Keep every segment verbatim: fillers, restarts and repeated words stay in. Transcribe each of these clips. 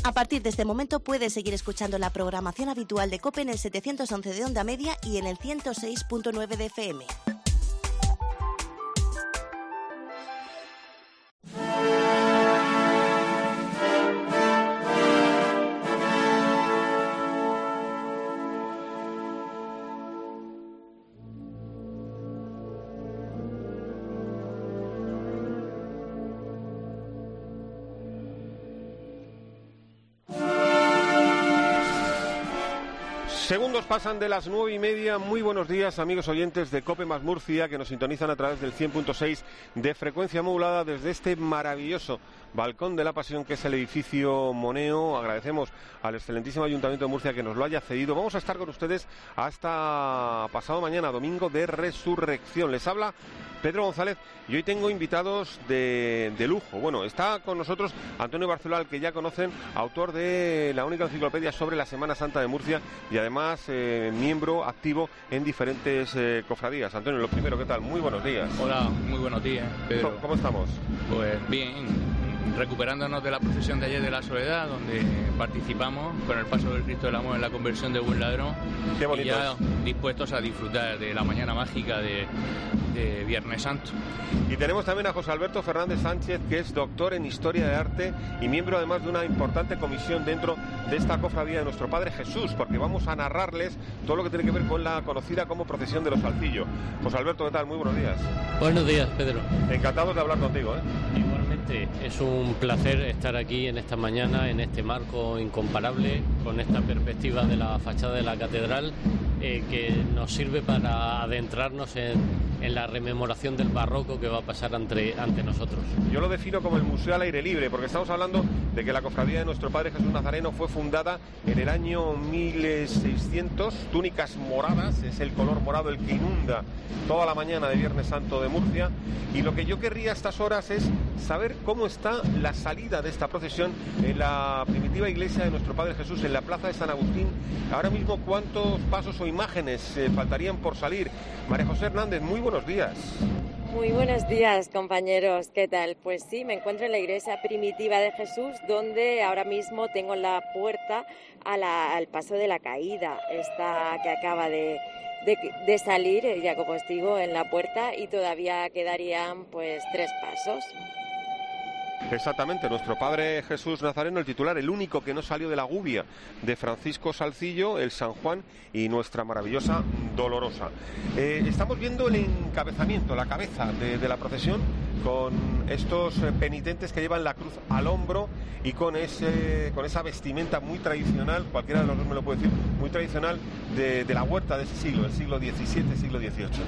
A partir de este momento puedes seguir escuchando la programación habitual de COPE en el setecientos once de onda media y en el ciento seis punto nueve de F M. Segundos pasan de las nueve y media. Muy buenos días, amigos oyentes de COPE más Murcia, que nos sintonizan a través del cien punto seis de frecuencia modulada desde este maravilloso Balcón de la Pasión, que es el edificio Moneo. Agradecemos al excelentísimo Ayuntamiento de Murcia que nos lo haya cedido. Vamos a estar con ustedes hasta pasado mañana, domingo de Resurrección. Les habla Pedro González y hoy tengo invitados de, de lujo. Bueno, está con nosotros Antonio Barceló, al que ya conocen, autor de la única enciclopedia sobre la Semana Santa de Murcia y además eh, miembro activo en diferentes eh, cofradías. Antonio, lo primero, ¿qué tal? Muy buenos días. Hola, muy buenos días, Pedro. ¿Cómo, cómo estamos? Pues bien, recuperándonos de la procesión de ayer de la Soledad, donde participamos con el paso del Cristo del Amor en la conversión de buen ladrón. Qué bonito. Y ya es. dispuestos a disfrutar de la mañana mágica de, de Viernes Santo. Y tenemos también a José Alberto Fernández Sánchez, que es doctor en Historia de Arte y miembro además de una importante comisión dentro de esta cofradía de nuestro Padre Jesús, porque vamos a narrarles todo lo que tiene que ver con la conocida como procesión de los Salcillo. José Alberto, ¿qué tal? Muy buenos días. Buenos días, Pedro. Encantados de hablar contigo, ¿eh? Igualmente, es un placer estar aquí en esta mañana, en este marco incomparable, con esta perspectiva de la fachada de la catedral, eh, que nos sirve para adentrarnos en, en la rememoración del barroco que va a pasar ante, ante nosotros. Yo lo defino como el museo al aire libre, porque estamos hablando de que la cofradía de nuestro Padre Jesús Nazareno fue fundada en el año mil seiscientos, túnicas moradas, es el color morado el que inunda toda la mañana de Viernes Santo de Murcia, y lo que yo querría a estas horas es saber cómo está la salida de esta procesión en la primitiva iglesia de nuestro Padre Jesús, en la plaza de San Agustín. Ahora mismo, ¿cuántos pasos o imágenes eh, faltarían por salir? María José Hernández, muy buenos días. Muy buenos días, compañeros. ¿Qué tal? Pues sí, me encuentro en la iglesia primitiva de Jesús, donde ahora mismo tengo la puerta a la, al paso de la caída, esta que acaba de, de, de salir, ya como os digo, en la puerta, y todavía quedarían pues tres pasos. Exactamente, nuestro Padre Jesús Nazareno, el titular, el único que no salió de la gubia de Francisco Salcillo, el San Juan y nuestra maravillosa Dolorosa. Eh, estamos viendo el encabezamiento, la cabeza de, de la procesión, con estos penitentes que llevan la cruz al hombro y con ese con esa vestimenta muy tradicional, cualquiera de los dos me lo puede decir, muy tradicional de, de la huerta de ese siglo, el siglo diecisiete, siglo dieciocho,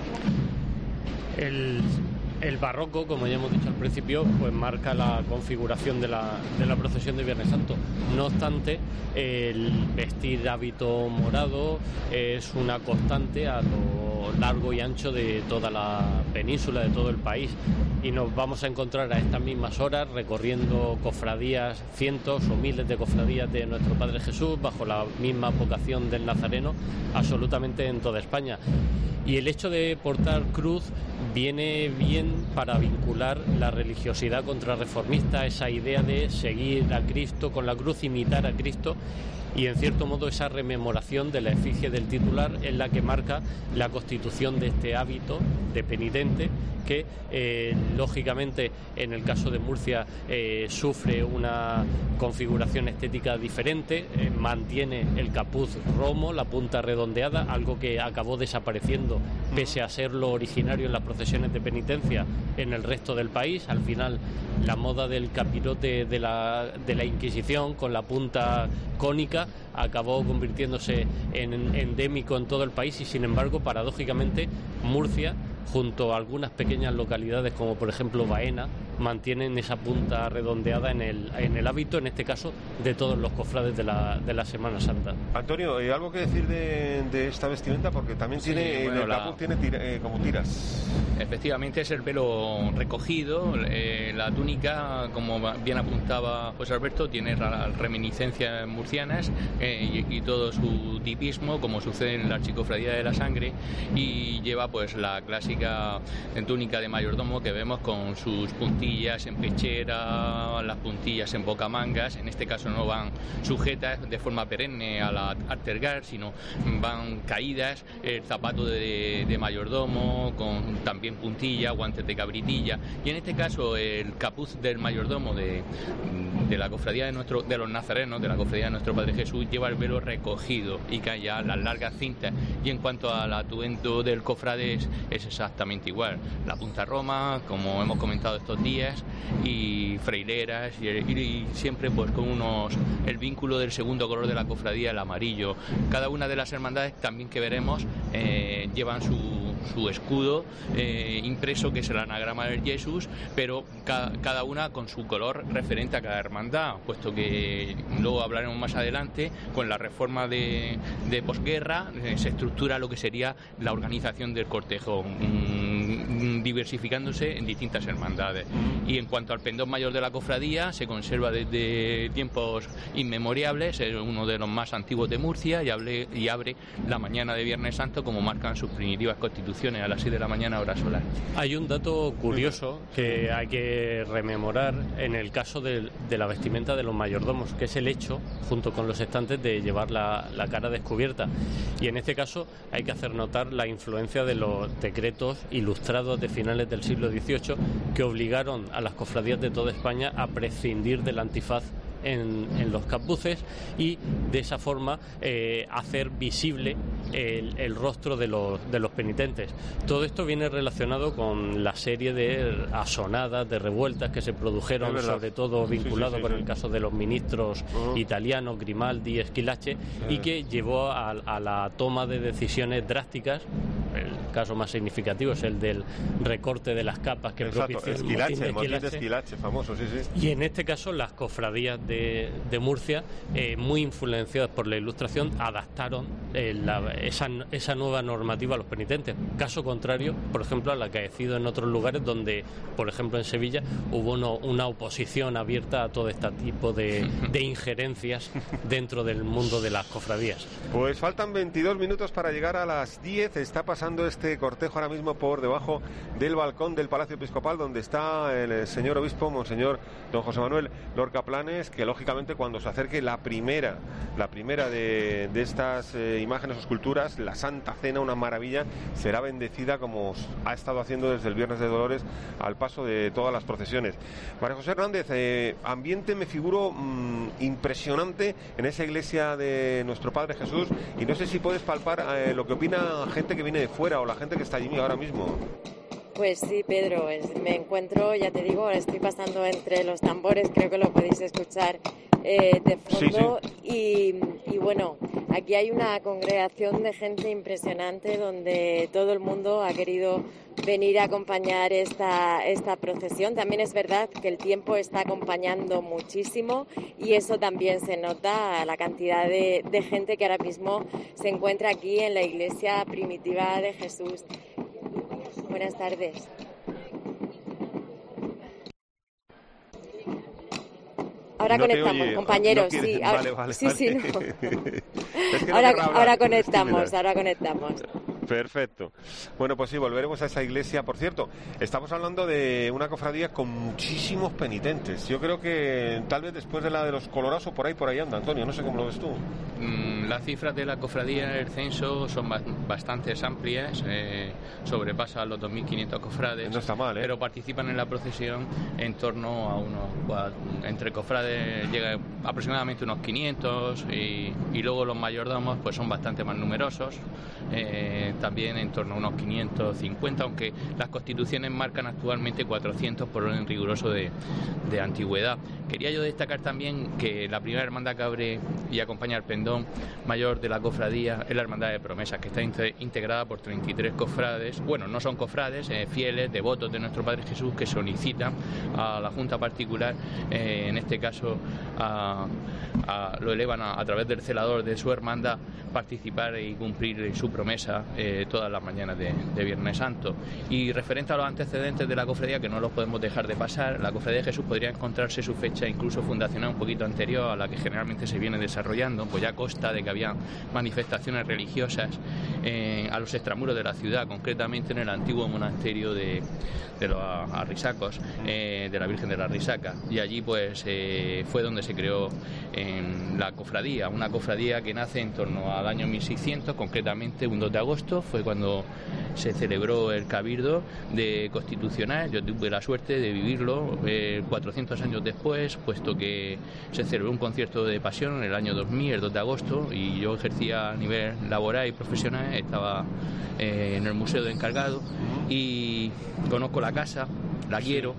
¿no? El... El barroco, como ya hemos dicho al principio, pues marca la configuración de la, de la procesión de Viernes Santo. No obstante, el vestir hábito morado es una constante a lo largo y ancho de toda la península, de todo el país. Y nos vamos a encontrar a estas mismas horas recorriendo cofradías, cientos o miles de cofradías de nuestro Padre Jesús, bajo la misma vocación del Nazareno, absolutamente en toda España. Y el hecho de portar cruz viene bien para vincular la religiosidad contrarreformista, esa idea de seguir a Cristo con la cruz, imitar a Cristo, y en cierto modo esa rememoración de la efigie del titular es la que marca la constitución de este hábito de penitente que eh, lógicamente en el caso de Murcia eh, sufre una configuración estética diferente, eh, mantiene el capuz romo, la punta redondeada, algo que acabó desapareciendo pese a ser lo originario en las procesiones de penitencia en el resto del país. Al final la moda del capirote de la, de la Inquisición con la punta cónica acabó convirtiéndose en endémico en todo el país y sin embargo paradójicamente Murcia, junto a algunas pequeñas localidades como por ejemplo Baena, mantienen esa punta redondeada en el, en el hábito, en este caso, de todos los cofrades de la, de la Semana Santa. Antonio, ¿hay algo que decir de, de esta vestimenta? Porque también sí, tiene, bueno, el capuz la... tiene tira, eh, como tiras. Efectivamente es el pelo recogido, eh, la túnica, como bien apuntaba José Alberto, tiene reminiscencias murcianas eh, y, y todo su tipismo, como sucede en la Archicofradía de la Sangre, y lleva pues la clásica túnica de mayordomo que vemos con sus puntitos mantillas en pechera, las puntillas en bocamangas. En este caso no van sujetas de forma perenne a la artergar, sino van caídas, el zapato de, de mayordomo con también puntilla, guantes de cabritilla, y en este caso el capuz del mayordomo de, de la cofradía de nuestro de los nazarenos, de la cofradía de nuestro Padre Jesús, lleva el velo recogido y cae ya las largas cintas. Y en cuanto al atuendo del cofrade es, es exactamente igual, la punta roma, como hemos comentado estos días, y freileras, y, y, y siempre pues con unos el vínculo del segundo color de la cofradía, el amarillo. Cada una de las hermandades también que veremos eh, llevan su, su escudo eh, impreso, que es el anagrama del Jesús, pero ca, cada una con su color referente a cada hermandad, puesto que luego hablaremos más adelante, con la reforma de, de posguerra eh, se estructura lo que sería la organización del cortejo, mmm, diversificándose en distintas hermandades. Y en cuanto al pendón mayor de la cofradía, se conserva desde tiempos inmemoriales, es uno de los más antiguos de Murcia, y, hable, y abre la mañana de Viernes Santo, como marcan sus primitivas constituciones, a las seis de la mañana hora solar. Hay un dato curioso que hay que rememorar en el caso de, de la vestimenta de los mayordomos, que es el hecho, junto con los estantes, de llevar la, la cara descubierta. Y en este caso hay que hacer notar la influencia de los decretos ilustrados de finales del siglo dieciocho, que obligaron a las cofradías de toda España a prescindir del antifaz En, en los capuces, y de esa forma eh, hacer visible el, el rostro de los, de los penitentes. Todo esto viene relacionado con la serie de asonadas, de revueltas que se produjeron, sobre todo vinculado sí, sí, sí, con sí. el caso de los ministros uh-huh. italianos, Grimaldi y Esquilache, uh-huh. y que llevó a, a la toma de decisiones drásticas. El caso más significativo es el del recorte de las capas que Exacto, propició Esquilache, el motín de Esquilache. Esquilache, famoso, sí, sí. Y en este caso las cofradías de, de Murcia, eh, muy influenciadas por la Ilustración, adaptaron eh, la, esa, esa nueva normativa a los penitentes. Caso contrario, por ejemplo, al acaecido en otros lugares donde, por ejemplo en Sevilla, hubo uno, una oposición abierta a todo este tipo de, de injerencias dentro del mundo de las cofradías. Pues faltan veintidós minutos para llegar a las diez. Está pasando este cortejo ahora mismo por debajo del balcón del Palacio Episcopal, donde está el señor obispo, monseñor don José Manuel Lorca Planes, que lógicamente cuando se acerque la primera la primera de, de estas eh, imágenes o esculturas, la Santa Cena, una maravilla, será bendecida como ha estado haciendo desde el Viernes de Dolores al paso de todas las procesiones. María José Hernández, eh, ambiente me figuro mmm, impresionante en esa iglesia de nuestro Padre Jesús, y no sé si puedes palpar eh, lo que opina gente que viene de fuera o la gente que está allí ahora mismo. Pues sí, Pedro, es, me encuentro, ya te digo, estoy pasando entre los tambores, creo que lo podéis escuchar eh, de fondo, sí, sí. Y, y bueno, aquí hay una congregación de gente impresionante donde todo el mundo ha querido venir a acompañar esta, esta procesión. También es verdad que el tiempo está acompañando muchísimo, y eso también se nota, la cantidad de, de gente que ahora mismo se encuentra aquí en la iglesia primitiva de Jesús. Buenas tardes. Ahora no conectamos, oye, compañeros. No sí, ahora, vale, vale, sí, vale. sí, no. Es que no ahora, hablar, ahora conectamos, ahora conectamos. Perfecto. Bueno, pues sí, volveremos a esa iglesia. Por cierto, estamos hablando de una cofradía con muchísimos penitentes. Yo creo que tal vez después de la de los colorados, por ahí, por ahí anda, Antonio. No sé cómo lo ves tú. Mm, las cifras de la cofradía en el censo son ba- bastante amplias, eh, sobrepasan los dos mil quinientos cofrades. No está mal, ¿eh? Pero participan en la procesión en torno a unos, bueno, entre cofrades llega aproximadamente unos quinientos, y, y luego los mayordomos pues son bastante más numerosos. Eh, también en torno a unos quinientos cincuenta, aunque las constituciones marcan actualmente cuatrocientos por orden riguroso de, de antigüedad. Quería yo destacar también que la primera hermandad que abre y acompaña al pendón mayor de la cofradía es la Hermandad de Promesas, que está integrada por treinta y tres cofrades, bueno, no son cofrades, eh, fieles, devotos de nuestro Padre Jesús, que solicitan a la Junta Particular, eh, en este caso a, a, lo elevan a, a través del celador de su hermandad, participar y cumplir su promesa, eh, eh, todas las mañanas de, de Viernes Santo. Y referente a los antecedentes de la cofradía, que no los podemos dejar de pasar, la Cofradía de Jesús podría encontrarse su fecha incluso fundacional un poquito anterior a la que generalmente se viene desarrollando, pues ya consta de que había manifestaciones religiosas eh, a los extramuros de la ciudad, concretamente en el antiguo monasterio de, de los Arrisacos, eh, de la Virgen de la Risaca, y allí pues eh, fue donde se creó en la cofradía, una cofradía que nace en torno al año mil seiscientos, concretamente un dos de agosto, fue cuando se celebró el cabildo de constitucional. Yo tuve la suerte de vivirlo eh, cuatrocientos años después, puesto que se celebró un concierto de pasión en el año dos mil, el dos de agosto, y yo ejercía a nivel laboral y profesional, estaba eh, en el museo de encargado y conozco la casa, la quiero.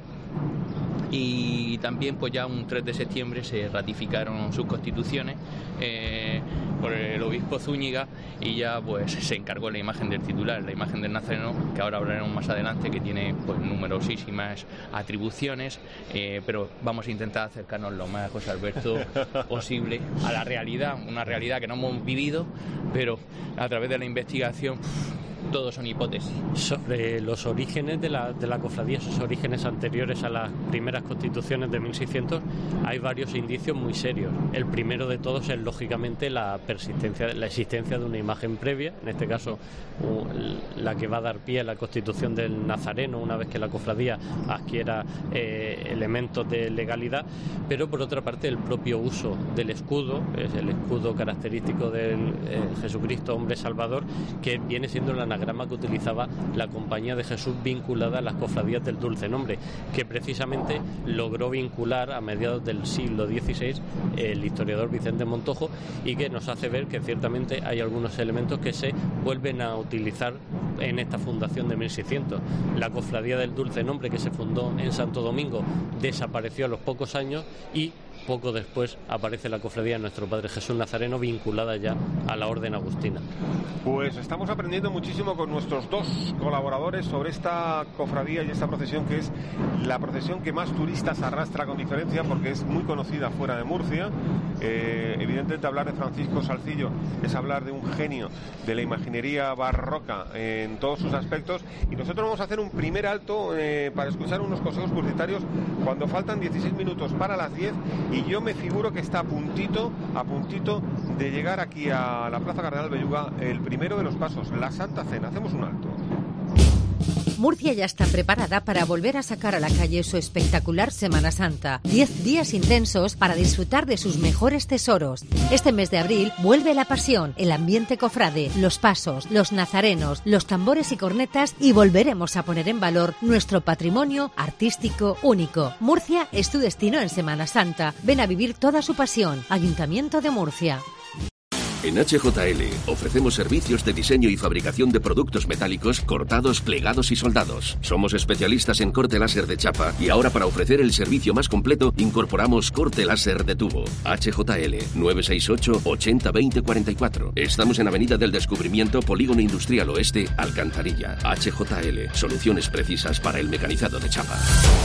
Y también pues ya un tres de septiembre se ratificaron sus constituciones eh, por el obispo Zúñiga, y ya pues se encargó la imagen del titular, la imagen del Nazareno, que ahora hablaremos más adelante, que tiene pues numerosísimas atribuciones, eh, pero vamos a intentar acercarnos lo más, José Alberto, posible a la realidad, una realidad que no hemos vivido, pero a través de la investigación todos son hipótesis. Sobre los orígenes de la, de la cofradía, esos orígenes anteriores a las primeras constituciones de mil seiscientos, hay varios indicios muy serios. El primero de todos es, lógicamente, la persistencia, la existencia de una imagen previa, en este caso la que va a dar pie a la constitución del Nazareno, una vez que la cofradía adquiera eh, elementos de legalidad, pero por otra parte el propio uso del escudo, es el escudo característico del eh, Jesucristo Hombre Salvador, que viene siendo la anagrama que utilizaba la Compañía de Jesús vinculada a las cofradías del Dulce Nombre, que precisamente logró vincular a mediados del siglo dieciséis el historiador Vicente Montojo, y que nos hace ver que ciertamente hay algunos elementos que se vuelven a utilizar en esta fundación de mil seiscientos. La cofradía del Dulce Nombre, que se fundó en Santo Domingo, desapareció a los pocos años, y poco después aparece la cofradía de Nuestro Padre Jesús Nazareno, vinculada ya a la Orden Agustina. Pues estamos aprendiendo muchísimo con nuestros dos colaboradores sobre esta cofradía y esta procesión, que es la procesión que más turistas arrastra con diferencia, porque es muy conocida fuera de Murcia. Eh, evidentemente hablar de Francisco Salcillo es hablar de un genio de la imaginería barroca en todos sus aspectos, y nosotros vamos a hacer un primer alto eh, para escuchar unos consejos publicitarios cuando faltan dieciséis minutos para las diez, y yo me figuro que está a puntito, a puntito de llegar aquí a la Plaza Cardenal Belluga el primero de los pasos, la Santa Cena. Hacemos un alto. Murcia ya está preparada para volver a sacar a la calle su espectacular Semana Santa. Diez días intensos para disfrutar de sus mejores tesoros. Este mes de abril vuelve la pasión, el ambiente cofrade, los pasos, los nazarenos, los tambores y cornetas, y volveremos a poner en valor nuestro patrimonio artístico único. Murcia es tu destino en Semana Santa. Ven a vivir toda su pasión. Ayuntamiento de Murcia. En H J L ofrecemos servicios de diseño y fabricación de productos metálicos cortados, plegados y soldados. Somos especialistas en corte láser de chapa, y ahora, para ofrecer el servicio más completo, incorporamos corte láser de tubo. H J L nueve seis ocho, ochenta, veinte, cuarenta y cuatro. Estamos en Avenida del Descubrimiento, Polígono Industrial Oeste, Alcantarilla. H J L, soluciones precisas para el mecanizado de chapa.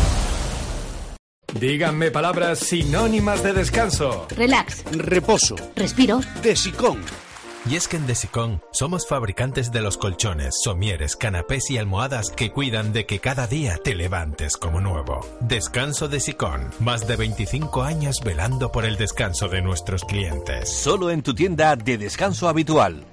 Díganme palabras sinónimas de descanso. Relax. Reposo. Respiro. Desicón. Y es que en Desicón somos fabricantes de los colchones, somieres, canapés y almohadas que cuidan de que cada día te levantes como nuevo. Descanso Desicón. Más de veinticinco años velando por el descanso de nuestros clientes. Solo en tu tienda de descanso habitual.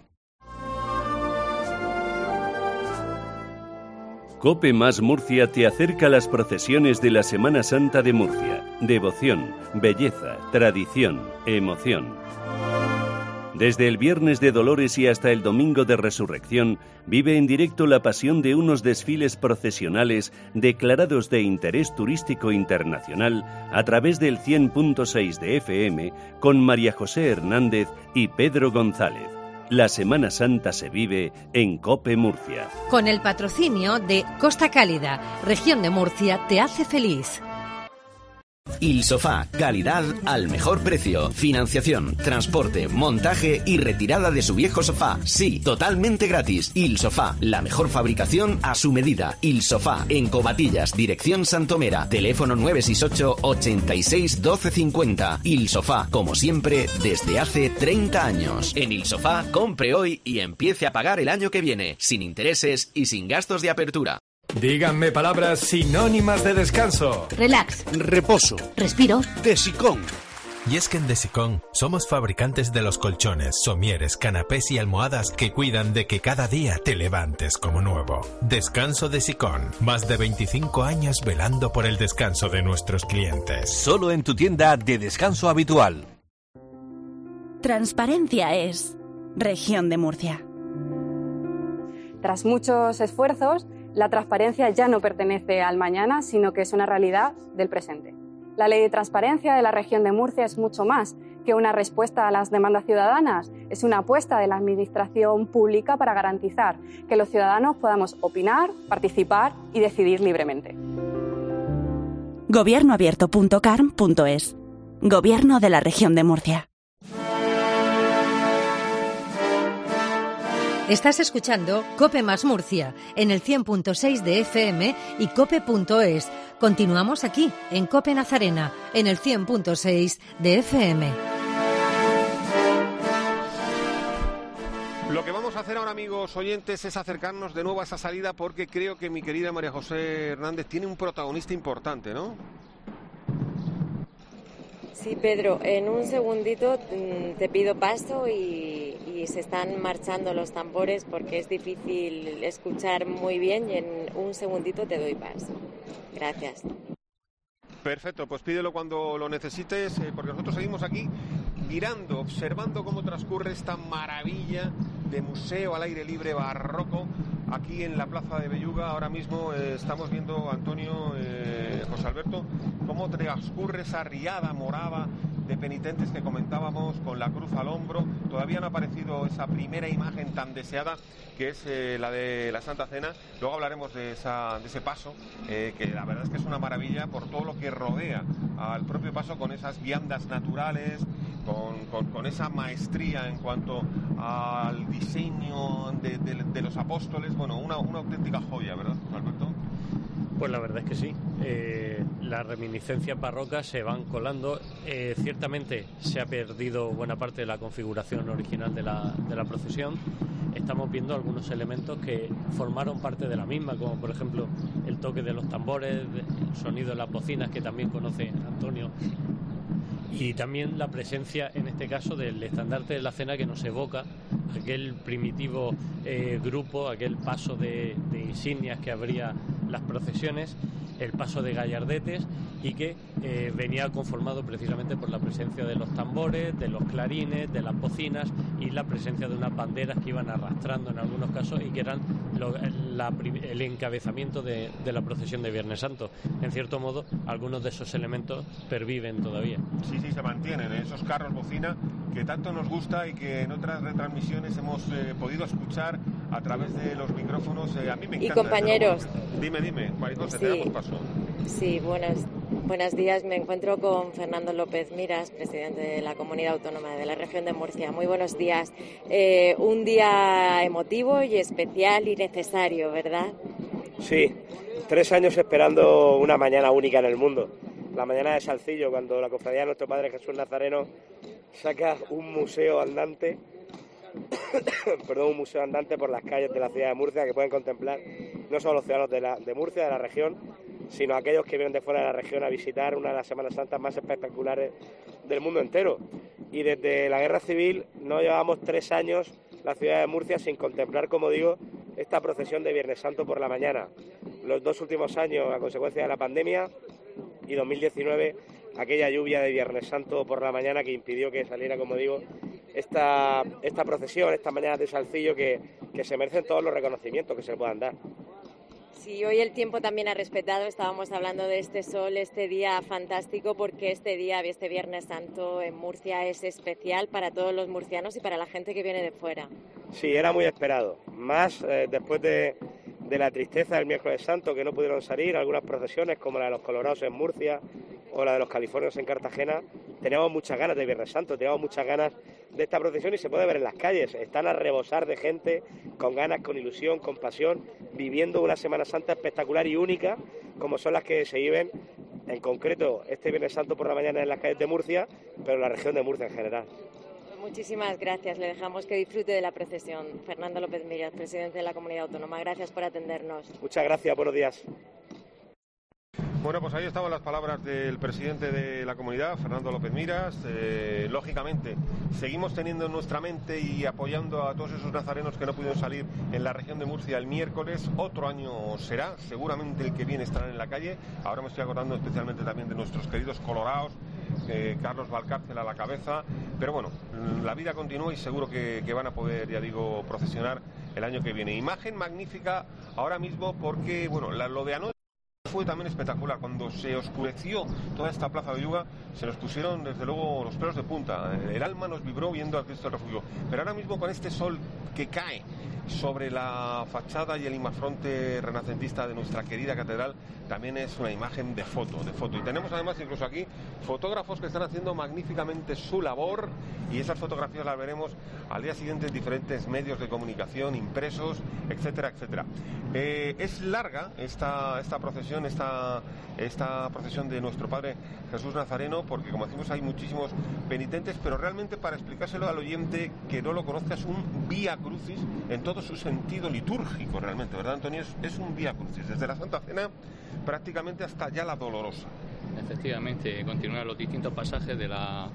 Cope Más Murcia te acerca a las procesiones de la Semana Santa de Murcia. Devoción, belleza, tradición, emoción. Desde el Viernes de Dolores y hasta el Domingo de Resurrección, vive en directo la pasión de unos desfiles procesionales declarados de interés turístico internacional a través del cien punto seis de F M con María José Hernández y Pedro González. La Semana Santa se vive en Cope Murcia. Con el patrocinio de Costa Cálida, Región de Murcia te hace feliz. Il Sofá, calidad al mejor precio. Financiación, transporte, montaje y retirada de su viejo sofá. Sí, totalmente gratis. Il Sofá, la mejor fabricación a su medida. Il Sofá, en Covatillas, dirección Santomera. Teléfono nueve seis ocho, ochenta y seis, doce cincuenta. Il Sofá, como siempre, desde hace treinta años. En Il Sofá, compre hoy y empiece a pagar el año que viene, sin intereses y sin gastos de apertura. Díganme palabras sinónimas de descanso. Relax. Reposo. Respiro. Desicón. Y es que en Desicón somos fabricantes de los colchones, somieres, canapés y almohadas que cuidan de que cada día te levantes como nuevo. Descanso Desicón. Más de veinticinco años velando por el descanso de nuestros clientes. Solo en tu tienda de descanso habitual. Transparencia es Región de Murcia. Tras muchos esfuerzos, la transparencia ya no pertenece al mañana, sino que es una realidad del presente. La Ley de Transparencia de la Región de Murcia es mucho más que una respuesta a las demandas ciudadanas. Es una apuesta de la Administración pública para garantizar que los ciudadanos podamos opinar, participar y decidir libremente. gobierno abierto punto carm punto es. Gobierno de la Región de Murcia. Estás escuchando COPE más Murcia en el cien punto seis de F M y cope punto es. Continuamos aquí en COPE Nazarena en el cien punto seis de F M. Lo que vamos a hacer ahora, amigos oyentes, es acercarnos de nuevo a esa salida porque creo que mi querida María José Hernández tiene un protagonista importante, ¿no? Sí, Pedro, en un segundito te pido paso y, y se están marchando los tambores porque es difícil escuchar muy bien y en un segundito te doy paso. Gracias. Perfecto, pues pídelo cuando lo necesites, eh, porque nosotros seguimos aquí mirando, observando cómo transcurre esta maravilla de museo al aire libre barroco aquí en la Plaza de Belluga. Ahora mismo eh, estamos viendo, Antonio, eh, José Alberto, cómo transcurre esa riada morada de penitentes que comentábamos con la cruz al hombro. Todavía no ha aparecido esa primera imagen tan deseada que es eh, la de la Santa Cena. Luego hablaremos de, esa, de ese paso, eh, que la verdad es que es una maravilla por todo lo que rodea al propio paso, con esas viandas naturales, con, con, con esa maestría en cuanto al diseño de, de, de los apóstoles. Bueno, una, una auténtica joya, ¿verdad, Alberto? Pues la verdad es que sí. Eh, las reminiscencias barrocas se van colando. Eh, ciertamente se ha perdido buena parte de la configuración original de la, de la procesión. Estamos viendo algunos elementos que formaron parte de la misma, como por ejemplo el toque de los tambores, el sonido de las bocinas, que también conoce Antonio, y también la presencia, en este caso, del estandarte de la cena, que nos evoca aquel primitivo eh, grupo, aquel paso de, de insignias que abría las procesiones, el paso de gallardetes, y que eh, venía conformado precisamente por la presencia de los tambores, de los clarines, de las bocinas y la presencia de unas banderas que iban arrastrando en algunos casos y que eran lo, la, el encabezamiento de, de la procesión de Viernes Santo. En cierto modo, algunos de esos elementos perviven todavía. Sí, sí, se mantienen, ¿eh? Esos carros bocina que tanto nos gusta y que en otras retransmisiones hemos eh, podido escuchar a través de los micrófonos. Eh, a mí me encanta. Y compañeros. Dime, dime, Marijose, Sí. te damos paso. Sí, buenos, buenos días. Me encuentro con Fernando López Miras, presidente de la Comunidad Autónoma de la Región de Murcia. Muy buenos días. Eh, un día emotivo y especial y necesario, ¿verdad? Sí, tres años esperando una mañana única en el mundo. La mañana de Salcillo, cuando la Cofradía de Nuestro Padre Jesús Nazareno saca un museo andante, perdón, un museo andante por las calles de la ciudad de Murcia, que pueden contemplar no solo los ciudadanos de, la, de Murcia, de la región, sino aquellos que vienen de fuera de la región a visitar una de las Semanas Santas más espectaculares del mundo entero. Y desde la Guerra Civil no llevamos tres años la ciudad de Murcia sin contemplar, como digo, esta procesión de Viernes Santo por la mañana. Los dos últimos años a consecuencia de la pandemia y dos mil diecinueve, aquella lluvia de Viernes Santo por la mañana que impidió que saliera, como digo, esta, esta procesión, estas mañanas de Salcillo que, que se merecen todos los reconocimientos que se le puedan dar. Sí, hoy el tiempo también ha respetado. Estábamos hablando de este sol, este día fantástico, porque este día, este Viernes Santo en Murcia es especial para todos los murcianos y para la gente que viene de fuera. Sí, era muy esperado. Más eh, después de, de la tristeza del miércoles santo, que no pudieron salir algunas procesiones como la de los Colorados en Murcia, o la de los californios en Cartagena, teníamos muchas ganas de Viernes Santo, teníamos muchas ganas de esta procesión y se puede ver en las calles. Están a rebosar de gente, con ganas, con ilusión, con pasión, viviendo una Semana Santa espectacular y única, como son las que se viven, en concreto, este Viernes Santo por la mañana en las calles de Murcia, pero en la región de Murcia en general. Muchísimas gracias. Le dejamos que disfrute de la procesión. Fernando López Miras, presidente de la Comunidad Autónoma. Gracias por atendernos. Muchas gracias. Buenos días. Bueno, pues ahí estaban las palabras del presidente de la comunidad, Fernando López Miras. Eh, lógicamente, seguimos teniendo en nuestra mente y apoyando a todos esos nazarenos que no pudieron salir en la región de Murcia el miércoles. Otro año será, seguramente el que viene estarán en la calle. Ahora me estoy acordando especialmente también de nuestros queridos colorados, eh, Carlos Valcárcel a la cabeza. Pero bueno, la vida continúa y seguro que, que van a poder, ya digo, procesionar el año que viene. Imagen magnífica ahora mismo porque, bueno, la, lo de anoche fue también espectacular. Cuando se oscureció toda esta plaza de Yuga, se nos pusieron desde luego los pelos de punta. El alma nos vibró viendo al Cristo del Refugio. Pero ahora mismo, con este sol que cae sobre la fachada y el imafronte renacentista de nuestra querida catedral, también es una imagen de foto, de foto. Y tenemos además incluso aquí fotógrafos que están haciendo magníficamente su labor, y esas fotografías las veremos al día siguiente en diferentes medios de comunicación, impresos, etcétera, etcétera. Eh, es larga esta, esta procesión, esta, esta procesión de nuestro Padre Jesús Nazareno, porque como decimos hay muchísimos penitentes, pero realmente, para explicárselo al oyente que no lo conozca, es un vía crucis en todo su sentido litúrgico realmente, ¿verdad, Antonio? Es, es un vía crucis, desde la Santa Cena prácticamente hasta ya la Dolorosa. Efectivamente, continúan los distintos pasajes de la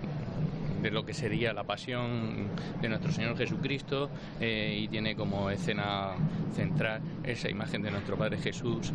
de lo que sería la pasión de nuestro Señor Jesucristo, eh, y tiene como escena central esa imagen de nuestro Padre Jesús,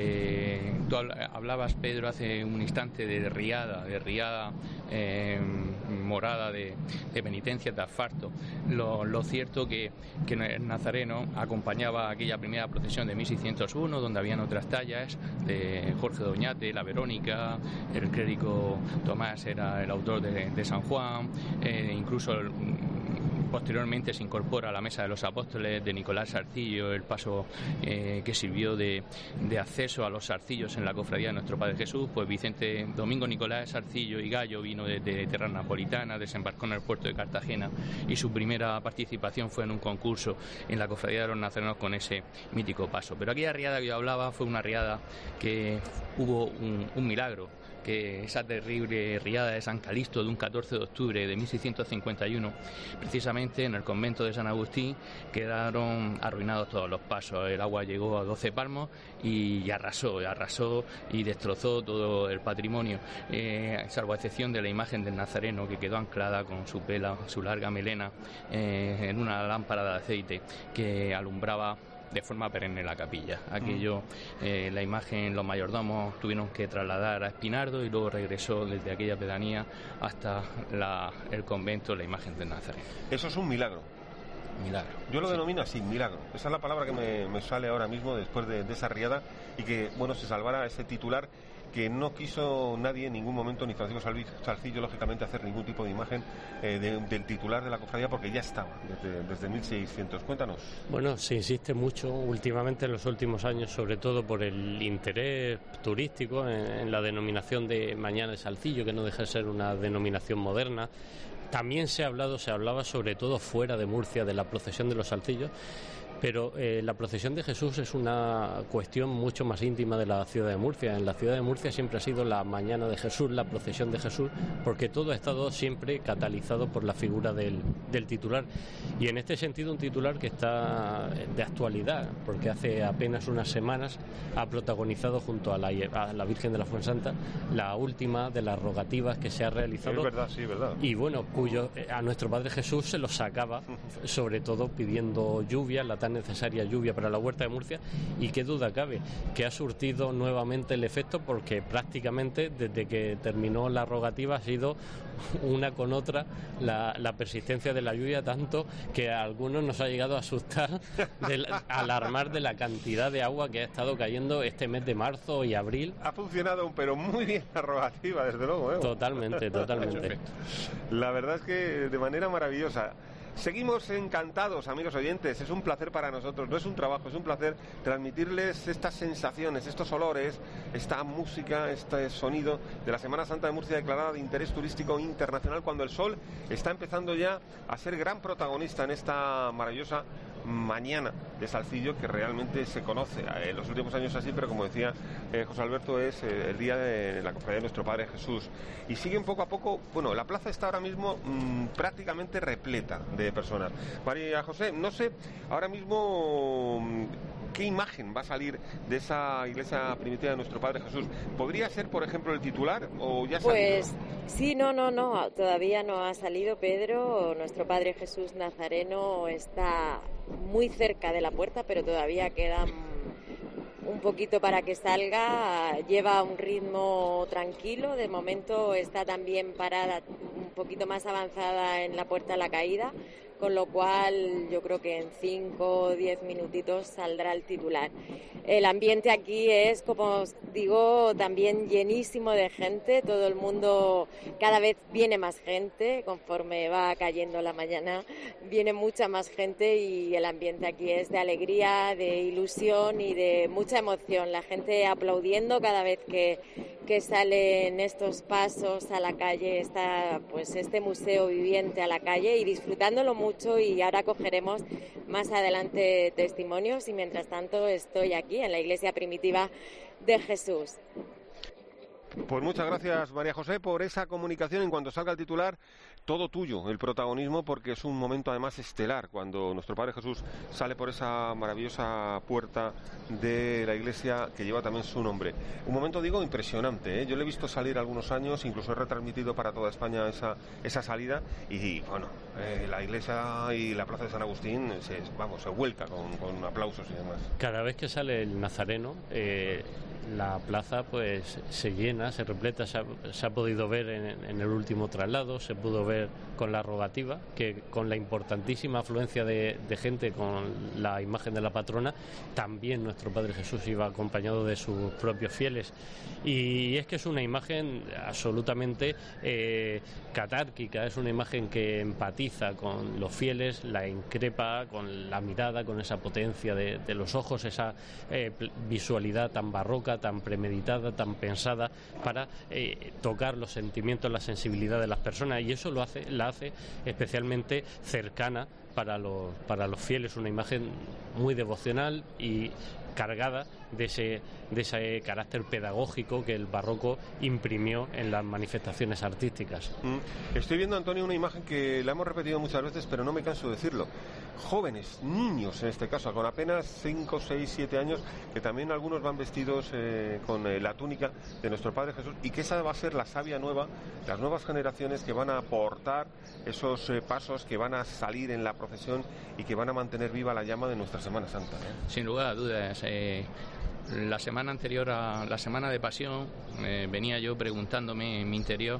que tú hablabas, Pedro, hace un instante de riada, de riada eh, morada de, de penitencia, de asfalto. Lo, lo cierto que, que el Nazareno acompañaba aquella primera procesión de mil seiscientos uno, donde habían otras tallas de Jorge Doñate, la Verónica, el clérigo Tomás era el autor de, de San Juan. Eh, incluso el, posteriormente se incorpora a la Mesa de los Apóstoles de Nicolás Sarcillo, el paso eh, que sirvió de, de acceso a los Sarcillos en la cofradía de nuestro Padre Jesús. Pues Vicente Domingo Nicolás Sarcillo y Gallo vino desde tierras napolitanas, desembarcó en el puerto de Cartagena, y su primera participación fue en un concurso en la cofradía de los nazarenos con ese mítico paso. Pero aquella riada que yo hablaba fue una riada que hubo un, un milagro, que esa terrible riada de San Calixto de un catorce de octubre de mil seiscientos cincuenta y uno, precisamente en el convento de San Agustín, quedaron arruinados todos los pasos. El agua llegó a doce palmos y arrasó, arrasó y destrozó todo el patrimonio, eh, salvo a excepción de la imagen del Nazareno, que quedó anclada con su pela, su larga melena, eh, en una lámpara de aceite que alumbraba de forma perenne la capilla. Aquello, eh, la imagen, los mayordomos tuvieron que trasladar a Espinardo, y luego regresó desde aquella pedanía hasta la, el convento la imagen del Nazareno. Eso es un milagro. Milagro. Yo lo sí. denomino así, milagro. Esa es la palabra que me, me sale ahora mismo después de, de esa riada, y que, bueno, se salvara ese titular que no quiso nadie en ningún momento, ni Francisco Sarcillo, lógicamente, hacer ningún tipo de imagen eh, de, del titular de la cofradía, porque ya estaba desde, desde mil seiscientos. Cuéntanos. Bueno, se insiste mucho últimamente, en los últimos años, sobre todo por el interés turístico en, en la denominación de Mañana de Salcillo, que no deja de ser una denominación moderna. También se ha hablado, se hablaba sobre todo fuera de Murcia de la procesión de los Salcillos, pero eh, la procesión de Jesús es una cuestión mucho más íntima de la ciudad de Murcia. En la ciudad de Murcia siempre ha sido la Mañana de Jesús, la procesión de Jesús, porque todo ha estado siempre catalizado por la figura del, del titular. Y en este sentido, un titular que está de actualidad, porque hace apenas unas semanas ha protagonizado junto a la, a la Virgen de la Fuensanta la última de las rogativas que se ha realizado. Es verdad, sí, verdad. Y bueno, cuyo a nuestro Padre Jesús se lo sacaba, sobre todo pidiendo lluvia, la tan necesaria lluvia para la Huerta de Murcia, y qué duda cabe que ha surtido nuevamente el efecto, porque prácticamente desde que terminó la rogativa ha sido una con otra la, la persistencia de la lluvia, tanto que a algunos nos ha llegado a asustar, de, alarmar de la cantidad de agua que ha estado cayendo este mes de marzo y abril. Ha funcionado, pero muy bien la rogativa, desde luego, ¿eh? Totalmente, totalmente. La verdad es que de manera maravillosa. Seguimos encantados, amigos oyentes, es un placer para nosotros, no es un trabajo, es un placer transmitirles estas sensaciones, estos olores, esta música, este sonido de la Semana Santa de Murcia, declarada de interés turístico internacional, cuando el sol está empezando ya a ser gran protagonista en esta maravillosa mañana de Salcillo, que realmente se conoce en los últimos años así, pero como decía eh, José Alberto, es eh, el día de la cofradía de nuestro Padre Jesús, y siguen poco a poco. Bueno, la plaza está ahora mismo mmm, prácticamente repleta de personas. María José, no sé ahora mismo mmm, qué imagen va a salir de esa iglesia primitiva de nuestro Padre Jesús. ¿Podría ser, por ejemplo, el titular o ya salió? Pues sí, no, no, no, todavía no ha salido, Pedro. Nuestro Padre Jesús Nazareno está muy cerca de la puerta, pero todavía queda un poquito para que salga. Lleva un ritmo tranquilo, de momento está también parada un poquito más avanzada en la Puerta de la Caída, con lo cual yo creo que en cinco o diez minutitos saldrá el titular. El ambiente aquí es, como os digo, también llenísimo de gente. Todo el mundo, cada vez viene más gente, conforme va cayendo la mañana, viene mucha más gente, y el ambiente aquí es de alegría, de ilusión y de mucha emoción. La gente aplaudiendo cada vez que, que salen estos pasos a la calle, está pues este museo viviente a la calle, y disfrutándolo mucho. Y ahora cogeremos más adelante testimonios, y mientras tanto estoy aquí en la iglesia primitiva de Jesús. Pues muchas gracias, María José, por esa comunicación. En cuanto salga el titular, todo tuyo, el protagonismo, porque es un momento además estelar cuando nuestro Padre Jesús sale por esa maravillosa puerta de la iglesia que lleva también su nombre. Un momento, digo, impresionante, ¿eh? Yo le he visto salir algunos años, incluso he retransmitido para toda España esa, esa salida, y bueno, eh, la iglesia y la plaza de San Agustín se, vamos, se vuelca con, con aplausos y demás. Cada vez que sale el Nazareno, eh, la plaza pues se llena, se repleta. Se ha, se ha podido ver en, en el último traslado, se pudo ver con la rogativa, que con la importantísima afluencia de, de gente con la imagen de la patrona, también nuestro Padre Jesús iba acompañado de sus propios fieles, y es que es una imagen absolutamente eh, catárquica, es una imagen que empatiza con los fieles, la increpa con la mirada, con esa potencia de, de los ojos, esa eh, visualidad tan barroca, tan premeditada, tan pensada para eh, tocar los sentimientos, la sensibilidad de las personas, y eso lo hace, la hace especialmente cercana para los, para los fieles, una imagen muy devocional y cargada de ese, de ese carácter pedagógico que el barroco imprimió en las manifestaciones artísticas. Mm. Estoy viendo, Antonio, una imagen que la hemos repetido muchas veces, pero no me canso de decirlo. Jóvenes, niños en este caso, con apenas cinco, seis, siete años, que también algunos van vestidos eh, con eh, la túnica de nuestro Padre Jesús, y que esa va a ser la savia nueva, las nuevas generaciones que van a aportar esos eh, pasos, que van a salir en la procesión y que van a mantener viva la llama de nuestra Semana Santa, ¿eh? Sin lugar a dudas. Eh... La semana anterior a la Semana de Pasión eh, venía yo preguntándome en mi interior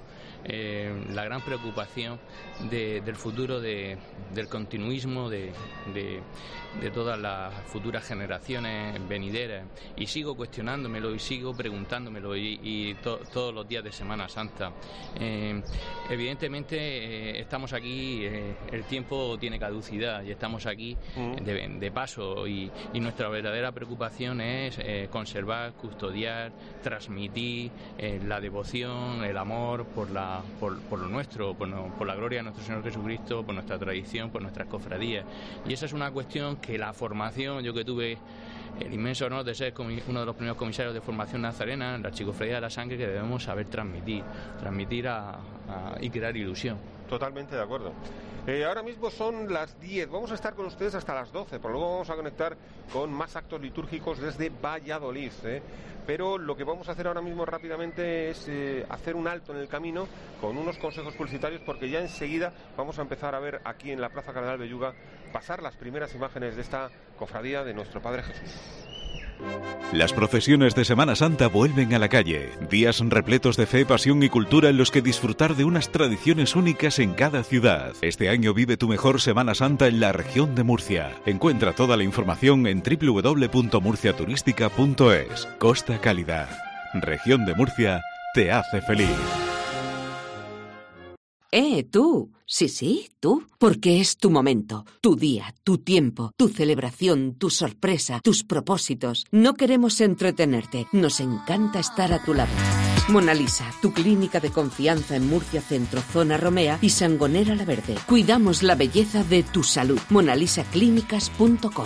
eh, la gran preocupación de, del futuro de, del continuismo de, de, de todas las futuras generaciones venideras, y sigo cuestionándomelo y sigo preguntándomelo y, y to, todos los días de Semana Santa. Eh, evidentemente eh, estamos aquí, eh, el tiempo tiene caducidad y estamos aquí mm. de, de paso, y, y nuestra verdadera preocupación es eh, conservar, custodiar, transmitir eh, la devoción, el amor por la por, por lo nuestro, por, no, por la gloria de nuestro Señor Jesucristo, por nuestra tradición, por nuestras cofradías. Y esa es una cuestión que la formación, yo que tuve el inmenso honor de ser uno de los primeros comisarios de formación nazarena, la Archicofradía de la Sangre, que debemos saber transmitir, transmitir a, a, y crear ilusión. Totalmente de acuerdo. Eh, ahora mismo son las diez, vamos a estar con ustedes hasta las doce, pero luego vamos a conectar con más actos litúrgicos desde Valladolid, ¿eh? Pero lo que vamos a hacer ahora mismo rápidamente es eh, hacer un alto en el camino con unos consejos publicitarios, porque ya enseguida vamos a empezar a ver aquí en la Plaza Cardenal Belluga pasar las primeras imágenes de esta cofradía de nuestro Padre Jesús. Las procesiones de Semana Santa vuelven a la calle, días repletos de fe, pasión y cultura en los que disfrutar de unas tradiciones únicas en cada ciudad. Este año vive tu mejor Semana Santa en la región de Murcia. Encuentra toda la información en doble u doble u doble u punto murcia turística punto es. Costa Calidad. Región de Murcia te hace feliz. Eh, tú. Sí, sí, tú. Porque es tu momento, tu día, tu tiempo, tu celebración, tu sorpresa, tus propósitos. No queremos entretenerte. Nos encanta estar a tu lado. Mona Lisa, tu clínica de confianza en Murcia Centro, Zona Romea y Sangonera La Verde. Cuidamos la belleza de tu salud. monalisa clínicas punto com.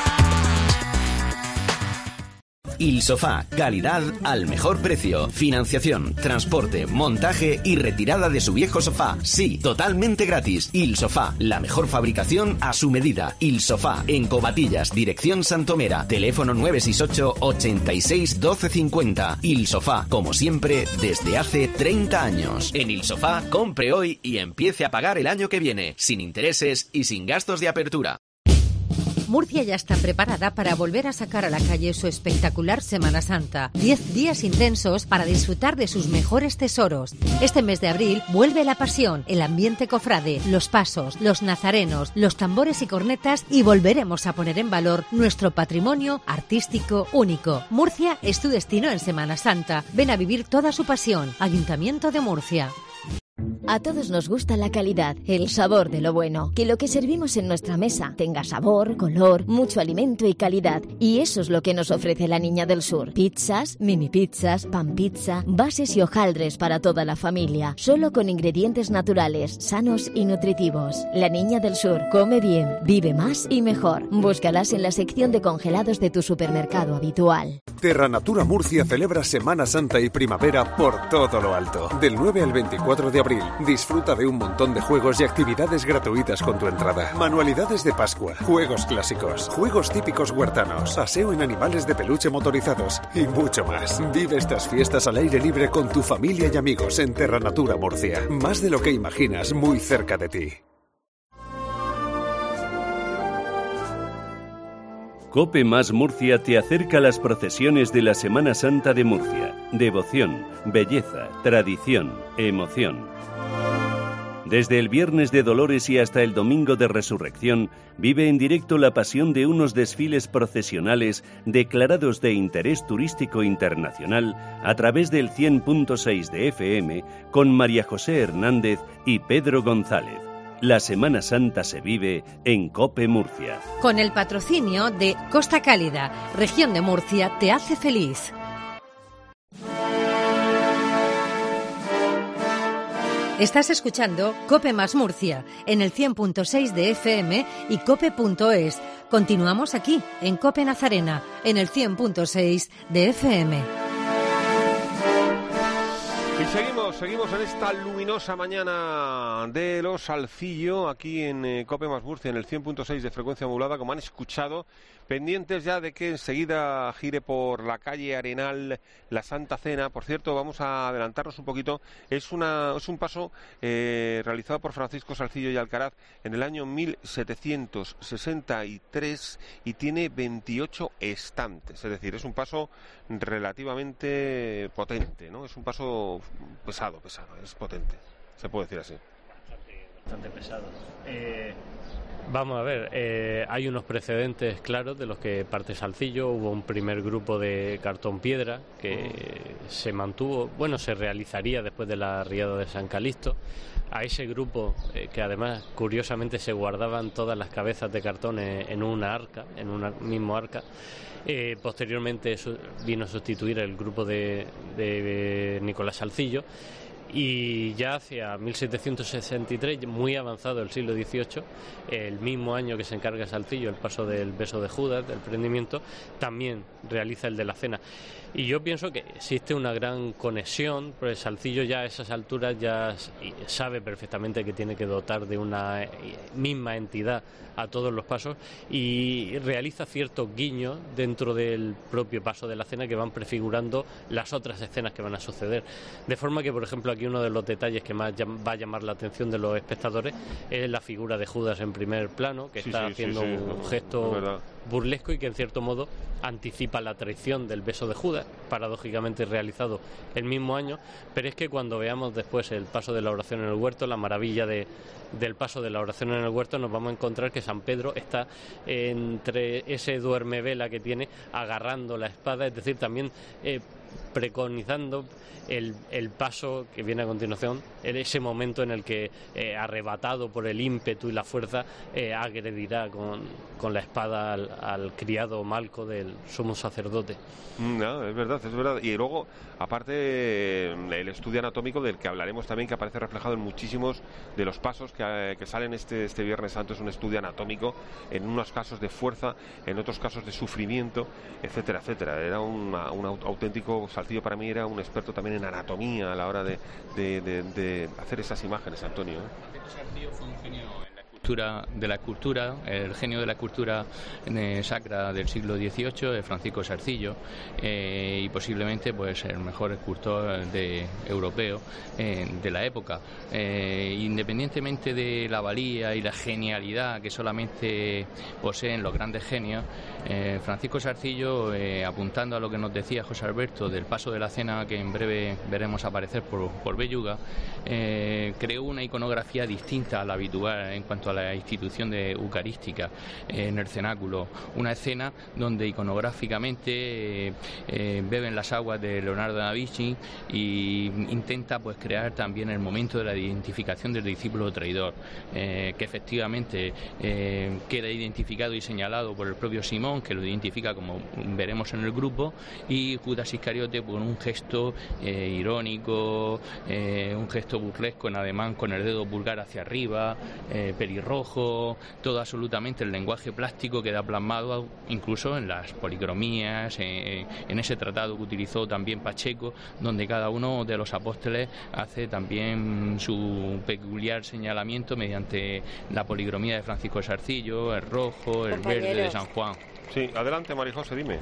Il Sofá, calidad al mejor precio. Financiación, transporte, montaje y retirada de su viejo sofá. Sí, totalmente gratis. Il Sofá, la mejor fabricación a su medida. Il Sofá, en Covatillas, dirección Santomera. Teléfono nueve seis ocho, ochenta y seis, doce cincuenta. Il Sofá, como siempre, desde hace treinta años. En Il Sofá, compre hoy y empiece a pagar el año que viene, sin intereses y sin gastos de apertura. Murcia ya está preparada para volver a sacar a la calle su espectacular Semana Santa. Diez días intensos para disfrutar de sus mejores tesoros. Este mes de abril vuelve la pasión, el ambiente cofrade, los pasos, los nazarenos, los tambores y cornetas y volveremos a poner en valor nuestro patrimonio artístico único. Murcia es tu destino en Semana Santa. Ven a vivir toda su pasión. Ayuntamiento de Murcia. A todos nos gusta la calidad, el sabor de lo bueno. Que lo que servimos en nuestra mesa tenga sabor, color, mucho alimento y calidad. Y eso es lo que nos ofrece la Niña del Sur. Pizzas, mini pizzas, pan pizza, bases y hojaldres para toda la familia. Solo con ingredientes naturales, sanos y nutritivos. La Niña del Sur. Come bien, vive más y mejor. Búscalas en la sección de congelados de tu supermercado habitual. Terra Natura Murcia celebra Semana Santa y Primavera por todo lo alto. Del nueve al veinticuatro de abril. Disfruta de un montón de juegos y actividades gratuitas con tu entrada. Manualidades de Pascua, juegos clásicos, juegos típicos huertanos, paseo en animales de peluche motorizados y mucho más. Vive estas fiestas al aire libre con tu familia y amigos en Terra Natura Murcia. Más de lo que imaginas, muy cerca de ti. Cope Más Murcia te acerca a las procesiones de la Semana Santa de Murcia. Devoción, belleza, tradición, emoción. Desde el Viernes de Dolores y hasta el Domingo de Resurrección, vive en directo la pasión de unos desfiles procesionales declarados de interés turístico internacional a través del cien punto seis de F M con María José Hernández y Pedro González. La Semana Santa se vive en Cope Murcia. Con el patrocinio de Costa Cálida, región de Murcia, te hace feliz. Estás escuchando Cope Más Murcia en el cien punto seis de F M y cope punto es. Continuamos aquí en Cope Nazarena en el cien punto seis de F M. Y seguimos, seguimos en esta luminosa mañana de Los Salcillo, aquí en eh, Cope Más Murcia, en el cien punto seis de frecuencia modulada, como han escuchado, pendientes ya de que enseguida gire por la calle Arenal la Santa Cena. Por cierto, vamos a adelantarnos un poquito, es, una, es un paso eh, realizado por Francisco Salcillo y Alcaraz en el año mil setecientos sesenta y tres y tiene veintiocho estantes, es decir, es un paso relativamente potente, ¿no? Es un paso pesado, pesado, es potente, se puede decir así. Bastante, bastante pesado. Eh, vamos a ver, eh, hay unos precedentes claros de los que parte Salcillo. Hubo un primer grupo de cartón piedra que uh. se mantuvo, bueno, se realizaría después de la riada de San Calixto. A ese grupo, eh, que además curiosamente se guardaban todas las cabezas de cartón en, en una arca, en un mismo arca. Eh, posteriormente su, vino a sustituir el grupo de, de Nicolás Salcillo y ya hacia mil setecientos sesenta y tres, muy avanzado el siglo dieciocho, el mismo año que se encarga Salcillo el paso del beso de Judas, del prendimiento, también realiza el de la cena. Y yo pienso que existe una gran conexión, porque Salcillo ya a esas alturas ya sabe perfectamente que tiene que dotar de una misma entidad a todos los pasos y realiza ciertos guiños dentro del propio paso de la cena que van prefigurando las otras escenas que van a suceder. De forma que, por ejemplo, aquí uno de los detalles que más va a llamar la atención de los espectadores es la figura de Judas en primer plano, que sí, está sí, haciendo sí, sí, un no, gesto no, burlesco y que en cierto modo anticipa la traición del beso de Judas, paradójicamente realizado el mismo año. Pero es que cuando veamos después el paso de la oración en el huerto, la maravilla de, del paso de la oración en el huerto, nos vamos a encontrar que San Pedro está entre ese duermevela que tiene agarrando la espada, es decir, también eh, preconizando el, el paso que viene a continuación, en ese momento en el que, eh, arrebatado por el ímpetu y la fuerza, eh, agredirá con, con la espada al, al criado Malco del sumo sacerdote. No, es verdad, es verdad. Y luego, aparte, el estudio anatómico del que hablaremos también, que aparece reflejado en muchísimos de los pasos que, que salen este, este Viernes Santo, es un estudio anatómico, en unos casos de fuerza, en otros casos de sufrimiento, etcétera, etcétera. Era una, un auténtico Salcillo, para mí era un experto también en anatomía a la hora de, de, de, de hacer esas imágenes, Antonio. Salcillo fue un genio en la escultura, de la escultura, el genio de la escultura eh, sacra del siglo dieciocho, de Francisco Salcillo, eh, y posiblemente pues el mejor escultor de, europeo eh, de la época. Eh, independientemente de la valía y la genialidad que solamente poseen los grandes genios, eh, Francisco Salcillo, eh, apuntando a lo que nos decía José Alberto del paso de la cena que en breve veremos aparecer por, por Belluga, eh, creó una iconografía distinta a la habitual en cuanto a la institución de eucarística eh, en el cenáculo, una escena donde iconográficamente eh, eh, beben las aguas de Leonardo da Vinci y intenta pues crear también el momento de la identificación del discípulo traidor, eh, que efectivamente eh, queda identificado y señalado por el propio Simón, que lo identifica, como veremos en el grupo, y Judas Iscariote con un gesto eh, irónico, eh, un gesto burlesco en ademán con el dedo pulgar hacia arriba, eh, pelirrojo, todo absolutamente el lenguaje plástico queda plasmado incluso en las policromías, eh, en ese tratado que utilizó también Pacheco, donde cada uno de los apóstoles hace también su peculiar señalamiento mediante la policromía de Francisco de Salcillo, el rojo, el verde de San Juan. Sí, adelante, María José, dime.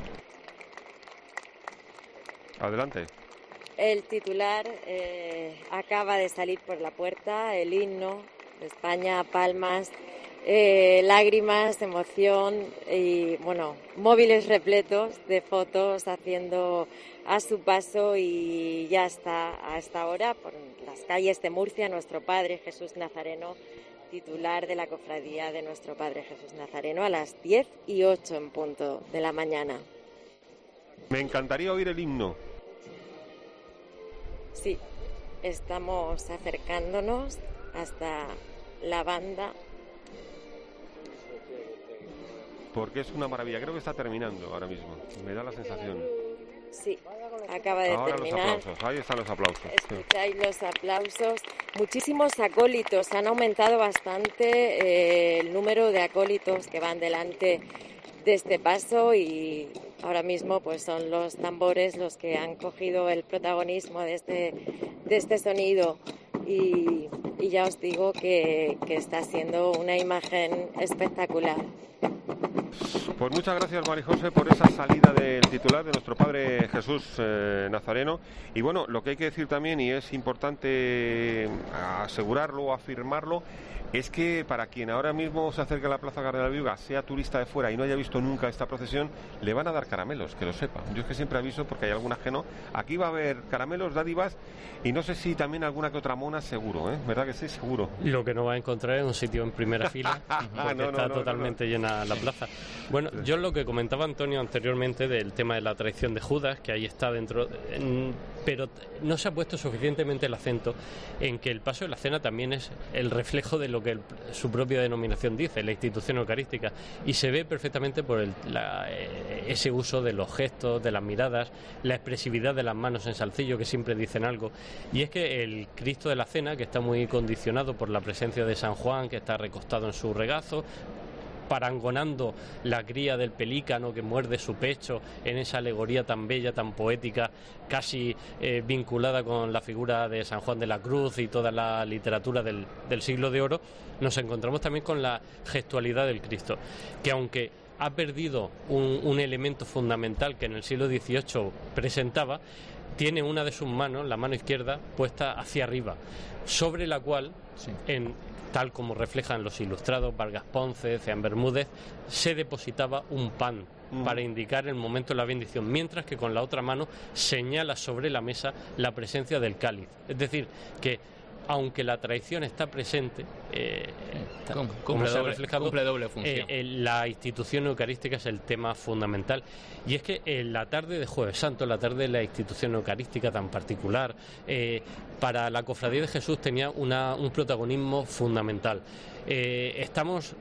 Adelante. El titular eh, acaba de salir por la puerta, el himno de España, palmas, eh, lágrimas, emoción y, bueno, móviles repletos de fotos haciendo a su paso, y ya está a esta hora por las calles de Murcia nuestro Padre Jesús Nazareno, titular de la cofradía de nuestro Padre Jesús Nazareno, a las diez y ocho en punto de la mañana. Me encantaría oír el himno. Sí, estamos acercándonos hasta la banda. Porque es una maravilla, creo que está terminando ahora mismo, me da la sensación. Sí, acaba de ahora terminar. Los aplausos, ahí están los aplausos. Escucháis los aplausos. Muchísimos acólitos, han aumentado bastante eh, el número de acólitos que van delante de este paso, y ahora mismo pues son los tambores los que han cogido el protagonismo de este, de este sonido, y, y ya os digo que, que está siendo una imagen espectacular. Pues muchas gracias, María José, por esa salida del titular de nuestro Padre Jesús eh, Nazareno. Y bueno, lo que hay que decir también, y es importante asegurarlo o afirmarlo, es que para quien ahora mismo se acerque a la Plaza de la Viuga, sea turista de fuera y no haya visto nunca esta procesión, le van a dar caramelos, que lo sepa. Yo es que siempre aviso porque hay algún ajeno. Aquí va a haber caramelos, dádivas, y no sé si también alguna que otra mona, seguro, ¿eh? ¿Verdad que sí? Seguro. Lo que no va a encontrar es un sitio en primera fila, porque no, no, está no, totalmente no, no. llena la plaza. Bueno, yo lo que comentaba Antonio anteriormente del tema de la traición de Judas, que ahí está dentro, en, pero no se ha puesto suficientemente el acento en que el paso de la cena también es el reflejo de lo que el, su propia denominación dice, la institución eucarística, y se ve perfectamente por el, la, eh, ese uso de los gestos, de las miradas, la expresividad de las manos en Salcillo, que siempre dicen algo. Y es que el Cristo de la Cena, que está muy condicionado por la presencia de San Juan, que está recostado en su regazo, parangonando la cría del pelícano que muerde su pecho en esa alegoría tan bella, tan poética, casi eh, vinculada con la figura de San Juan de la Cruz y toda la literatura del, del siglo de oro, nos encontramos también con la gestualidad del Cristo, que aunque ha perdido un, un elemento fundamental que en el siglo dieciocho presentaba, tiene una de sus manos, la mano izquierda, puesta hacia arriba, sobre la cual, sí. en tal como reflejan los ilustrados Vargas Ponce, Ceán Bermúdez, se depositaba un pan mm. para indicar el momento de la bendición, mientras que con la otra mano señala sobre la mesa la presencia del cáliz. Es decir, que aunque la tradición está presente, eh, Cum, como cumple, se ha doble, reflejado, cumple doble función. Eh, eh, la institución eucarística es el tema fundamental. Y es que en la tarde de Jueves Santo, la tarde de la institución eucarística tan particular, eh, para la Cofradía de Jesús tenía una, un protagonismo fundamental. Eh, estamos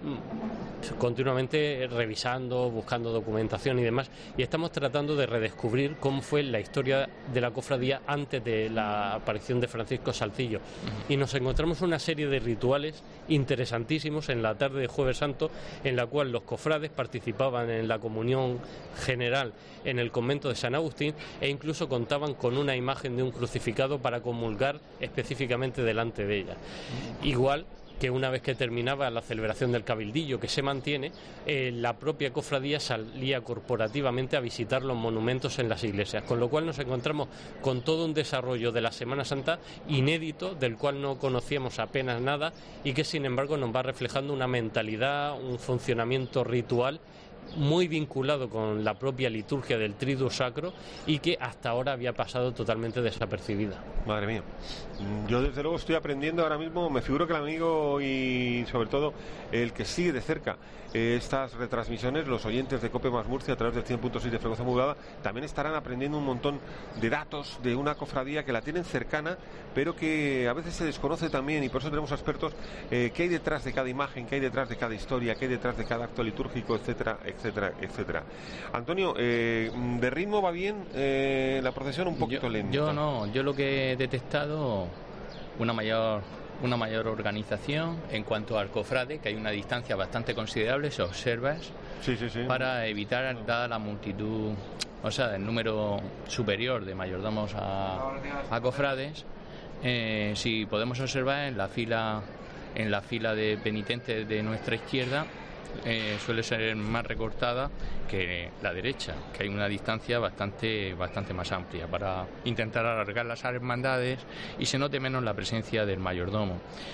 continuamente revisando, buscando documentación y demás, y estamos tratando de redescubrir cómo fue la historia de la cofradía antes de la aparición de Francisco Salcillo. Y nos encontramos una serie de rituales interesantísimos en la tarde de Jueves Santo, en la cual los cofrades participaban en la comunión general en el convento de San Agustín e incluso contaban con una imagen de un crucificado para comulgar específicamente delante de ella. Igual que una vez que terminaba la celebración del cabildillo, que se mantiene, eh, la propia cofradía salía corporativamente a visitar los monumentos en las iglesias, con lo cual nos encontramos con todo un desarrollo de la Semana Santa inédito, del cual no conocíamos apenas nada y que sin embargo nos va reflejando una mentalidad, un funcionamiento ritual muy vinculado con la propia liturgia del Triduo Sacro y que hasta ahora había pasado totalmente desapercibida. Madre mía, yo desde luego estoy aprendiendo ahora mismo. Me figuro que el amigo y sobre todo el que sigue de cerca eh, estas retransmisiones, los oyentes de COPE más Murcia a través del cien punto seis de frecuencia modulada, también estarán aprendiendo un montón de datos de una cofradía que la tienen cercana, pero que a veces se desconoce también, y por eso tenemos expertos eh, qué hay detrás de cada imagen, qué hay detrás de cada historia, qué hay detrás de cada acto litúrgico, etcétera, etcétera, etcétera. Antonio, eh, ¿de ritmo va bien eh, la procesión? Un poquito yo, lento. Yo no, yo lo que he detectado, una mayor una mayor organización en cuanto al cofrade, que hay una distancia bastante considerable, se observa, sí, sí, sí. para evitar, dada la multitud, o sea, el número superior de mayordomos a, a cofrades, eh, si podemos observar en la fila en la fila de penitentes de nuestra izquierda, Eh, suele ser más recortada que la derecha, que hay una distancia bastante bastante más amplia para intentar alargar las hermandades y se note menos la presencia del mayordomo.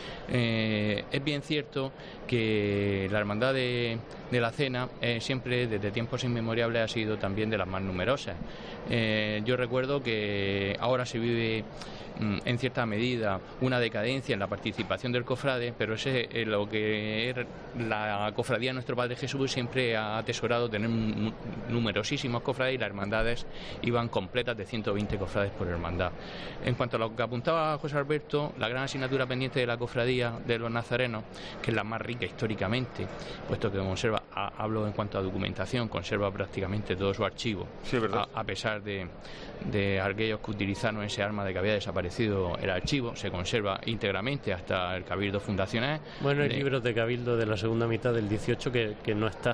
Eh, es bien cierto que la hermandad de, de la Cena eh, siempre desde tiempos inmemoriales ha sido también de las más numerosas. Eh, yo recuerdo que ahora se vive mm, en cierta medida una decadencia en la participación del cofrade, pero ese es lo que es la cofradía de nuestro Padre Jesús. Siempre ha atesorado tener un, numerosísimos cofrades y las hermandades iban completas de ciento veinte cofrades por hermandad. En cuanto a lo que apuntaba José Alberto, la gran asignatura pendiente de la cofradía de los nazarenos, que es la más rica históricamente, puesto que conserva, a, hablo en cuanto a documentación, conserva prácticamente todo su archivo, sí, ¿verdad? A, a pesar de, de aquellos que utilizaron ese arma de que había desaparecido el archivo, se conserva íntegramente hasta el Cabildo Fundacional. Bueno, hay de, libros de Cabildo de la segunda mitad del dieciocho que, que no está.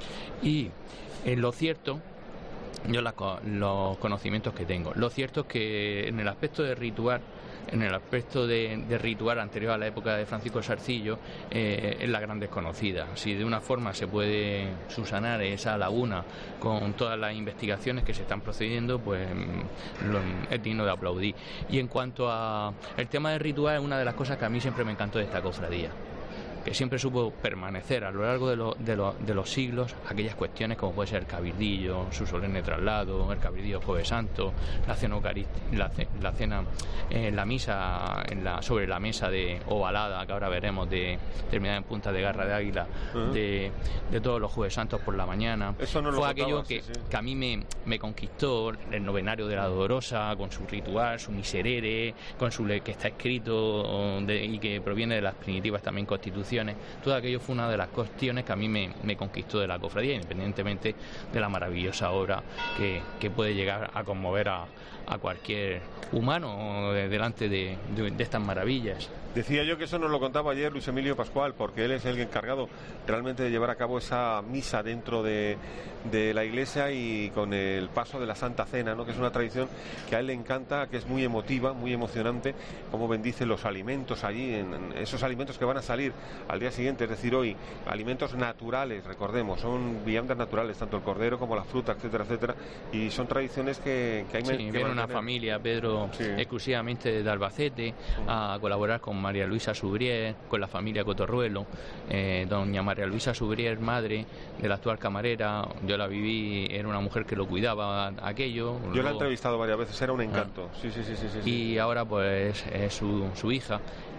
Y en lo cierto, yo la, los conocimientos que tengo, lo cierto es que en el aspecto de ritual, en el aspecto de, de ritual anterior a la época de Francisco Salcillo, eh, es la gran desconocida. Si de una forma se puede subsanar esa laguna con todas las investigaciones que se están procediendo, pues lo, es digno de aplaudir. Y en cuanto a el tema del ritual, es una de las cosas que a mí siempre me encantó de esta cofradía, que siempre supo permanecer a lo largo de, lo, de, lo, de los siglos aquellas cuestiones como puede ser el cabildillo, su solemne traslado, el cabildillo Jueves Santo, la cena la, la cena eh, la misa en la, sobre la mesa de ovalada, que ahora veremos, de terminada en punta de garra de águila, uh-huh. de, de todos los Jueves Santos por la mañana. Eso no lo Fue contaba, aquello que, sí, sí. que a mí me, me conquistó, el novenario de la Dolorosa, con su ritual, su miserere, con su que está escrito de, y que proviene de las primitivas también constituciones. Todo aquello fue una de las cuestiones que a mí me, me conquistó de la cofradía, independientemente de la maravillosa obra que, que puede llegar a conmover a, a cualquier humano delante de, de, de estas maravillas. Decía yo que eso nos lo contaba ayer Luis Emilio Pascual, porque él es el encargado realmente de llevar a cabo esa misa dentro de, de la iglesia y con el paso de la Santa Cena, ¿no? Que es una tradición que a él le encanta, que es muy emotiva, muy emocionante, cómo bendice los alimentos allí, en, en esos alimentos que van a salir al día siguiente, es decir, hoy, alimentos naturales, recordemos, son viandas naturales, tanto el cordero como la fruta, etcétera, etcétera, y son tradiciones que, que hay sí, que viene una familia, Pedro, sí. exclusivamente de Albacete, uh-huh. a colaborar con María Luisa Subrier, con la familia Cotorruelo. Eh, doña María Luisa Subrier, madre de la actual camarera, yo la viví, era una mujer que lo cuidaba aquello. Yo luego, la he entrevistado varias veces, era un encanto. Ah. Sí, sí, sí, sí, sí, sí. Y ahora pues es su, su hija.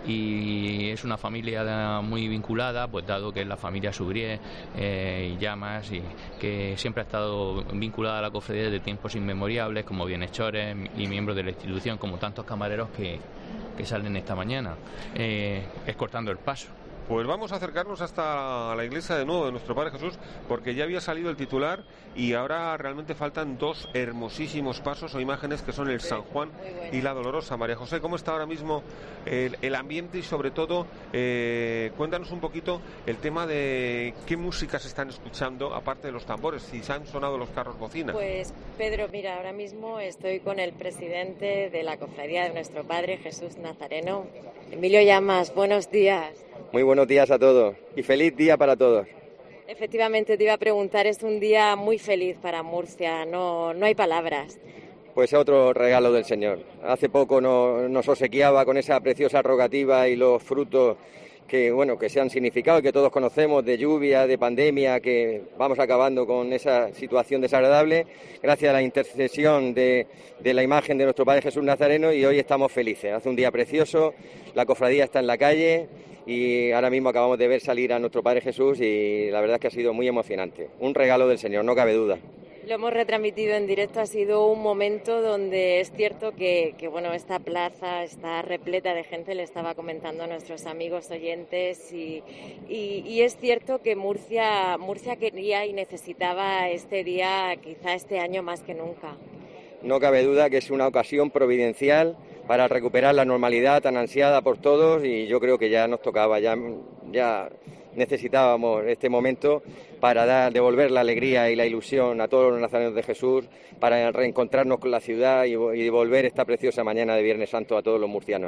Y es una familia muy vinculada, pues dado que es la familia Subrier eh, y Llamas, y que siempre ha estado vinculada a la cofradía desde tiempos inmemoriales, como bienhechores y miembros de la institución, como tantos camareros que, que salen esta mañana, eh, escortando el paso. Pues vamos a acercarnos hasta la iglesia de nuevo de nuestro Padre Jesús, porque ya había salido el titular y ahora realmente faltan dos hermosísimos pasos o imágenes que son el San Juan y la Dolorosa. María José, ¿cómo está ahora mismo el, el ambiente y sobre todo eh, cuéntanos un poquito el tema de qué músicas están escuchando aparte de los tambores, si se han sonado los carros bocina? Pues Pedro, mira, ahora mismo estoy con el presidente de la cofradía de nuestro Padre Jesús Nazareno, Emilio Llamas. Buenos días. Muy buenos días a todos y feliz día para todos. Efectivamente, te iba a preguntar, es un día muy feliz para Murcia, no, no hay palabras. Pues es otro regalo del Señor. Hace poco nos, nos obsequiaba con esa preciosa rogativa y los frutos que, bueno, que se han significado y que todos conocemos, de lluvia, de pandemia, que vamos acabando con esa situación desagradable, gracias a la intercesión de, de la imagen de nuestro Padre Jesús Nazareno, y hoy estamos felices. Hace un día precioso, la cofradía está en la calle y ahora mismo acabamos de ver salir a nuestro Padre Jesús y la verdad es que ha sido muy emocionante. Un regalo del Señor, no cabe duda. Lo hemos retransmitido en directo, ha sido un momento donde es cierto que, que bueno, esta plaza está repleta de gente, le estaba comentando a nuestros amigos oyentes, y, y, y es cierto que Murcia, Murcia quería y necesitaba este día, quizá este año más que nunca. No cabe duda que es una ocasión providencial para recuperar la normalidad tan ansiada por todos, y yo creo que ya nos tocaba, ya, ya necesitábamos este momento para dar, devolver la alegría y la ilusión a todos los nazarenos de Jesús, para reencontrarnos con la ciudad y, y devolver esta preciosa mañana de Viernes Santo a todos los murcianos.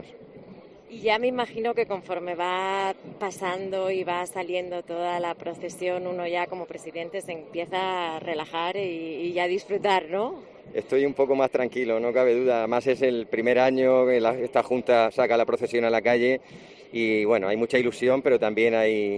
Y ya me imagino que conforme va pasando y va saliendo toda la procesión, uno ya como presidente se empieza a relajar y, y ya a disfrutar, ¿no? Estoy un poco más tranquilo, no cabe duda. Además es el primer año que la, esta Junta saca la procesión a la calle y bueno, hay mucha ilusión, pero también hay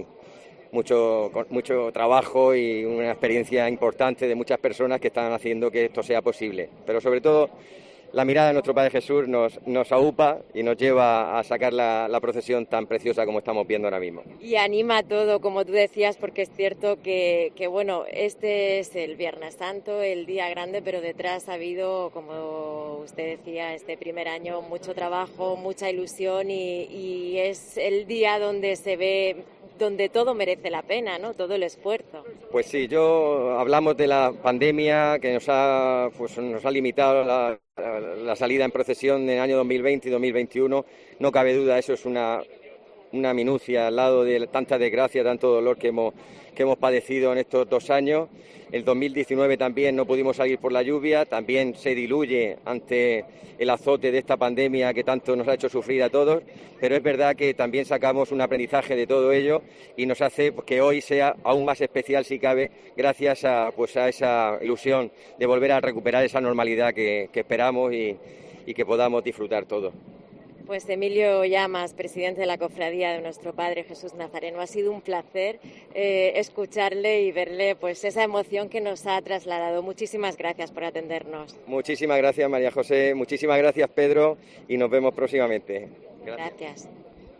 mucho, mucho trabajo y una experiencia importante de muchas personas que están haciendo que esto sea posible. Pero sobre todo la mirada de nuestro Padre Jesús nos, nos aupa y nos lleva a sacar la, la procesión tan preciosa como estamos viendo ahora mismo. Y anima todo, como tú decías, porque es cierto que, que bueno, este es el Viernes Santo, el día grande, pero detrás ha habido, como usted decía, este primer año mucho trabajo, mucha ilusión y, y es el día donde se ve, donde todo merece la pena, ¿no? Todo el esfuerzo. Pues sí, yo hablamos de la pandemia que nos ha, pues, nos ha limitado la, la, la salida en procesión en el año dos mil veinte y dos mil veintiuno. No cabe duda, eso es una, una minucia al lado de tanta desgracia, tanto dolor que hemos, que hemos padecido en estos dos años. El dos mil diecinueve también no pudimos salir por la lluvia, también se diluye ante el azote de esta pandemia que tanto nos ha hecho sufrir a todos, pero es verdad que también sacamos un aprendizaje de todo ello y nos hace que hoy sea aún más especial si cabe, gracias a, pues a esa ilusión de volver a recuperar esa normalidad que, que esperamos y, y que podamos disfrutar todos. Pues Emilio Llamas, presidente de la Cofradía de nuestro Padre Jesús Nazareno, ha sido un placer eh, escucharle y verle pues esa emoción que nos ha trasladado. Muchísimas gracias por atendernos. Muchísimas gracias, María José, muchísimas gracias, Pedro, y nos vemos próximamente. Gracias. gracias.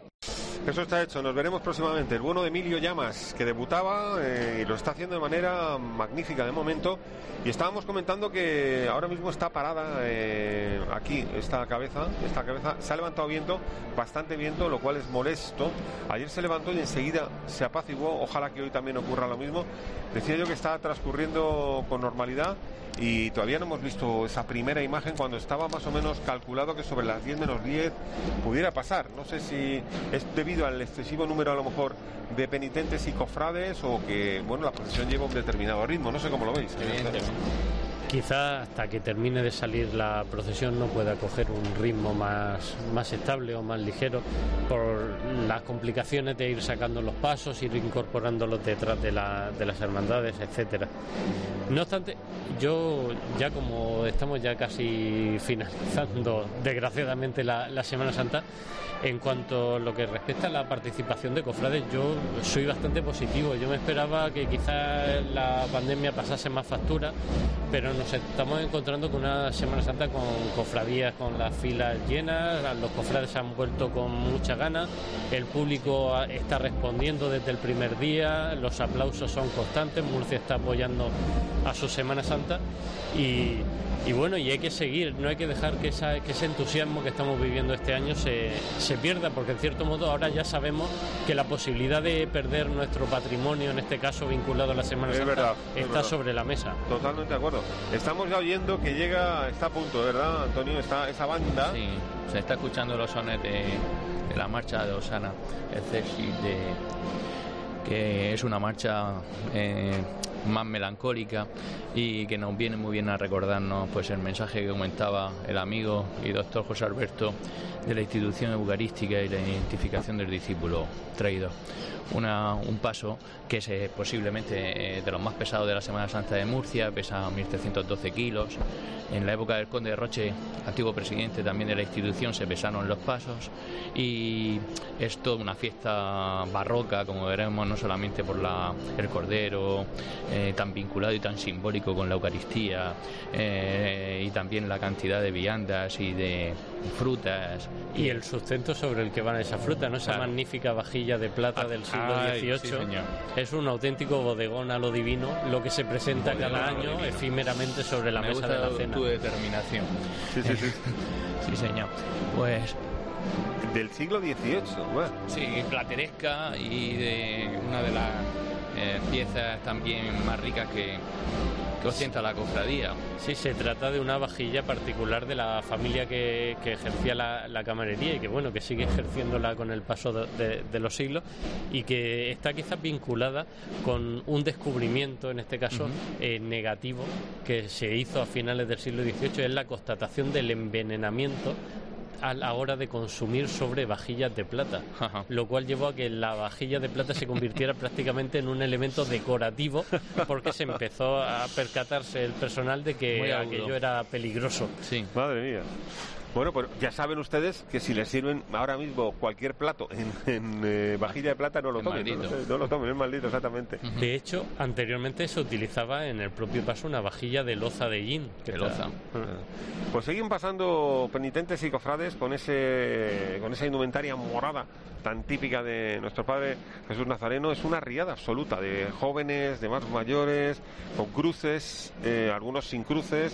Eso está hecho, nos veremos próximamente. El bueno de Emilio Llamas, que debutaba eh, y lo está haciendo de manera magnífica de momento. Y estábamos comentando que ahora mismo está parada eh, aquí esta cabeza, esta cabeza se ha levantado viento, bastante viento, lo cual es molesto. Ayer se levantó y enseguida se apaciguó, ojalá que hoy también ocurra lo mismo. Decía yo que está transcurriendo con normalidad y todavía no hemos visto esa primera imagen cuando estaba más o menos calculado que sobre las diez menos diez pudiera pasar. No sé si es debido al excesivo número a lo mejor de penitentes y cofrades o que, bueno, la procesión lleva un determinado ritmo, no sé cómo lo veis. quizá hasta que termine de salir la procesión no pueda coger un ritmo más, más estable o más ligero por las complicaciones de ir sacando los pasos, ir incorporándolos detrás de, la, de las hermandades, etcétera. No obstante, yo ya como estamos ya casi finalizando desgraciadamente la, la Semana Santa, en cuanto a lo que respecta a la participación de cofrades, yo soy bastante positivo. Yo me esperaba que quizás la pandemia pasase más factura, pero nos estamos encontrando con una Semana Santa con cofradías con las filas llenas, los cofrades han vuelto con mucha ganas, el público está respondiendo desde el primer día, los aplausos son constantes, Murcia está apoyando a su Semana Santa y... Y bueno, y hay que seguir, no hay que dejar que, esa, que ese entusiasmo que estamos viviendo este año se, se pierda, porque en cierto modo ahora ya sabemos que la posibilidad de perder nuestro patrimonio, en este caso vinculado a la Semana Santa, verdad, está verdad. sobre la mesa. Totalmente de acuerdo. Estamos ya oyendo que llega, está a punto, ¿verdad, Antonio? Está esa banda. Sí, se está escuchando los sones de, de la marcha de Osana, Excelsis, de, que es una marcha... Eh, más melancólica y que nos viene muy bien a recordarnos pues el mensaje que comentaba el amigo y doctor José Alberto de la institución eucarística y la identificación del discípulo traído. Una, un paso que es eh, posiblemente eh, de los más pesados de la Semana Santa de Murcia, pesa mil trescientos doce kilos. En la época del conde de Roche, antiguo presidente también de la institución, se pesaron los pasos y es toda una fiesta barroca, como veremos, no solamente por la, el cordero eh, tan vinculado y tan simbólico con la Eucaristía eh, y también la cantidad de viandas y de frutas. Y, y el sustento sobre el que van esa fruta, ¿no? Esa claro. magnífica vajilla de plata del siglo dieciocho. Sí, es un auténtico bodegón a lo divino, lo que se presenta bodegón cada año divino. Efímeramente sobre la Me mesa gusta de la cena. Tu determinación. Sí, sí, sí. Sí, señor. Pues... Del siglo dieciocho, bueno. Sí, plateresca y de una de las eh, piezas también más ricas que... que ostenta la cofradía. Sí, se trata de una vajilla particular de la familia que, que ejercía la, la camarería y que bueno, que sigue ejerciéndola con el paso de, de, de los siglos y que está quizás vinculada con un descubrimiento, en este caso, uh-huh. eh, negativo, que se hizo a finales del siglo dieciocho, es la constatación del envenenamiento a la hora de consumir sobre vajillas de plata, Ajá. lo cual llevó a que la vajilla de plata se convirtiera prácticamente en un elemento decorativo porque se empezó a percatarse el personal de que aquello era peligroso. Sí. Madre mía. Bueno, pues ya saben ustedes que si les sirven ahora mismo cualquier plato en, en eh, vajilla de plata, no lo tomen. No, no, no lo tomen, es maldito, exactamente. De hecho, anteriormente se utilizaba en el propio paso una vajilla de loza de yin. De loza. Uh-huh. Pues siguen pasando penitentes y cofrades con ese con esa indumentaria morada tan típica de nuestro Padre Jesús Nazareno. Es una riada absoluta de jóvenes, de más mayores, con cruces, eh, algunos sin cruces.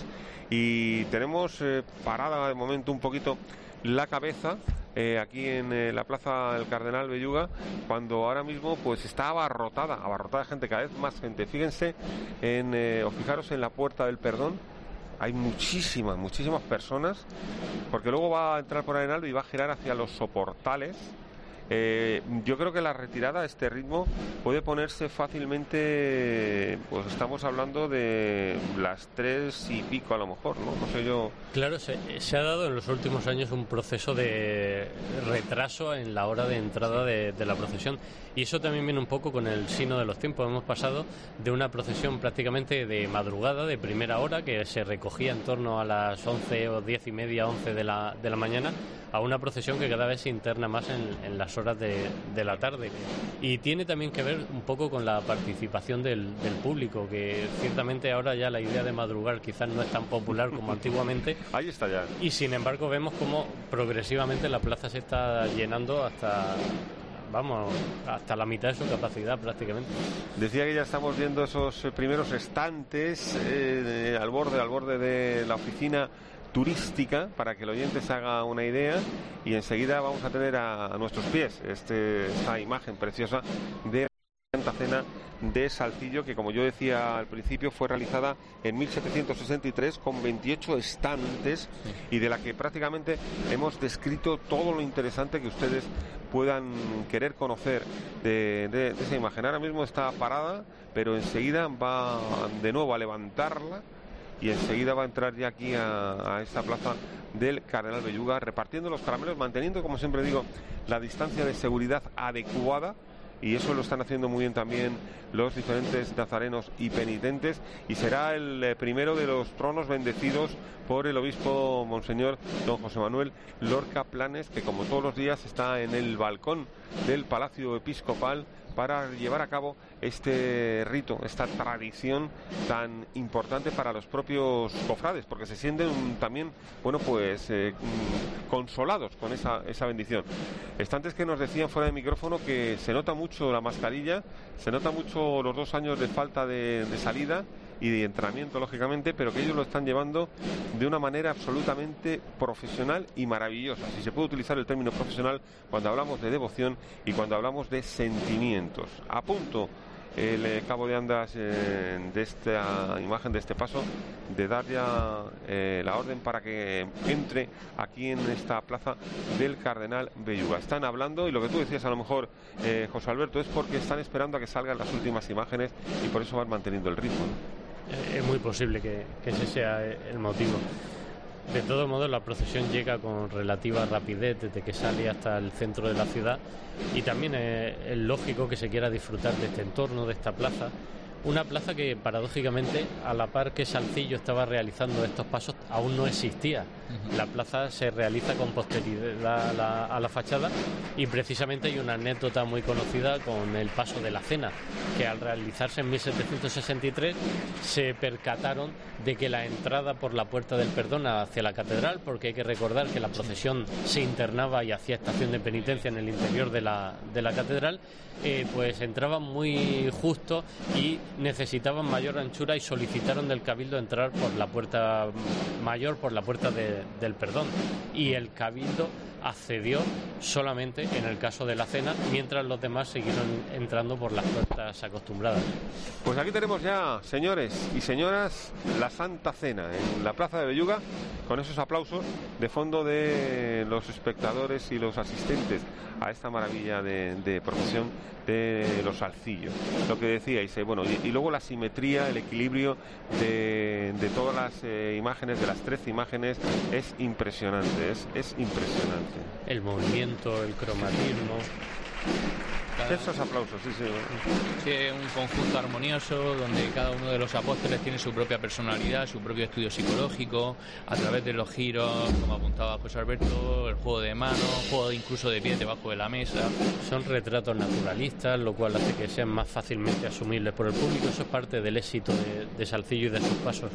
Y tenemos eh, parada de momento un poquito la cabeza eh, aquí en eh, la Plaza del Cardenal Belluga, cuando ahora mismo pues está abarrotada, abarrotada de gente, cada vez más gente. Fíjense en, eh, o fijaros en la Puerta del Perdón, hay muchísimas, muchísimas personas, porque luego va a entrar por Arenal y va a girar hacia los soportales. Eh, yo creo que la retirada a este ritmo puede ponerse fácilmente, pues estamos hablando de las tres y pico a lo mejor, ¿no? No sé yo. Claro, se, se ha dado en los últimos años un proceso de retraso en la hora de entrada de, de la procesión, y eso también viene un poco con el signo de los tiempos. Hemos pasado de una procesión prácticamente de madrugada, de primera hora, que se recogía en torno a las once o diez y media, once de la, de la mañana, a una procesión que cada vez se interna más en, en las horas de, de la tarde, y tiene también que ver un poco con la participación del, del público, que ciertamente ahora ya la idea de madrugar quizás no es tan popular como antiguamente. Ahí está ya. Y sin embargo vemos como progresivamente la plaza se está llenando hasta vamos, hasta la mitad de su capacidad prácticamente. Decía que ya estamos viendo esos primeros estantes eh, al borde, al borde de la oficina turística, para que el oyente se haga una idea, y enseguida vamos a tener a, a nuestros pies este, esta imagen preciosa de la Santa Cena de Saltillo, que como yo decía al principio fue realizada en mil setecientos sesenta y tres con veintiocho estantes, y de la que prácticamente hemos descrito todo lo interesante que ustedes puedan querer conocer de, de, de esa imagen. Ahora mismo está parada, pero enseguida va de nuevo a levantarla y enseguida va a entrar ya aquí a, a esta plaza del Cardenal Belluga, repartiendo los caramelos, manteniendo, como siempre digo, la distancia de seguridad adecuada. Y eso lo están haciendo muy bien también los diferentes nazarenos y penitentes, y será el eh, primero de los tronos bendecidos por el obispo Monseñor don José Manuel Lorca Planes, que como todos los días está en el balcón del Palacio Episcopal para llevar a cabo este rito, esta tradición tan importante para los propios cofrades, porque se sienten también, bueno, pues eh, consolados con esa, esa bendición. Estantes que nos decían fuera de micrófono que se nota mucho la mascarilla, se nota mucho los dos años de falta de, de salida y de entrenamiento, lógicamente, pero que ellos lo están llevando de una manera absolutamente profesional y maravillosa, si se puede utilizar el término profesional cuando hablamos de devoción y cuando hablamos de sentimientos. A punto el eh, cabo de andas eh, de esta imagen, de este paso, de dar ya eh, la orden para que entre aquí en esta plaza del Cardenal Belluga. Están hablando, y lo que tú decías a lo mejor, eh, José Alberto, es porque están esperando a que salgan las últimas imágenes y por eso van manteniendo el ritmo, ¿no? Es muy posible que, que ese sea el motivo. De todos modos, la procesión llega con relativa rapidez desde que sale hasta el centro de la ciudad, y también es, es lógico que se quiera disfrutar de este entorno, de esta plaza. Una plaza que, paradójicamente, a la par que Salcillo estaba realizando estos pasos, aún no existía. Uh-huh. La plaza se realiza con posterioridad a la, a la fachada, y precisamente hay una anécdota muy conocida con el paso de la Cena, que al realizarse en mil setecientos sesenta y tres se percataron de que la entrada por la Puerta del Perdón hacia la catedral, porque hay que recordar que la procesión se internaba y hacía estación de penitencia en el interior de la, de la catedral, eh, pues entraban muy justo y necesitaban mayor anchura, y solicitaron del Cabildo entrar por la puerta mayor, por la Puerta de, del Perdón, y el Cabildo accedió solamente en el caso de la Cena, mientras los demás siguieron entrando por las puertas acostumbradas. Pues aquí tenemos ya, señores y señoras, la Santa Cena en la plaza de Belluga, con esos aplausos de fondo de los espectadores y los asistentes a esta maravilla de, de procesión de los Salcillos. Lo que decíais, eh, bueno, y, y luego la simetría, el equilibrio de, de todas las eh, imágenes, de las trece imágenes, es impresionante, es, es impresionante. El movimiento, el cromatismo. Cada... Esos aplausos, sí, sí. Sí, es un conjunto armonioso donde cada uno de los apóstoles tiene su propia personalidad, su propio estudio psicológico, a través de los giros, como apuntaba José Alberto, el juego de manos, juego incluso de pies debajo de la mesa. Son retratos naturalistas, lo cual hace que sean más fácilmente asumibles por el público. Eso es parte del éxito de, de Salcillo y de sus pasos.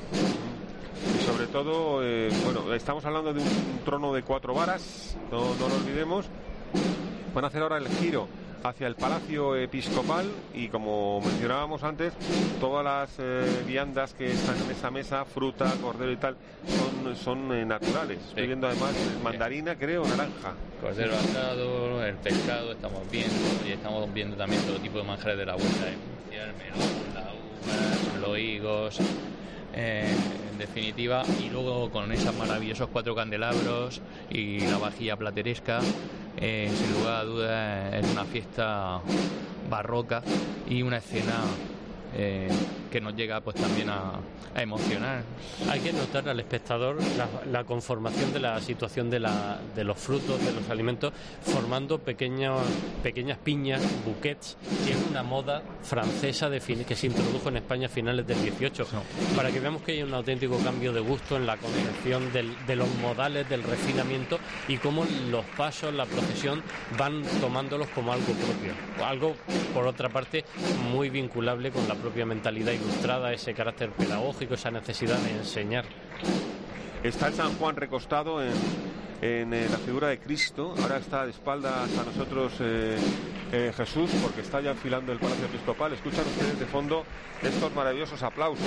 Y sobre todo, eh, bueno, estamos hablando de un, un trono de cuatro varas, no, no lo olvidemos. Van a hacer ahora el giro hacia el Palacio Episcopal, y como mencionábamos antes, todas las eh, viandas que están en esa mesa, fruta, cordero y tal, son, son eh, naturales. Sí. Estoy viendo además mandarina, creo, naranja. Cordero asado, el pescado estamos viendo, y estamos viendo también todo tipo de manjares de la huerta de Murcia, el melón, las uvas, los higos, eh, en definitiva, y luego con esos maravillosos cuatro candelabros y la vajilla plateresca. Eh, sin lugar a dudas es una fiesta barroca y una escena eh, que nos llega pues también a, a emocionar. Hay que notar al espectador la, la conformación de la situación de, la, de los frutos, de los alimentos, formando pequeños, pequeñas piñas, bouquets, que es una moda francesa de fin, que se introdujo en España a finales del dieciocho, no. para que veamos que hay un auténtico cambio de gusto en la concepción del, de los modales, del refinamiento, y cómo los pasos, la procesión, van tomándolos como algo propio, algo por otra parte muy vinculable con la propia mentalidad ilustrada, ese carácter pedagógico, esa necesidad de enseñar. Está el San Juan recostado en, en eh, la figura de Cristo. Ahora está de espaldas a nosotros eh, eh, Jesús, porque está ya enfilando el Palacio Episcopal. Escuchan ustedes de fondo estos maravillosos aplausos.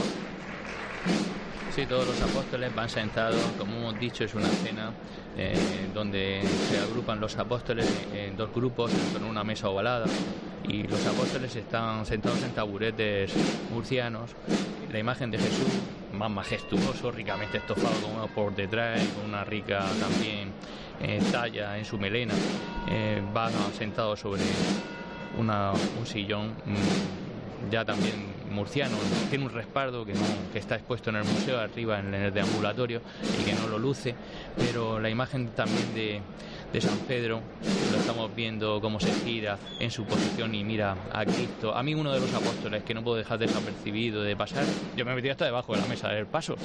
Sí, todos los apóstoles van sentados, como hemos dicho, es una cena eh, donde se agrupan los apóstoles en dos grupos en torno a una mesa ovalada, y los apóstoles están sentados en taburetes murcianos. La imagen de Jesús, más majestuoso, ricamente estofado como por detrás, y con una rica también eh, talla en su melena, eh, va sentado sobre una, un sillón mmm, ya también murciano, tiene un respaldo que, no, que está expuesto en el museo arriba en el deambulatorio y que no lo luce, pero la imagen también de, de San Pedro, lo estamos viendo cómo se gira en su posición y mira a Cristo. A mí uno de los apóstoles que no puedo dejar desapercibido de pasar, yo me metí hasta debajo de la mesa del paso,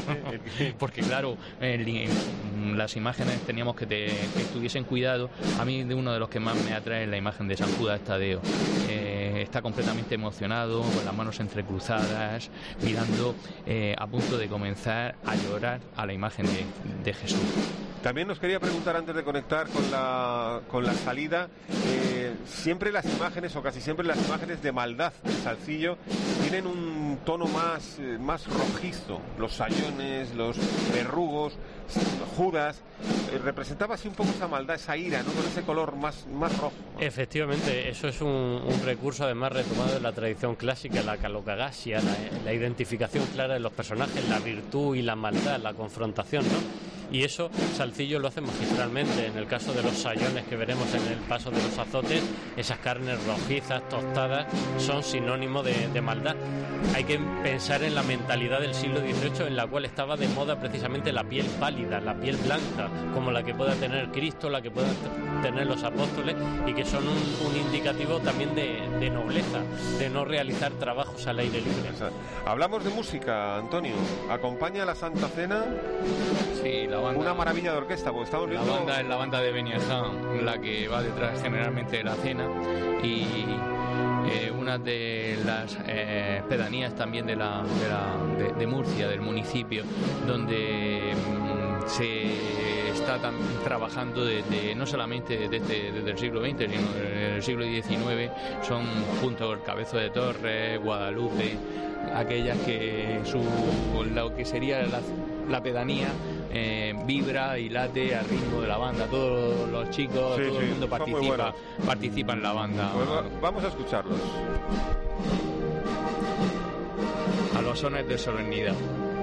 porque claro, el, las imágenes teníamos que, te, que tuviesen cuidado. A mí de uno de los que más me atrae es la imagen de San Judas Tadeo. Eh, está completamente emocionado, con las manos entrecruzadas, mirando eh, a punto de comenzar a llorar a la imagen de, de Jesús. También nos quería preguntar antes de conectar con la, con la salida, eh, siempre las imágenes o casi siempre las imágenes de maldad del Salcillo tienen un tono más, eh, más rojizo, los sayones, los verrugos, Judas, eh, representaba así un poco esa maldad, esa ira, ¿no? Con ese color más, más rojo, ¿no? Efectivamente, eso es un, un recurso además retomado de la tradición clásica, la calocagasia, la, la identificación clara de los personajes, la virtud y la maldad, la confrontación, ¿no? Y eso Salcillo lo hace magistralmente. En el caso de los sayones que veremos en el paso de los azotes, esas carnes rojizas, tostadas, son sinónimo de, de maldad. Hay que pensar en la mentalidad del siglo dieciocho, en la cual estaba de moda precisamente la piel pálida, la piel blanca, como la que pueda tener Cristo, la que puedan tener los apóstoles, y que son un, un indicativo también de, de nobleza, de no realizar trabajos al aire libre. Hablamos de música, Antonio. ¿Acompaña la Santa Cena? Sí, la banda, una maravilla de orquesta, porque estamos viendo... La banda es la banda de Beniaján, la que va detrás generalmente de la cena, y eh, una de las eh, pedanías también de, la, de, la, de, de Murcia, del municipio, donde mm, se está tam, trabajando desde, no solamente desde, desde el siglo veinte, sino desde el siglo diecinueve, son junto al Cabezo de Torres, Guadalupe, aquellas que su, lo que sería la, la pedanía eh, vibra y late al ritmo de la banda. Todos los chicos, sí, todo sí, el mundo participa, participa en la banda. Pues va, vamos a escucharlos. A los sones de solemnidad.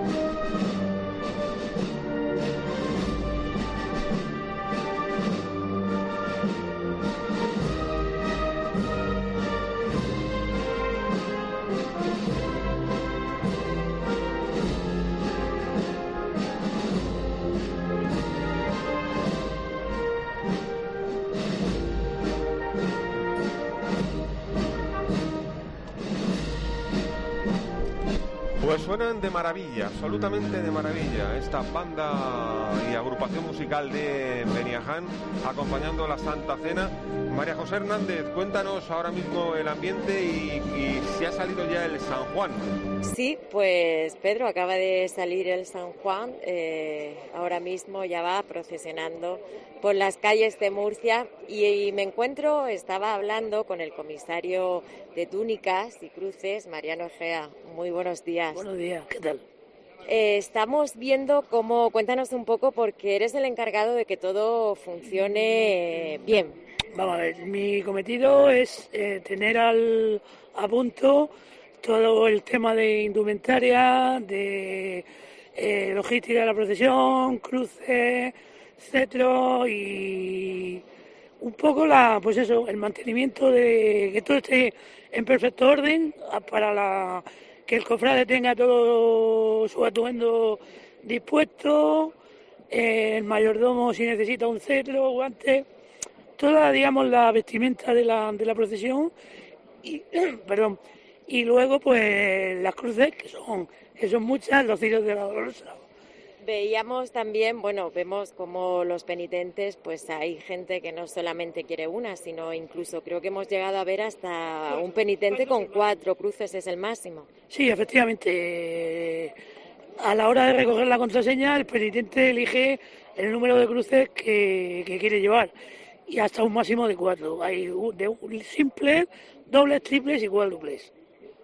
Pues suenan de maravilla, absolutamente de maravilla, esta banda y agrupación musical de Beniaján acompañando la Santa Cena. María José Hernández, cuéntanos ahora mismo el ambiente y, y si ha salido ya el San Juan. Sí, pues Pedro, acaba de salir el San Juan, eh, ahora mismo ya va procesionando por las calles de Murcia y, y me encuentro, estaba hablando con el comisario de túnicas y cruces, Mariano Egea. Muy buenos días. Buenos días, ¿qué tal? Eh, estamos viendo cómo, cuéntanos un poco, porque eres el encargado de que todo funcione bien. Vamos a ver, mi cometido es eh, tener al, a punto todo el tema de indumentaria, de eh, logística de la procesión, cruces, cetro y un poco la, pues eso, el mantenimiento de que todo esté en perfecto orden para la, que el cofrade tenga todo su atuendo dispuesto, eh, el mayordomo si necesita un cetro, guantes, toda, digamos, la vestimenta de la, de la procesión y, perdón, y luego pues las cruces, que son, que son muchas, los cirios de la Dolorosa. Veíamos también, bueno, vemos como los penitentes, pues hay gente que no solamente quiere una, sino incluso creo que hemos llegado a ver hasta un penitente con cuatro cruces, es el máximo. Sí, efectivamente. A la hora de recoger la contraseña, el penitente elige el número de cruces que, que quiere llevar y hasta un máximo de cuatro. Hay de simples, dobles, triples y cuádruples.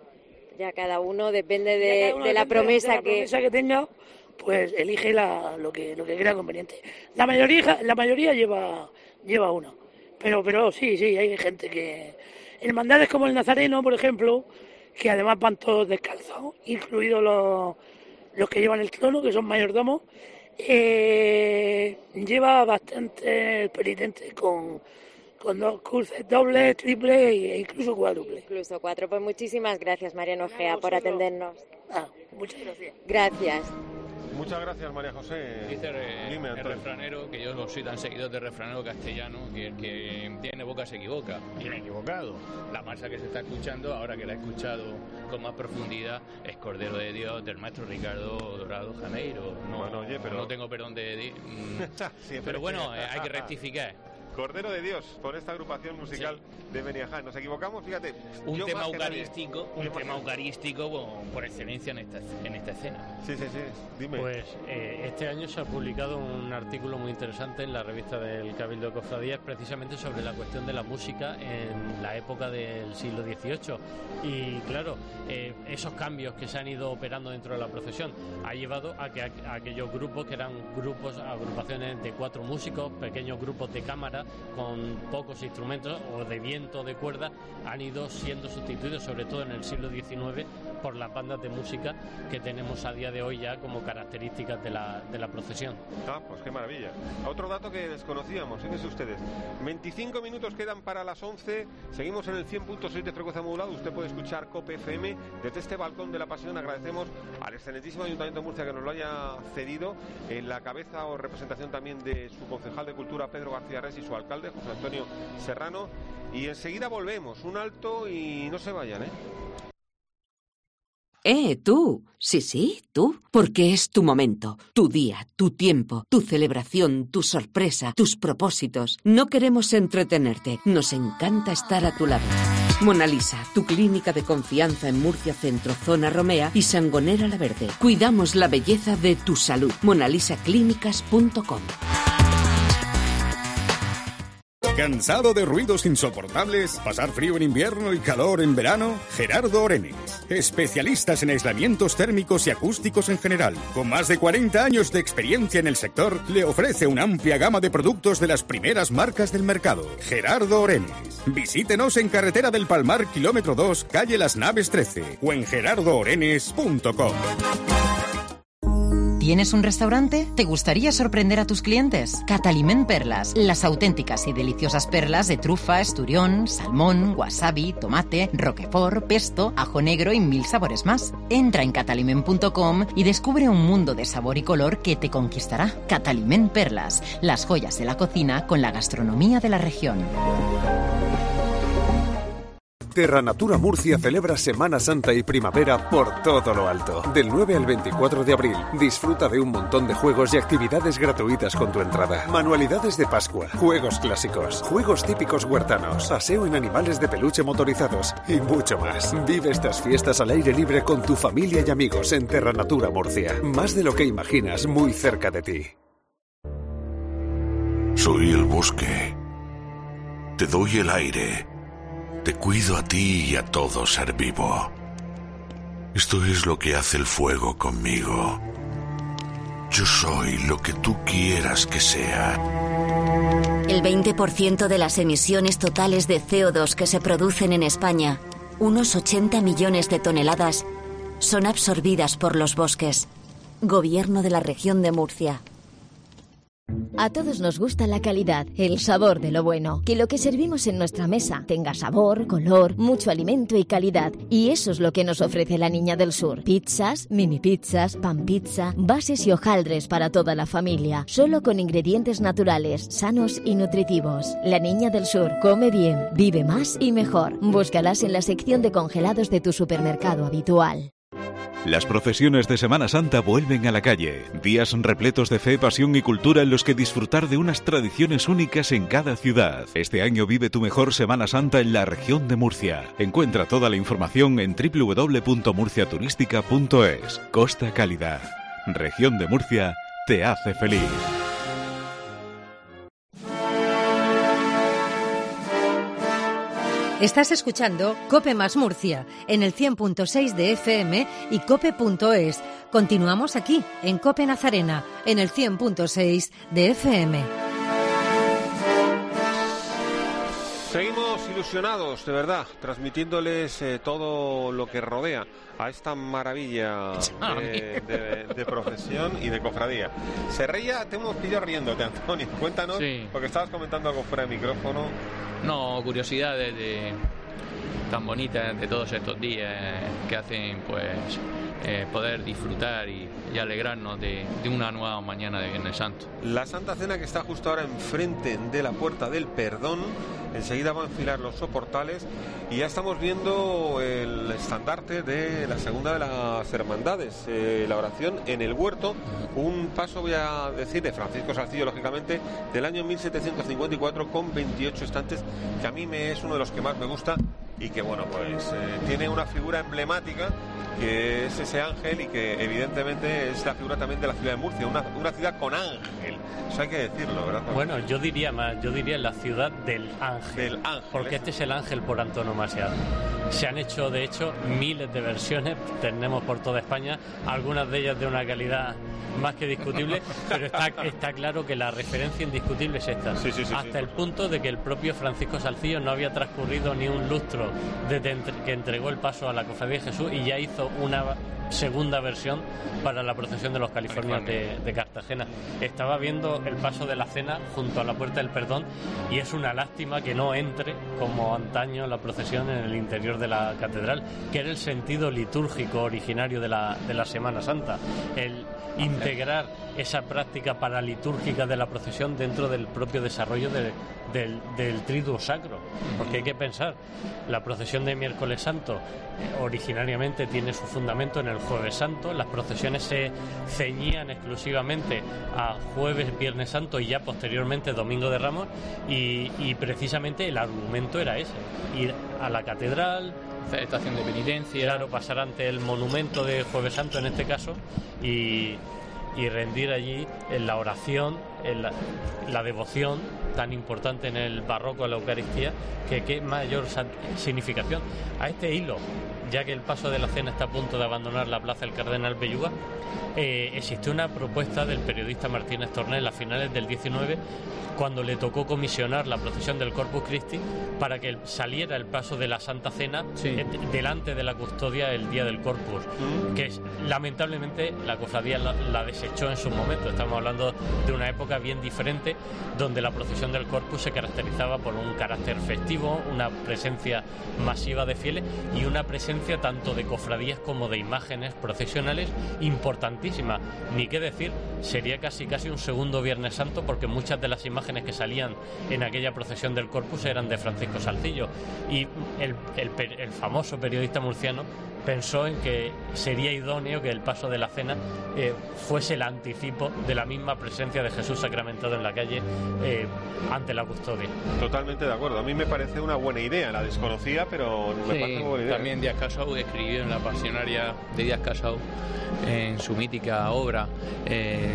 Ya cada uno depende de, uno de la depende promesa, de la que... promesa que tenga, pues elige la, lo que lo que crea conveniente. La mayoría la mayoría lleva lleva uno, pero pero sí sí hay gente que hermandades como el Nazareno, por ejemplo, que además van todos descalzos, incluidos los los que llevan el trono, que son mayordomos, eh, lleva bastante el penitente con con dos cruces dobles, triples e incluso cuádruples. Incluso cuatro. Pues muchísimas gracias, Mariano Ojea, por atendernos. Ah, muchas gracias. Gracias. Muchas gracias, María José. Dice el, Dime, el refranero, que yo no soy tan seguidor de refranero castellano, que el que tiene boca se equivoca. Bien equivocado. La marcha que se está escuchando, ahora que la he escuchado con más profundidad, es Cordero de Dios del maestro Ricardo Dorado Janeiro. No, bueno, oye, pero... no tengo perdón de... de mm, pero bueno, eh, hay que rectificar. Cordero de Dios, por esta agrupación musical sí. de Beniaján. Nos equivocamos, fíjate. Un tema eucarístico, un tema eucarístico por, por excelencia en esta, en esta escena. Sí, sí, sí. Dime. Pues eh, este año se ha publicado un artículo muy interesante en la revista del Cabildo de Cofradías, precisamente sobre la cuestión de la música en la época del siglo dieciocho. Y claro, eh, esos cambios que se han ido operando dentro de la procesión ha llevado a que a, a aquellos grupos que eran grupos, agrupaciones de cuatro músicos, pequeños grupos de cámara, con pocos instrumentos o de viento, de cuerda, han ido siendo sustituidos, sobre todo en el siglo diecinueve, por las bandas de música que tenemos a día de hoy ya como características de la, de la procesión. Ah, pues qué maravilla. Otro dato que desconocíamos, fíjense ustedes, veinticinco minutos quedan para las once, seguimos en el cien punto seis de frecuencia modulada, usted puede escuchar COPE F M desde este balcón de la Pasión. Agradecemos al excelentísimo Ayuntamiento de Murcia que nos lo haya cedido, en la cabeza o representación también de su concejal de Cultura, Pedro García Res, y su alcalde, José Antonio Serrano, y enseguida volvemos, un alto y no se vayan, ¿eh? Eh, tú. Sí, sí, tú. Porque es tu momento, tu día, tu tiempo, tu celebración, tu sorpresa, tus propósitos. No queremos entretenerte, nos encanta estar a tu lado. Mona Lisa, tu clínica de confianza en Murcia Centro, Zona Romea y Sangonera La Verde. Cuidamos la belleza de tu salud. monalisa clínicas punto com. ¿Cansado de ruidos insoportables? ¿Pasar frío en invierno y calor en verano? Gerardo Orenes, especialistas en aislamientos térmicos y acústicos en general. Con más de cuarenta años de experiencia en el sector, le ofrece una amplia gama de productos de las primeras marcas del mercado. Gerardo Orenes. Visítenos en Carretera del Palmar, kilómetro dos, calle Las Naves trece, o en gerardo orenes punto com. ¿Tienes un restaurante? ¿Te gustaría sorprender a tus clientes? Cataliment Perlas, las auténticas y deliciosas perlas de trufa, esturión, salmón, wasabi, tomate, roquefort, pesto, ajo negro y mil sabores más. Entra en cataliment punto com y descubre un mundo de sabor y color que te conquistará. Cataliment Perlas, las joyas de la cocina con la gastronomía de la región. Terra Natura Murcia celebra Semana Santa y Primavera por todo lo alto. Del nueve al veinticuatro de abril, disfruta de un montón de juegos y actividades gratuitas con tu entrada. Manualidades de Pascua, juegos clásicos, juegos típicos huertanos, paseo en animales de peluche motorizados y mucho más. Vive estas fiestas al aire libre con tu familia y amigos en Terra Natura Murcia. Más de lo que imaginas, muy cerca de ti. Soy el bosque. Te doy el aire. Te cuido a ti y a todo ser vivo. Esto es lo que hace el fuego conmigo. Yo soy lo que tú quieras que sea. El veinte por ciento de las emisiones totales de C O dos que se producen en España, unos ochenta millones de toneladas, son absorbidas por los bosques. Gobierno de la Región de Murcia. A todos nos gusta la calidad, el sabor de lo bueno. Que lo que servimos en nuestra mesa tenga sabor, color, mucho alimento y calidad. Y eso es lo que nos ofrece la Niña del Sur. Pizzas, mini pizzas, pan pizza, bases y hojaldres para toda la familia. Solo con ingredientes naturales, sanos y nutritivos. La Niña del Sur come bien, vive más y mejor. Búscalas en la sección de congelados de tu supermercado habitual. Las procesiones de Semana Santa vuelven a la calle. Días repletos de fe, pasión y cultura en los que disfrutar de unas tradiciones únicas en cada ciudad. Este año vive tu mejor Semana Santa en la región de Murcia. Encuentra toda la información en doble u doble u doble u punto murcia turística punto es. Costa Calidad. Región de Murcia te hace feliz. Estás escuchando COPE más Murcia en el cien punto seis de F M y cope punto es. Continuamos aquí en COPE Nazarena en el cien punto seis de F M. Seguimos ilusionados, de verdad, transmitiéndoles eh, todo lo que rodea a esta maravilla de, de, de profesión y de cofradía. Se reía, te hemos pillado riéndote, Antonio. Cuéntanos, sí. Porque estabas comentando algo fuera de micrófono. No, curiosidades de, tan bonitas de todos estos días que hacen pues eh, poder disfrutar y, y alegrarnos de, de una nueva mañana de Viernes Santo. La Santa Cena, que está justo ahora enfrente de la Puerta del Perdón. Enseguida van a enfilar los soportales y ya estamos viendo el estandarte de la segunda de las hermandades, eh, la oración en el huerto, un paso, voy a decir, de Francisco Salcillo, lógicamente, del año mil setecientos cincuenta y cuatro, con veintiocho estantes, que a mí me es uno de los que más me gusta y que, bueno, pues eh, tiene una figura emblemática, que es ese ángel, y que evidentemente es la figura también de la ciudad de Murcia, una, una ciudad con ángel, eso hay que decirlo, ¿verdad? Bueno, yo diría más, yo diría la ciudad del ángel, del ángel, porque este es el ángel por antonomasia. Se han hecho, de hecho, miles de versiones, tenemos por toda España, algunas de ellas de una calidad más que discutible, pero está, está claro que la referencia indiscutible es esta. Sí, sí, sí, hasta sí, el punto de que el propio Francisco Salcillo no había transcurrido ni un lustro desde que entregó el paso a la Cofradía de Jesús y ya hizo una segunda versión para la procesión de los Californios de, de Cartagena. Estaba viendo el paso de la cena junto a la Puerta del Perdón y es una lástima que no entre como antaño la procesión en el interior de la catedral, que era el sentido litúrgico originario de la, de la Semana Santa, el integrar esa práctica paralitúrgica de la procesión dentro del propio desarrollo de, del, del Triduo Sacro, porque hay que pensar, la procesión de Miércoles Santo eh, originariamente tiene su fundamento en el Jueves Santo, las procesiones se ceñían exclusivamente a Jueves, Viernes Santo y ya posteriormente Domingo de Ramos, y, y precisamente el argumento era ese, ir a la catedral, estación de penitencia, claro, pasar ante el monumento de Jueves Santo en este caso y, y rendir allí en la oración, en la, la devoción tan importante en el barroco a la Eucaristía, que qué mayor significación. A este hilo, ya que el paso de la cena está a punto de abandonar la plaza del Cardenal Belluga, eh, existió una propuesta del periodista Martínez Tornel a finales del diecinueve, cuando le tocó comisionar la procesión del Corpus Christi para que saliera el paso de la Santa Cena sí. eh, delante de la custodia el día del Corpus, mm. que es, lamentablemente la cofradía la, la desechó en su momento. Estamos hablando de una época bien diferente, donde la procesión del Corpus se caracterizaba por un carácter festivo, una presencia masiva de fieles y una presencia tanto de cofradías como de imágenes procesionales importantísima. Ni qué decir, sería casi casi un segundo Viernes Santo, porque muchas de las imágenes que salían en aquella procesión del Corpus eran de Francisco Salcillo, y el, el, el famoso periodista murciano pensó en que sería idóneo que el paso de la cena eh, fuese el anticipo de la misma presencia de Jesús sacramentado en la calle eh, ante la custodia. Totalmente de acuerdo, a mí me parece una buena idea, la desconocía, pero me sí, parece una buena idea. También Díaz Casau escribió en la Pasionaria de Díaz Casau, en su mítica obra, eh,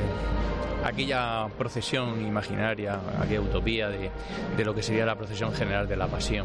aquella procesión imaginaria, aquella utopía de, de lo que sería la procesión general de la Pasión.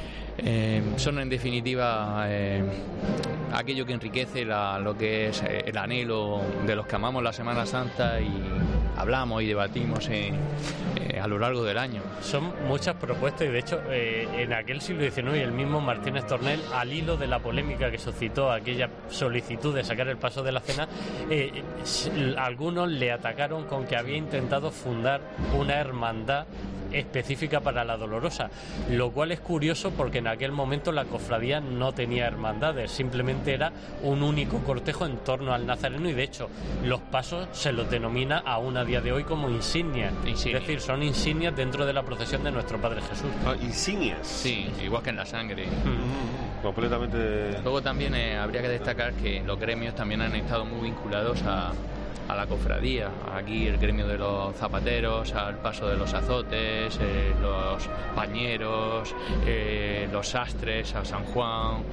Eh, son en definitiva eh, aquello que enriquece la, lo que es eh, el anhelo de los que amamos la Semana Santa y hablamos y debatimos en, eh, a lo largo del año. Son muchas propuestas y de hecho eh, en aquel siglo diecinueve el mismo Martínez Tornel, al hilo de la polémica que suscitó aquella solicitud de sacar el paso de la cena, eh, algunos le atacaron con que había intentado fundar una hermandad específica para la Dolorosa, lo cual es curioso porque en aquel momento la cofradía no tenía hermandades, simplemente era un único cortejo en torno al Nazareno, y de hecho los pasos se los denomina aún a día de hoy como insignias, Insignia. Es decir, son insignias dentro de la procesión de nuestro Padre Jesús. Ah, insignias. Sí, igual que en la sangre. Mm, completamente. Luego también eh, habría que destacar que los gremios también han estado muy vinculados a a la cofradía. Aquí el gremio de los zapateros, al paso de los azotes, eh, los pañeros, eh, los sastres, a San Juan,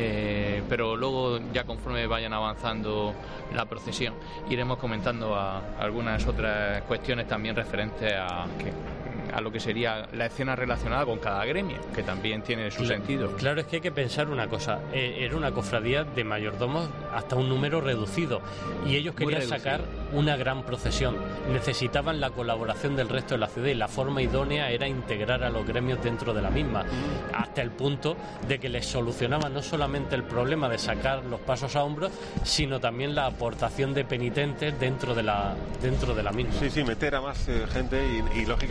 eh, pero luego ya conforme vayan avanzando la procesión iremos comentando a algunas otras cuestiones también referentes a que a lo que sería la escena relacionada con cada gremio, que también tiene su claro, sentido. Claro, es que hay que pensar una cosa, eh, era una cofradía de mayordomos hasta un número reducido, y ellos querían sacar una gran procesión, necesitaban la colaboración del resto de la ciudad, y la forma idónea era integrar a los gremios dentro de la misma, mm. hasta el punto de que les solucionaba no solamente el problema de sacar los pasos a hombros, sino también la aportación de penitentes dentro de la, dentro de la misma. Sí, sí, meter a más eh, gente y, y lógicamente para sacar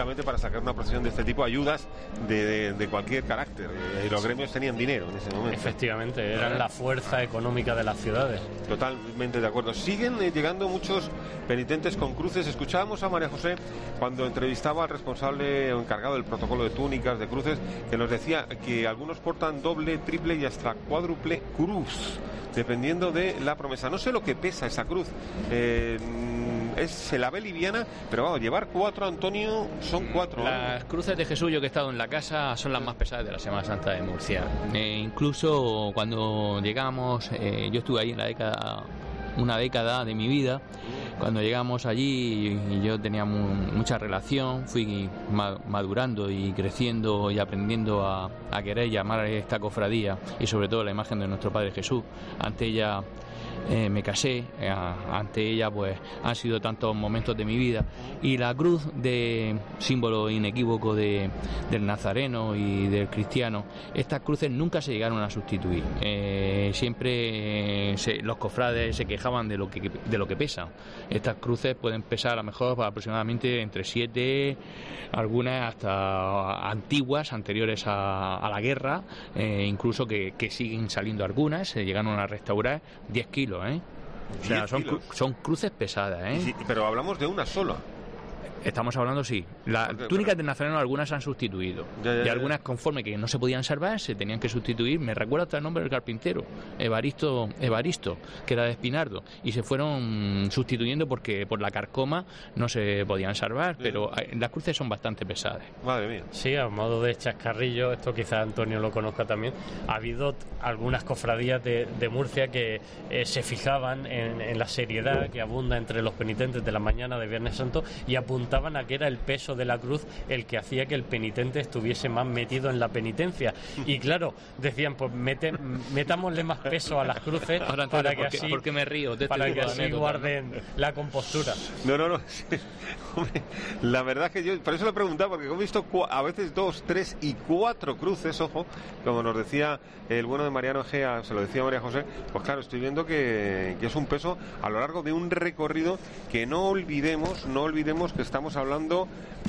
sacar una procesión de este tipo ayudas de, de, de cualquier carácter, y los gremios tenían dinero en ese momento. Efectivamente, eran la fuerza económica de las ciudades. Totalmente de acuerdo. Siguen eh, llegando muchos penitentes con cruces. Escuchábamos a María José cuando entrevistaba al responsable o encargado del protocolo de túnicas, de cruces, que nos decía que algunos portan doble, triple y hasta cuádruple cruz, dependiendo de la promesa. No sé lo que pesa esa cruz. Eh, es, se la ve liviana, pero vamos, llevar cuatro, Antonio, son cuatro. Las ¿eh? cruces de Jesús, yo que he estado en la casa, son las más pesadas de la Semana Santa de Murcia. Eh, incluso cuando llegamos, eh, yo estuve ahí en la década, una década de mi vida. Cuando llegamos allí y yo tenía mu mucha relación, fui madurando y creciendo y aprendiendo a, a querer y amar esta cofradía y sobre todo la imagen de nuestro Padre Jesús. Ante ella eh, me casé, eh, ante ella pues han sido tantos momentos de mi vida, y la cruz, de símbolo inequívoco de, del nazareno y del cristiano, estas cruces nunca se llegaron a sustituir. Eh, siempre eh, se, los cofrades se quejaban de lo que, de lo que pesan. Estas cruces pueden pesar a lo mejor aproximadamente entre siete, algunas hasta antiguas, anteriores a, a la guerra, eh, incluso que, que siguen saliendo algunas, se llegaron a restaurar diez kilos, ¿eh? O sea, son, cru son cruces pesadas, ¿eh? Sí, pero hablamos de una sola. Estamos hablando, sí. Las Porque, túnicas pero... de nazareno algunas se han sustituido. Ya, ya, y ya. algunas, conforme que no se podían salvar, se tenían que sustituir. Me recuerda hasta el nombre del carpintero, Evaristo, Evaristo, que era de Espinardo. Y se fueron sustituyendo porque por la carcoma no se podían salvar, sí. Pero las cruces son bastante pesadas. Madre mía. Sí, a modo de chascarrillo, esto quizás Antonio lo conozca también, ha habido algunas cofradías de, de Murcia que eh, se fijaban en, en la seriedad que abunda entre los penitentes de la mañana de Viernes Santo y apuntaban a que era el peso de la cruz el que hacía que el penitente estuviese más metido en la penitencia. Y claro, decían, pues mete, metámosle más peso a las cruces. Ahora, para ¿por que qué, así, ¿por qué me río? De para este que así anécdota, guarden, ¿no?, la compostura. No, no, no. Sí. Hombre, la verdad es que yo, por eso lo he preguntado, porque he visto a veces dos, tres y cuatro cruces, ojo, como nos decía el bueno de Mariano Egea, se lo decía María José, pues claro, estoy viendo que, que es un peso a lo largo de un recorrido que no olvidemos, no olvidemos que estamos hablando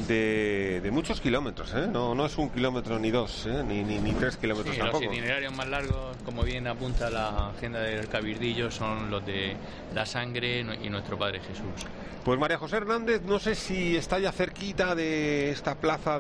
de, de muchos kilómetros, ¿eh? No, no es un kilómetro ni dos, ¿eh? ni, ni, ni tres kilómetros sí, tampoco. Los itinerarios más largos, como bien apunta la agenda del Cabildillo, son los de la sangre y nuestro Padre Jesús. Pues María José Hernández, no sé si está ya cerquita de esta plaza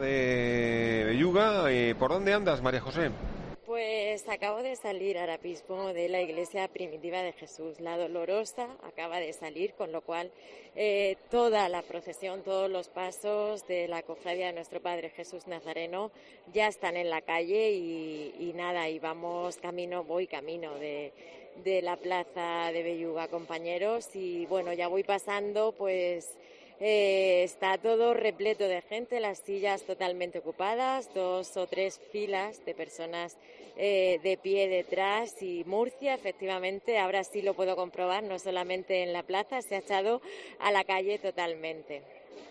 de Belluga. Eh, ¿Por dónde andas, María José? Pues acabo de salir ahora mismo de la iglesia primitiva de Jesús, la Dolorosa acaba de salir, con lo cual eh, toda la procesión, todos los pasos de la cofradía de nuestro Padre Jesús Nazareno ya están en la calle y, y nada, y vamos camino, voy camino de, de la plaza de Belluga, compañeros, y bueno, ya voy pasando, pues... Eh, está todo repleto de gente, las sillas totalmente ocupadas, dos o tres filas de personas eh, de pie detrás, y Murcia, efectivamente, ahora sí lo puedo comprobar, no solamente en la plaza, se ha echado a la calle totalmente.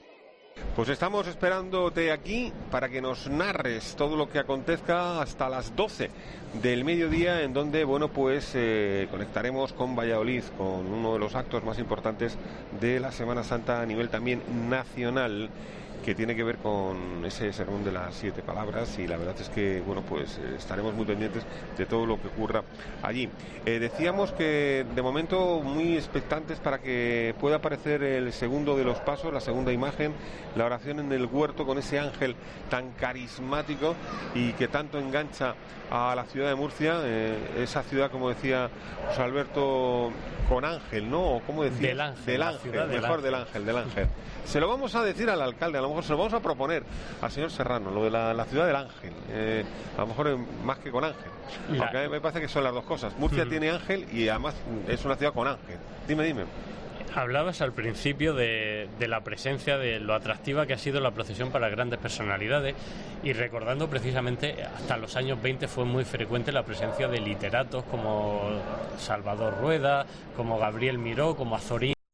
Pues estamos esperándote aquí para que nos narres todo lo que acontezca hasta las doce del mediodía, en donde, bueno, pues eh, conectaremos con Valladolid, con uno de los actos más importantes de la Semana Santa a nivel también nacional, que tiene que ver con ese sermón de las siete palabras, y la verdad es que, bueno, pues eh, estaremos muy pendientes de todo lo que ocurra allí. Eh, decíamos que de momento muy expectantes para que pueda aparecer el segundo de los pasos, la segunda imagen, la oración en el huerto con ese ángel tan carismático y que tanto engancha a la ciudad de Murcia, eh, esa ciudad, como decía José Alberto, con ángel, ¿no? ¿O cómo decía? Del ángel, del ángel, mejor del ángel. del ángel, del ángel. Se lo vamos a decir al alcalde, a lo mejor se lo vamos a proponer al señor Serrano, lo de la, la ciudad del ángel, eh, a lo mejor es más que con ángel, la... aunque a mí me parece que son las dos cosas. Murcia uh-huh. tiene ángel y además es una ciudad con ángel. Dime, dime. Hablabas al principio de, de la presencia, de lo atractiva que ha sido la procesión para grandes personalidades, y recordando precisamente hasta los años veinte fue muy frecuente la presencia de literatos como Salvador Rueda, como Gabriel Miró, como Azorín.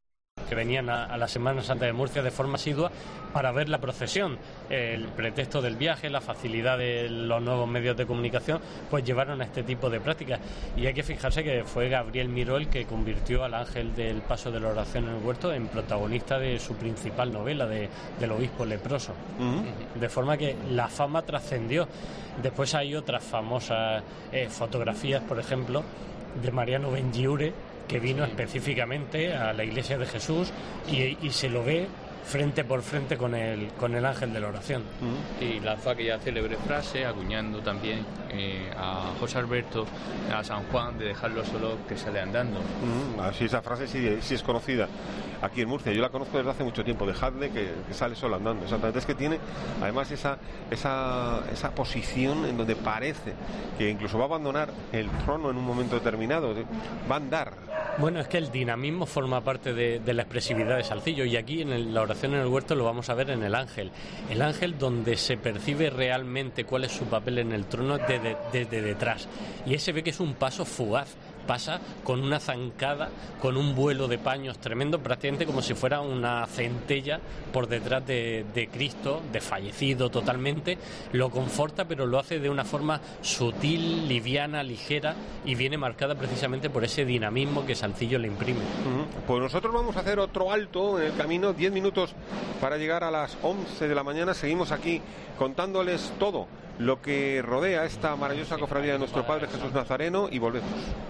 que venían a, a la Semana Santa de Murcia de forma asidua para ver la procesión. El pretexto del viaje, la facilidad de los nuevos medios de comunicación, pues llevaron a este tipo de prácticas. Y hay que fijarse que fue Gabriel Miró el que convirtió al ángel del paso de la oración en el huerto en protagonista de su principal novela, de, del obispo leproso. Uh-huh. De forma que la fama trascendió. Después hay otras famosas eh, fotografías, por ejemplo, de Mariano Benlliure, que vino sí. específicamente a la Iglesia de Jesús y, y se lo ve frente por frente con el con el ángel de la oración. Uh-huh. Y lanzó aquella célebre frase, acuñando también eh, a José Alberto, a San Juan, de dejarlo solo que sale andando. Uh-huh. Así esa frase sí, sí es conocida aquí en Murcia. Yo la conozco desde hace mucho tiempo, dejadle que, que sale solo andando. Exactamente, es que tiene además esa, esa, esa posición en donde parece que incluso va a abandonar el trono en un momento determinado, va a andar. Bueno, es que el dinamismo forma parte de, de la expresividad de Salcillo, y aquí en el, la oración en el huerto lo vamos a ver en el ángel. El ángel donde se percibe realmente cuál es su papel en el trono desde, desde detrás. Y ese ve que es un paso fugaz. Pasa con una zancada, con un vuelo de paños tremendo, prácticamente como si fuera una centella por detrás de, de Cristo, desfallecido totalmente. Lo conforta, pero lo hace de una forma sutil, liviana, ligera, y viene marcada precisamente por ese dinamismo que Salcillo le imprime. Uh-huh. Pues nosotros vamos a hacer otro alto en el camino, diez minutos para llegar a las once de la mañana. Seguimos aquí contándoles todo lo que rodea esta maravillosa cofradía de nuestro Padre Jesús Nazareno, y volvemos.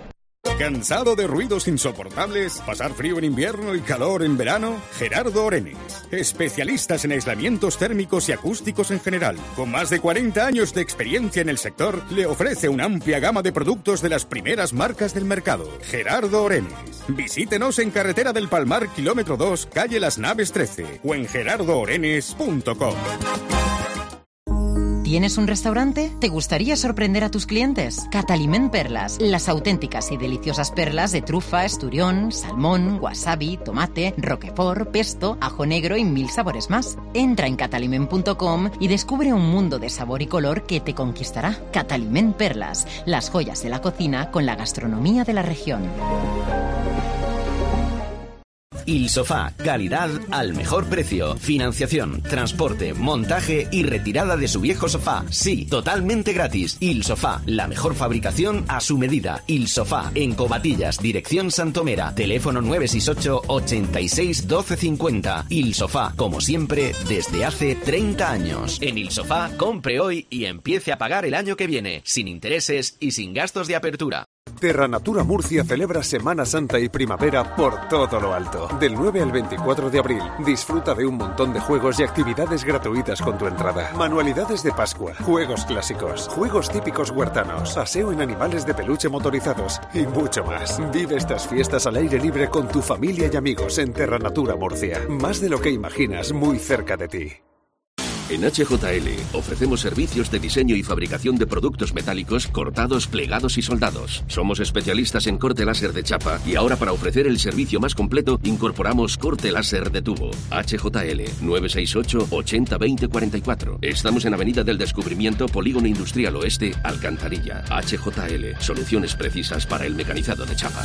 ¿Cansado de ruidos insoportables? ¿Pasar frío en invierno y calor en verano? Gerardo Orenes, especialistas en aislamientos térmicos y acústicos en general. Con más de cuarenta años de experiencia en el sector, le ofrece una amplia gama de productos de las primeras marcas del mercado. Gerardo Orenes. Visítenos en Carretera del Palmar, kilómetro dos, calle Las Naves trece, o en gerardo orenes punto com. ¿Tienes un restaurante? ¿Te gustaría sorprender a tus clientes? Cataliment Perlas, las auténticas y deliciosas perlas de trufa, esturión, salmón, wasabi, tomate, roquefort, pesto, ajo negro y mil sabores más. Entra en cataliment punto com y descubre un mundo de sabor y color que te conquistará. Cataliment Perlas, las joyas de la cocina con la gastronomía de la región. Il Sofá, calidad al mejor precio. Financiación, transporte, montaje y retirada de su viejo sofá. Sí, totalmente gratis. Il Sofá, la mejor fabricación a su medida. Il Sofá, en Covatillas, dirección Santomera. Teléfono nueve seis ocho, ochenta y seis, doce cincuenta. Il Sofá, como siempre, desde hace treinta años. En Il Sofá, compre hoy y empiece a pagar el año que viene, sin intereses y sin gastos de apertura. Terranatura Murcia celebra Semana Santa y Primavera por todo lo alto. Del nueve al veinticuatro de abril, disfruta de un montón de juegos y actividades gratuitas con tu entrada. Manualidades de Pascua, juegos clásicos, juegos típicos huertanos, paseo en animales de peluche motorizados y mucho más. Vive estas fiestas al aire libre con tu familia y amigos en Terranatura Murcia. Más de lo que imaginas, muy cerca de ti. En H J L ofrecemos servicios de diseño y fabricación de productos metálicos cortados, plegados y soldados. Somos especialistas en corte láser de chapa y ahora, para ofrecer el servicio más completo, incorporamos corte láser de tubo. H J L nueve seis ocho, ochenta, veinte, cuarenta y cuatro. Estamos en Avenida del Descubrimiento, Polígono Industrial Oeste, Alcantarilla. H J L, soluciones precisas para el mecanizado de chapa.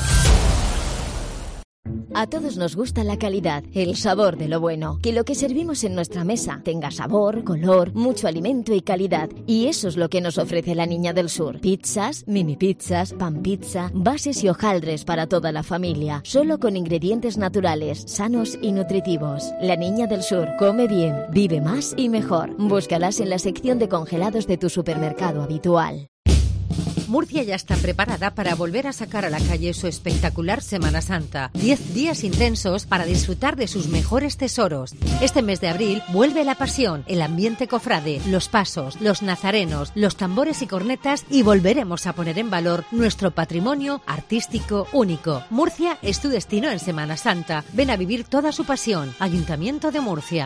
A todos nos gusta la calidad, el sabor de lo bueno. Que lo que servimos en nuestra mesa tenga sabor, color, mucho alimento y calidad. Y eso es lo que nos ofrece la Niña del Sur. Pizzas, mini pizzas, pan pizza, bases y hojaldres para toda la familia. Solo con ingredientes naturales, sanos y nutritivos. La Niña del Sur come bien, vive más y mejor. Búscalas en la sección de congelados de tu supermercado habitual. Murcia ya está preparada para volver a sacar a la calle su espectacular Semana Santa. Diez días intensos para disfrutar de sus mejores tesoros. Este mes de abril vuelve la pasión, el ambiente cofrade, los pasos, los nazarenos, los tambores y cornetas, y volveremos a poner en valor nuestro patrimonio artístico único. Murcia es tu destino en Semana Santa. Ven a vivir toda su pasión. Ayuntamiento de Murcia.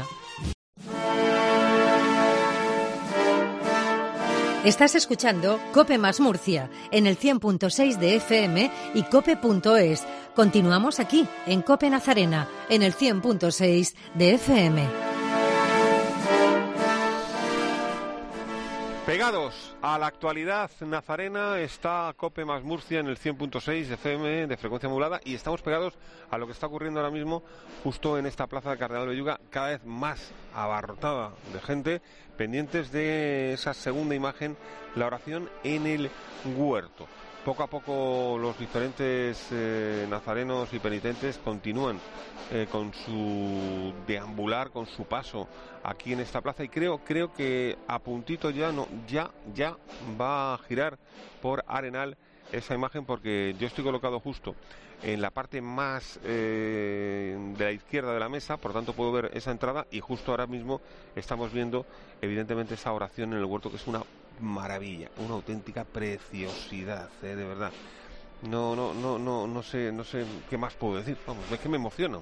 Estás escuchando COPE más Murcia en el cien punto seis de F M y cope punto es. Continuamos aquí en COPE Nazarena en el cien punto seis de F M. Pegados a la actualidad nazarena está COPE más Murcia en el cien punto seis de F M de frecuencia modulada, y estamos pegados a lo que está ocurriendo ahora mismo justo en esta plaza de Cardenal Belluga, cada vez más abarrotada de gente, pendientes de esa segunda imagen, la oración en el huerto. Poco a poco los diferentes eh, nazarenos y penitentes continúan eh, con su deambular, con su paso aquí en esta plaza, y creo creo que a puntito ya no ya ya va a girar por Arenal esa imagen, porque yo estoy colocado justo en la parte más eh, de la izquierda de la mesa, por tanto puedo ver esa entrada, y justo ahora mismo estamos viendo evidentemente esa oración en el huerto, que es una maravilla, una auténtica preciosidad, ¿eh? De verdad. No, no, no, no, no sé, no sé qué más puedo decir. Vamos, es que me emociono.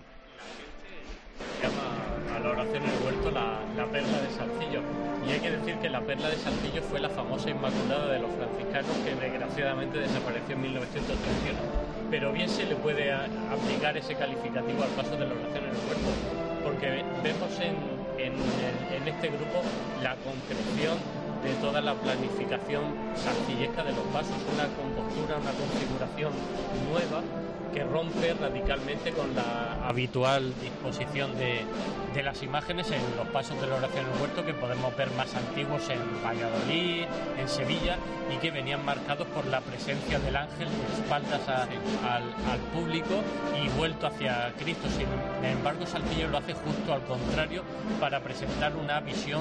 Se llama a la oración en el huerto la, la perla de Salcillo, y hay que decir que la perla de Salcillo fue la famosa Inmaculada de los franciscanos, que desgraciadamente desapareció en mil novecientos treinta y uno, pero bien se le puede a, aplicar ese calificativo al paso de la oración en el huerto, porque vemos en, en, en este grupo la concreción de toda la planificación salcillesca de los pasos, una compostura, una configuración nueva que rompe radicalmente con la habitual disposición de, de las imágenes en los pasos de la oración en el huerto, que podemos ver más antiguos en Valladolid, en Sevilla, y que venían marcados por la presencia del ángel de espaldas a, al, al público y vuelto hacia Cristo. Sin embargo, Salcillo lo hace justo al contrario, para presentar una visión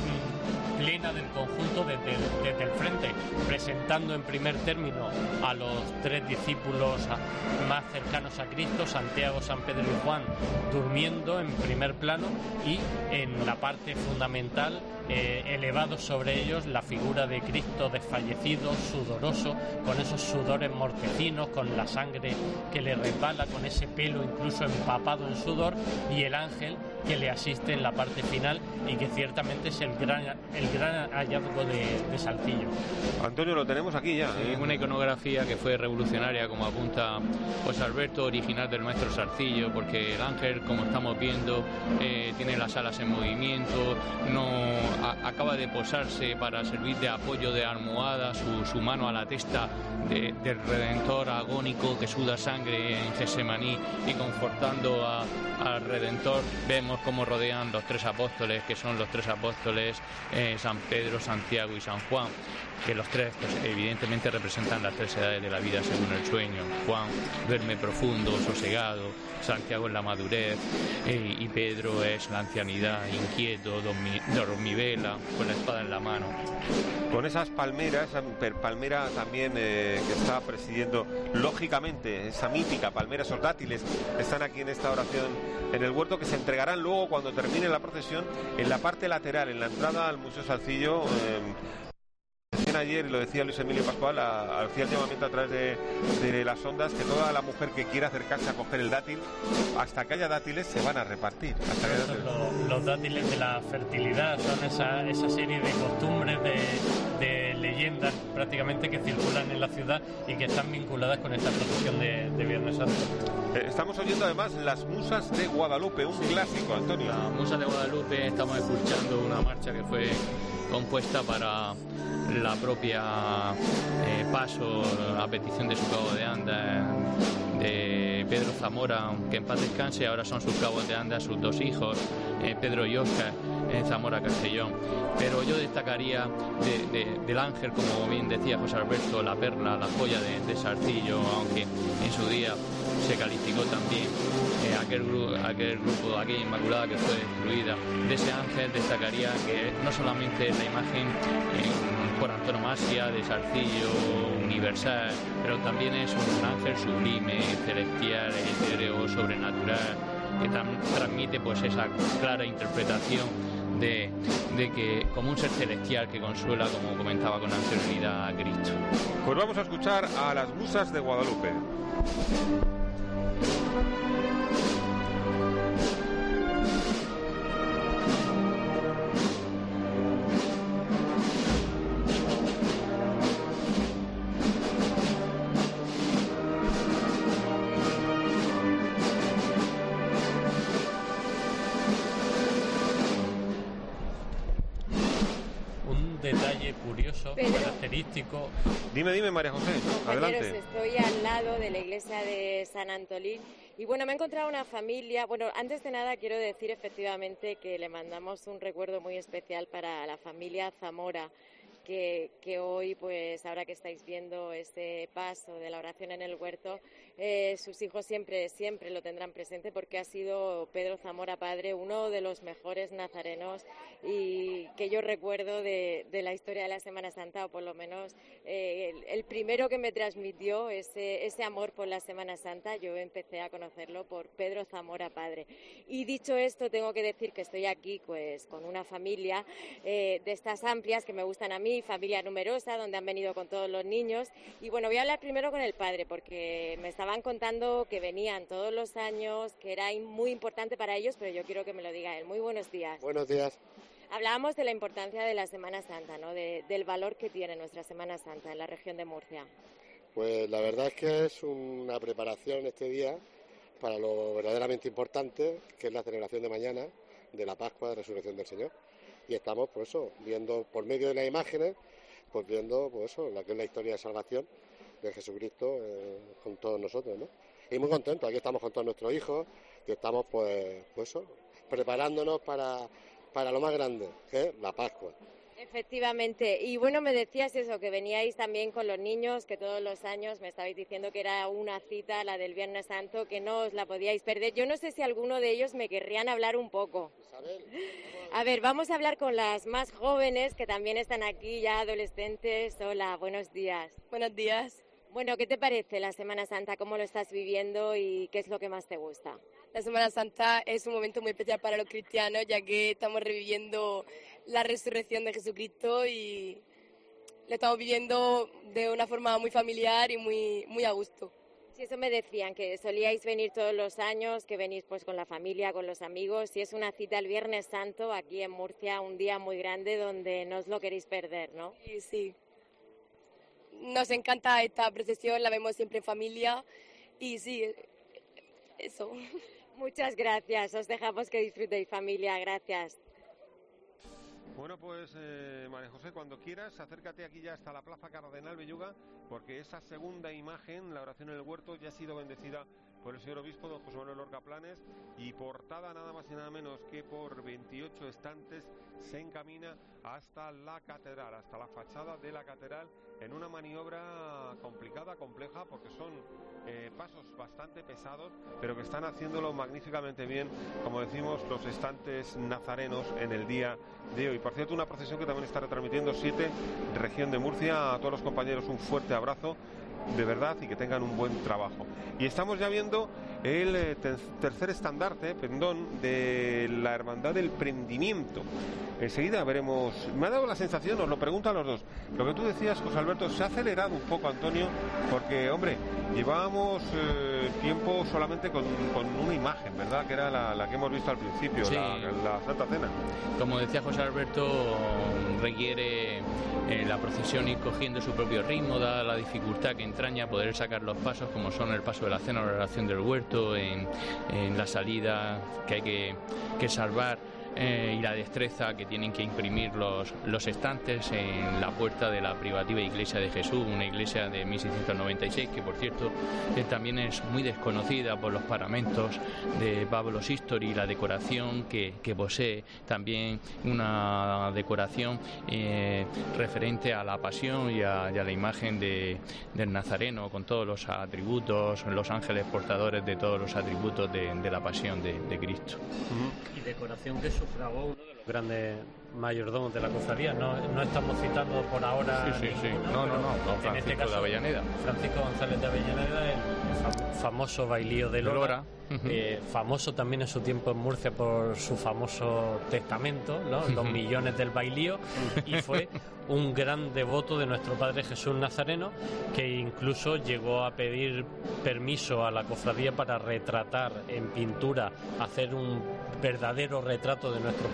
plena del conjunto desde, desde el frente, presentando en primer término a los tres discípulos más cercanos a Cristo, Santiago, San Pedro y Juan, durmiendo en primer plano, y en la parte fundamental, eh, elevado sobre ellos, la figura de Cristo desfallecido, sudoroso, con esos sudores mortecinos, con la sangre que le resbala, con ese pelo incluso empapado en sudor, y el ángel que le asiste en la parte final, y que ciertamente es el gran, el gran hallazgo de, de Salcillo. Antonio, lo tenemos aquí ya, ¿eh? Una iconografía que fue revolucionaria, como apunta José Alberto, original del maestro Salcillo, porque el ángel, como estamos viendo, eh, tiene las alas en movimiento, no a, acaba de posarse para servir de apoyo de almohada, su, su mano a la testa de, del Redentor agónico que suda sangre en Getsemaní, y confortando a, al Redentor. Vemos cómo rodean los tres apóstoles, que son los tres apóstoles eh, San Pedro, Santiago y San Juan, que los tres pues, evidentemente representan las tres edades de la vida según el sueño. Juan duerme profundo, sosegado, Santiago es la madurez, eh, y Pedro es la ancianidad, inquieto, dormi, dormivela, con la espada en la mano. Con esas palmeras, esa palmera también eh, que está presidiendo, lógicamente, esa mítica palmera, esos dátiles están aquí en esta oración en el huerto, que se entregarán luego cuando termine la procesión en la parte lateral, en la entrada al Museo Salcillo. Eh, ayer, y lo decía Luis Emilio Pascual, hacía el llamamiento a través de, de las ondas, que toda la mujer que quiera acercarse a coger el dátil, hasta que haya dátiles se van a repartir. Hasta que haya dátiles. Los, los dátiles de la fertilidad son esa, esa serie de costumbres, de, de leyendas prácticamente que circulan en la ciudad y que están vinculadas con esta procesión de, de Viernes Santo. Eh, estamos oyendo además las Musas de Guadalupe, un sí. clásico, Antonio. La Musa de Guadalupe, estamos escuchando una marcha que fue compuesta para la propia eh, paso, a petición de su cabo de anda, de Pedro Zamora, que en paz descanse. Ahora son sus cabos de anda sus dos hijos, eh, Pedro y Óscar, en Zamora Castellón. Pero yo destacaría de, de, del ángel, como bien decía José Alberto, la perla, la joya de, de Salcillo, aunque en su día se calificó también eh, aquel, gru aquel grupo, aquella Inmaculada que fue destruida. De ese ángel destacaría que no solamente la imagen eh, por antonomasia de Salcillo universal, pero también es un ángel sublime, celestial, etéreo, sobrenatural, que tra transmite pues esa clara interpretación de, de que como un ser celestial que consuela, como comentaba con anterioridad, a Cristo. Pues vamos a escuchar a las Musas de Guadalupe. curioso, Pedro. característico. Dime, dime, María José, Compañeros, adelante. estoy al lado de la iglesia de San Antolín y bueno, me he encontrado una familia. Bueno, antes de nada quiero decir efectivamente que le mandamos un recuerdo muy especial para la familia Zamora. Que, que hoy, pues ahora que estáis viendo este paso de la oración en el huerto, eh, sus hijos siempre, siempre lo tendrán presente porque ha sido Pedro Zamora padre uno de los mejores nazarenos y que yo recuerdo de, de la historia de la Semana Santa, o por lo menos eh, el, el primero que me transmitió ese, ese amor por la Semana Santa. Yo empecé a conocerlo por Pedro Zamora padre. Y dicho esto, tengo que decir que estoy aquí pues con una familia eh, de estas amplias que me gustan a mí, familia numerosa, donde han venido con todos los niños. Y bueno, voy a hablar primero con el padre, porque me estaban contando que venían todos los años, que era muy importante para ellos, pero yo quiero que me lo diga él. Muy buenos días. Buenos días. Hablábamos de la importancia de la Semana Santa, ¿no? De, del valor que tiene nuestra Semana Santa en la región de Murcia. Pues la verdad es que es una preparación este día para lo verdaderamente importante, que es la celebración de mañana de la Pascua de Resurrección del Señor. Y estamos, pues eso, viendo por medio de las imágenes, pues viendo, pues eso, la que es la historia de salvación de Jesucristo eh, con todos nosotros, ¿no? Y muy contentos, aquí estamos con todos nuestros hijos, que estamos, pues, pues eso, preparándonos para, para lo más grande, que es la Pascua. Efectivamente. Y bueno, me decías eso, que veníais también con los niños, que todos los años me estabais diciendo que era una cita, la del Viernes Santo, que no os la podíais perder. Yo no sé si alguno de ellos me querrían hablar un poco. Isabel, a ver, vamos a hablar con las más jóvenes, que también están aquí, ya adolescentes. Hola, buenos días. Buenos días. Bueno, ¿qué te parece la Semana Santa? ¿Cómo lo estás viviendo y qué es lo que más te gusta? La Semana Santa es un momento muy especial para los cristianos, ya que estamos reviviendo la resurrección de Jesucristo y lo estamos viviendo de una forma muy familiar y muy, muy a gusto. Sí, eso me decían, que solíais venir todos los años, que venís pues con la familia, con los amigos, y es una cita el Viernes Santo aquí en Murcia, un día muy grande donde no os lo queréis perder, ¿no? Sí, sí. Nos encanta esta procesión, la vemos siempre en familia y sí, eso. Muchas gracias, os dejamos que disfrutéis familia, gracias. Bueno, pues eh, María José, cuando quieras, acércate aquí ya hasta la Plaza Cardenal Belluga, porque esa segunda imagen, la oración en el huerto, ya ha sido bendecida por el señor obispo, don José Manuel Lorca Planes, y portada nada más y nada menos que por veintiocho estantes, se encamina hasta la catedral, hasta la fachada de la catedral, en una maniobra complicada, compleja, porque son eh, pasos bastante pesados, pero que están haciéndolo magníficamente bien, como decimos, los estantes nazarenos en el día de hoy. Por cierto, una procesión que también está retransmitiendo siete, región de Murcia. A todos los compañeros un fuerte abrazo, de verdad, y que tengan un buen trabajo. Y estamos ya viendo el eh, ter tercer estandarte, pendón, de la Hermandad del Prendimiento. Enseguida veremos. Me ha dado la sensación, os lo pregunto a los dos, lo que tú decías, José Alberto, se ha acelerado un poco, Antonio, porque, hombre, llevábamos eh, tiempo solamente con, con una imagen, ¿verdad? Que era la, la que hemos visto al principio, sí. la, la Santa Cena. Como decía José Alberto, requiere eh, la procesión ir cogiendo su propio ritmo, dada la dificultad que entraña poder sacar los pasos, como son el paso de la cena o la oración del huerto, en, en la salida que hay que, que salvar. Eh, y la destreza que tienen que imprimir los, los estantes en la puerta de la privativa Iglesia de Jesús, una iglesia de mil seiscientos noventa y seis que, por cierto, que también es muy desconocida por los paramentos de Pablo's History, la decoración que, que posee, también una decoración eh, referente a la pasión y a, y a la imagen de, del Nazareno, con todos los atributos, los ángeles portadores de todos los atributos de, de la pasión de, de Cristo. Y decoración que sufragó uno de los grandes mayordomos de la cofradía. No, no estamos citando por ahora. Sí, sí, sí. No, no, no. Don Francisco en este caso, de Avellaneda. Francisco González de Avellaneda, el famoso bailío de Lora. Lora. Uh-huh. eh, famoso también en su tiempo en Murcia por su famoso testamento, ¿no? Los uh-huh. millones del bailío, y fue un gran devoto de nuestro Padre Jesús Nazareno, que incluso llegó a pedir permiso a la cofradía para retratar en pintura, hacer un verdadero retrato de nuestro Padre Jesús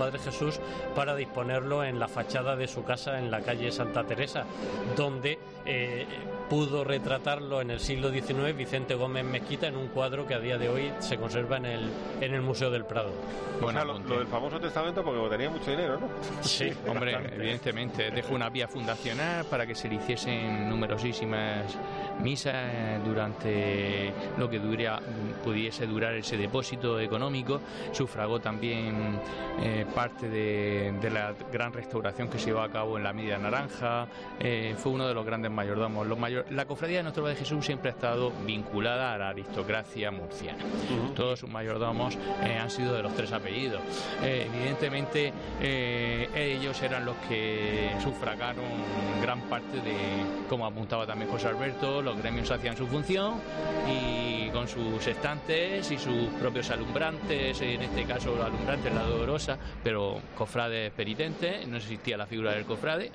Jesús para disponerlo en la fachada de su casa en la calle Santa Teresa, donde eh, pudo retratarlo en el siglo diecinueve Vicente Gómez Mezquita en un cuadro que a día de hoy se conserva en el, en el Museo del Prado. O sea, lo, lo del famoso testamento, porque tenía mucho dinero, ¿no? Sí, hombre, evidentemente. Dejó una vía fundacional para que se le hiciesen numerosísimas misas durante lo que dura, pudiese durar ese depósito económico. Sufragó también eh, parte de, de la gran restauración que se llevó a cabo en la Media Naranja. Eh, fue uno de los grandes mayordomos. Los mayor... La cofradía de Nuestra Señora de Jesús siempre ha estado vinculada a la aristocracia murciana. Uh-huh. Todos sus mayordomos eh, han sido de los tres apellidos. Eh, evidentemente eh, ellos eran los que sufragaron gran parte de, como apuntaba también José Alberto, los gremios hacían su función y con sus estantes y sus propios alumbrantes, en este caso los alumbrantes la dolorosa, pero cofrades penitentes, no existía la figura del cofrade,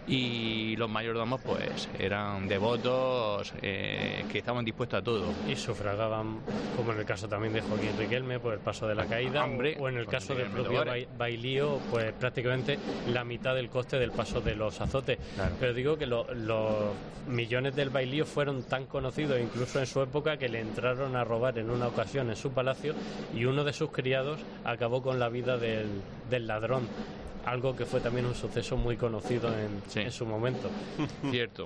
y los mayordomos pues eran devotos eh, que estaban dispuestos a todo. Y sufragaban, como en el caso también de Joaquín Riquelme, por el paso de la caída, Hombre, o en el caso del propio ba- bailío, pues prácticamente la mitad del coste del paso de los azotes. Claro. Pero digo que lo, los millones del bailío fueron tan conocidos, incluso en su época, que le entraron a robar en una ocasión en su palacio y uno de sus criados acabó con la vida del, del ladrón. Algo que fue también un suceso muy conocido en, sí. en su momento. Cierto.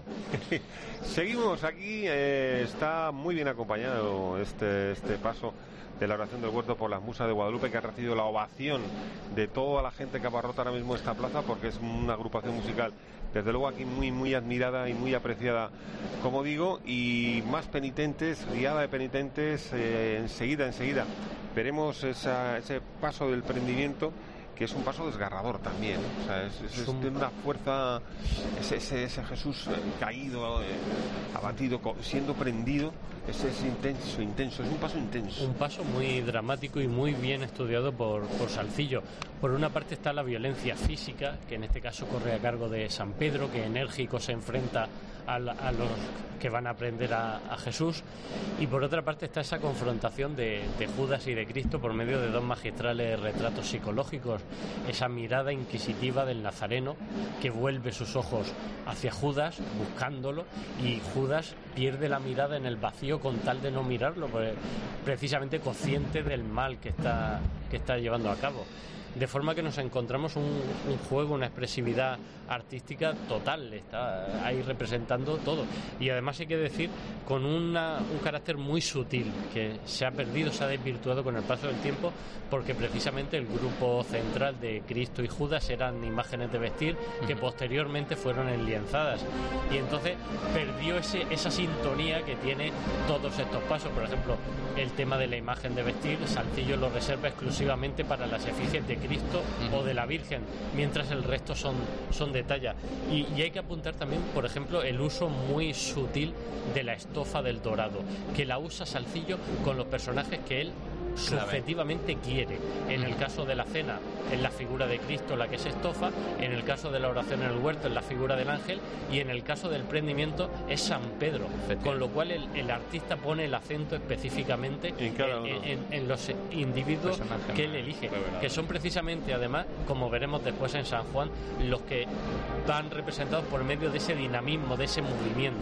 Seguimos aquí, eh, está muy bien acompañado este, este paso de la oración del huerto por las musas de Guadalupe, que ha recibido la ovación de toda la gente que abarrota ahora mismo esta plaza, porque es una agrupación musical desde luego aquí muy muy admirada y muy apreciada, como digo, y más penitentes, guiada de penitentes, eh, enseguida, enseguida veremos esa, ese paso del prendimiento, que es un paso desgarrador también, ¿eh? O sea, es, es, es, tiene una fuerza, ese, ese, ese Jesús caído, eh, abatido, siendo prendido, ese es intenso, intenso, es un paso intenso. Un paso muy dramático y muy bien estudiado por, por Salcillo. Por una parte está la violencia física, que en este caso corre a cargo de San Pedro, que enérgico se enfrenta a, la, a los que van a prender a, a Jesús, y por otra parte está esa confrontación de, de Judas y de Cristo por medio de dos magistrales retratos psicológicos, esa mirada inquisitiva del Nazareno que vuelve sus ojos hacia Judas buscándolo, y Judas pierde la mirada en el vacío con tal de no mirarlo, pues, precisamente consciente del mal que está, que está llevando a cabo. De forma que nos encontramos un, un juego, una expresividad artística total, está ahí representando todo. Y además hay que decir, con una, un carácter muy sutil, que se ha perdido, se ha desvirtuado con el paso del tiempo, porque precisamente el grupo central de Cristo y Judas eran imágenes de vestir que posteriormente fueron enlienzadas. Y entonces perdió ese, esa sintonía que tiene todos estos pasos. Por ejemplo, el tema de la imagen de vestir, Salcillo lo reserva exclusivamente para las efigies de Cristo uh-huh. o de la Virgen, mientras el resto son, son de talla. Y, y hay que apuntar también, por ejemplo, el uso muy sutil de la estofa del dorado, que la usa Salcillo con los personajes que él subjetivamente quiere. En el caso de la cena es la figura de Cristo la que se estofa, en el caso de la oración en el huerto es la figura del ángel, y en el caso del prendimiento es San Pedro, con lo cual el, el artista pone el acento específicamente en, en, en, en los individuos que él elige, que son precisamente, además, como veremos después en San Juan, los que van representados por medio de ese dinamismo, de ese movimiento.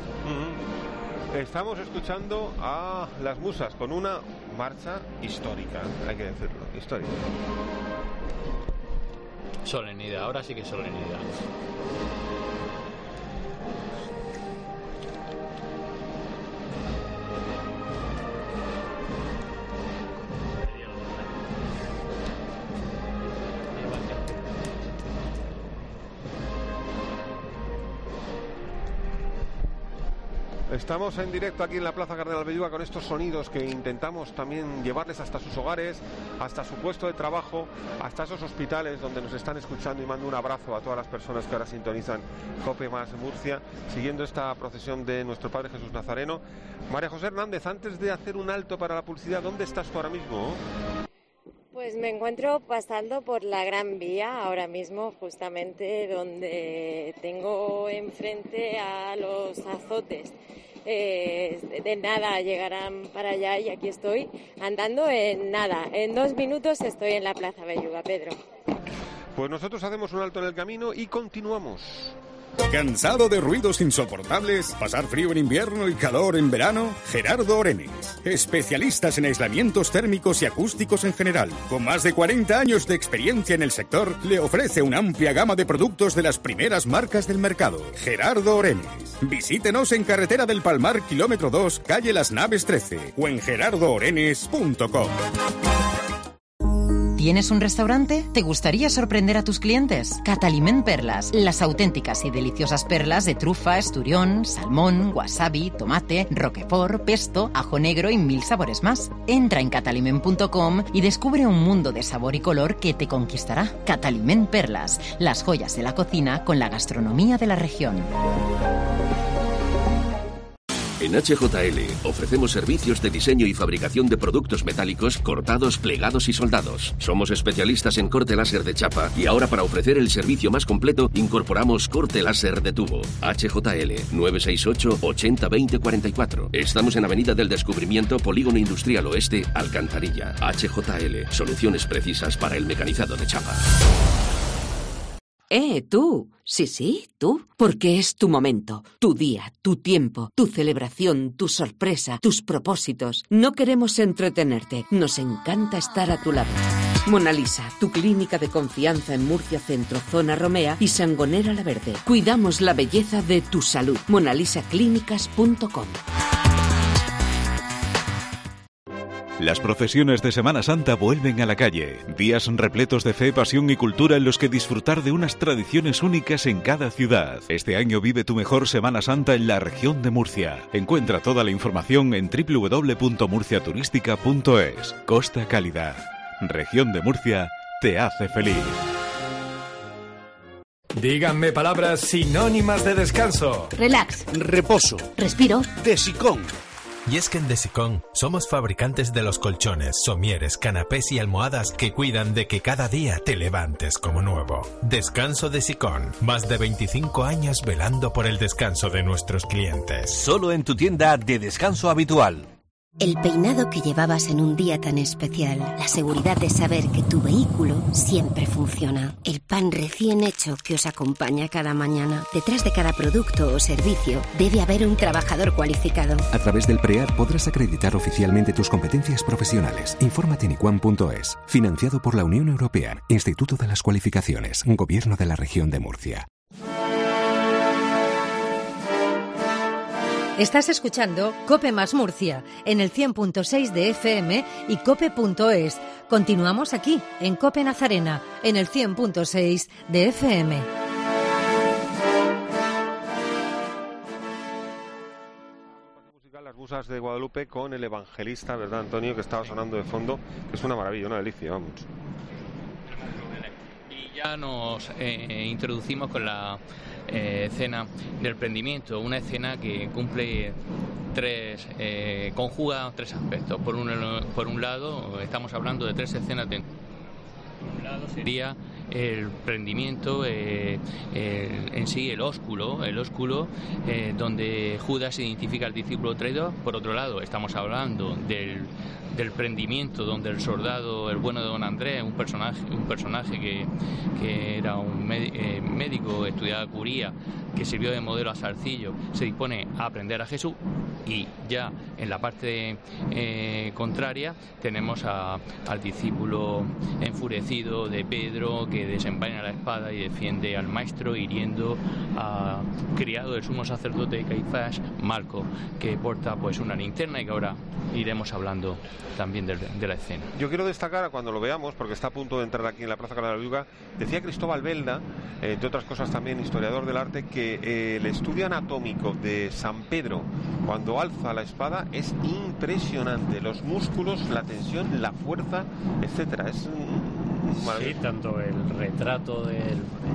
Uh-huh. Estamos escuchando a las musas con una marcha histórica, hay que decirlo, histórica. Solemnidad, ahora sí que es solemnidad. Estamos en directo aquí en la Plaza Cardenal Belluga con estos sonidos que intentamos también llevarles hasta sus hogares, hasta su puesto de trabajo, hasta esos hospitales donde nos están escuchando, y mando un abrazo a todas las personas que ahora sintonizan Cope Más Murcia, siguiendo esta procesión de nuestro Padre Jesús Nazareno. María José Hernández, antes de hacer un alto para la publicidad, ¿dónde estás tú ahora mismo? Pues me encuentro pasando por la Gran Vía ahora mismo, justamente donde tengo enfrente a los azotes. Eh, de nada llegarán para allá, y aquí estoy andando en nada. En dos minutos estoy en la Plaza Belluga, Pedro. Pues nosotros hacemos un alto en el camino y continuamos. ¿Cansado de ruidos insoportables? ¿Pasar frío en invierno y calor en verano? Gerardo Orenes, especialistas en aislamientos térmicos y acústicos en general. Con más de cuarenta años de experiencia en el sector, le ofrece una amplia gama de productos de las primeras marcas del mercado. Gerardo Orenes. Visítenos en Carretera del Palmar, kilómetro dos, calle Las Naves trece, o en gerardo orenes punto com. ¿Tienes un restaurante? ¿Te gustaría sorprender a tus clientes? Cataliment Perlas, las auténticas y deliciosas perlas de trufa, esturión, salmón, wasabi, tomate, roquefort, pesto, ajo negro y mil sabores más. Entra en cataliment punto com y descubre un mundo de sabor y color que te conquistará. Cataliment Perlas, las joyas de la cocina con la gastronomía de la región. En H J L ofrecemos servicios de diseño y fabricación de productos metálicos cortados, plegados y soldados. Somos especialistas en corte láser de chapa y ahora para ofrecer el servicio más completo incorporamos corte láser de tubo. H J L nueve seis ocho, ochenta, veinte, cuarenta y cuatro. Estamos en Avenida del Descubrimiento, Polígono Industrial Oeste, Alcantarilla. H J L, soluciones precisas para el mecanizado de chapa. Eh, tú. Sí, sí, tú. Porque es tu momento, tu día, tu tiempo, tu celebración, tu sorpresa, tus propósitos. No queremos entretenerte. Nos encanta estar a tu lado. Mona Lisa, tu clínica de confianza en Murcia Centro, Zona Romea y Sangonera La Verde. Cuidamos la belleza de tu salud. monalisa clínicas punto com. Las procesiones de Semana Santa vuelven a la calle. Días repletos de fe, pasión y cultura en los que disfrutar de unas tradiciones únicas en cada ciudad. Este año vive tu mejor Semana Santa en la región de Murcia. Encuentra toda la información en doble u doble u doble u punto murcia turística punto es. Costa Calidad. Región de Murcia te hace feliz. Díganme palabras sinónimas de descanso. Relax. Reposo. Respiro. Desicón. Y es que en Desicón somos fabricantes de los colchones, somieres, canapés y almohadas que cuidan de que cada día te levantes como nuevo. Descanso Desicón. Más de veinticinco años velando por el descanso de nuestros clientes. Solo en tu tienda de descanso habitual. El peinado que llevabas en un día tan especial, la seguridad de saber que tu vehículo siempre funciona, el pan recién hecho que os acompaña cada mañana. Detrás de cada producto o servicio debe haber un trabajador cualificado. A través del PREAD podrás acreditar oficialmente tus competencias profesionales. Infórmate en icuam punto es. Financiado por la Unión Europea, Instituto de las Cualificaciones, Gobierno de la Región de Murcia. Estás escuchando COPE más Murcia en el cien punto seis de F M y cope punto es. Continuamos aquí en COPE Nazarena en el cien punto seis de F M. Las Musas de Guadalupe con el Evangelista, ¿verdad, Antonio? Que estaba sonando de fondo, que es una maravilla, una delicia, vamos. Y ya nos eh, introducimos con la Eh, escena del prendimiento, una escena que cumple tres, eh, conjuga tres aspectos. Por un, por un lado, estamos hablando de tres escenas de... Por un lado sería el prendimiento, eh, el, en sí el ósculo, el ósculo eh, donde Judas identifica al discípulo traidor. Por otro lado, estamos hablando del del prendimiento donde el soldado, el bueno de don Andrés, un personaje un personaje que, que era un eh, médico, estudiaba curía, que sirvió de modelo a Salcillo, se dispone a aprender a Jesús. Y ya en la parte eh, contraria tenemos a, al discípulo enfurecido de Pedro, que desenvaina la espada y defiende al maestro, hiriendo a criado del sumo sacerdote de Caifás, Malco, que porta pues una linterna, y que ahora iremos hablando también de, de la escena. Yo quiero destacar, cuando lo veamos, porque está a punto de entrar aquí en la Plaza Cala de la Viuga, decía Cristóbal Belda, eh, entre otras cosas también historiador del arte, que eh, el estudio anatómico de San Pedro cuando alza la espada es impresionante, los músculos, la tensión, la fuerza, etcétera. Es maravilloso. Sí, tanto el retrato del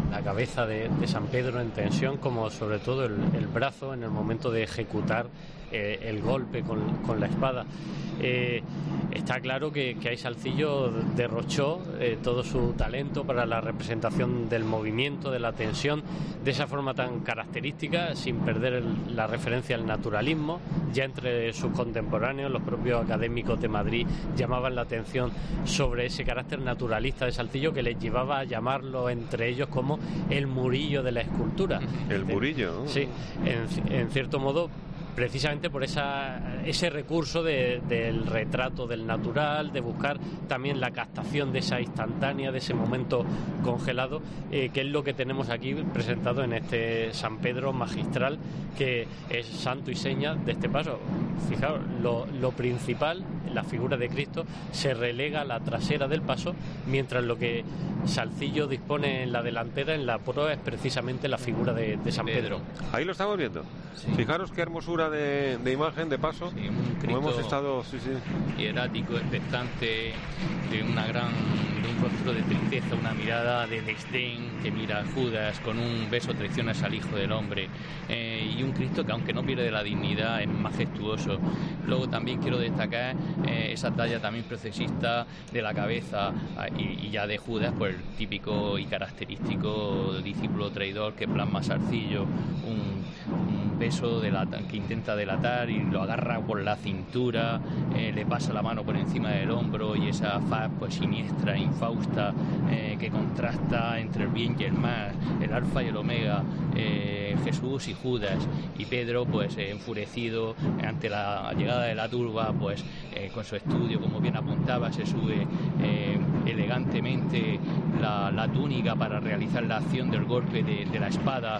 la cabeza de, de San Pedro en tensión, como sobre todo el, el brazo en el momento de ejecutar eh, el golpe con, con la espada. Eh, está claro que, que ahí Salcillo derrochó eh, todo su talento para la representación del movimiento, de la tensión, de esa forma tan característica, sin perder el, la referencia al naturalismo. Ya entre sus contemporáneos, los propios académicos de Madrid llamaban la atención sobre ese carácter naturalista de Salcillo, que les llevaba a llamarlo entre ellos como el Murillo de la escultura. El Murillo, ¿no? Sí, en, en cierto modo, precisamente por esa, ese recurso de, del retrato del natural, de buscar también la captación de esa instantánea, de ese momento congelado, eh, que es lo que tenemos aquí presentado en este San Pedro magistral, que es santo y seña de este paso. Fijaos, lo, lo principal, la figura de Cristo, se relega a la trasera del paso, mientras lo que Salcillo dispone en la delantera, en la proa, es precisamente la figura de, de San Pedro. Ahí lo estamos viendo. Sí. Fijaros qué hermosura de, de imagen, de paso. Sí, un Cristo como hemos estado, sí, sí. hierático, expectante, de una gran, de un rostro de tristeza, una mirada de desdén que mira a Judas, con un beso traicionas al Hijo del Hombre, eh, y un Cristo que, aunque no pierde la dignidad, es majestuoso. Luego también quiero destacar eh, esa talla también procesista de la cabeza, y, y ya de Judas, pues el típico y característico discípulo traidor que plasma Salcillo, un, un beso de la, que intenta delatar y lo agarra por la cintura, eh, le pasa la mano por encima del hombro, y esa faz pues siniestra, infausta, eh, que contrasta entre el bien y el mal, el alfa y el omega, eh, Jesús y Judas, y Pedro pues eh, enfurecido ante la llegada de la turba, pues eh, con su estudio, como bien apuntaba, se sube eh, elegantemente la, la túnica para realizar la acción del golpe de, de la espada,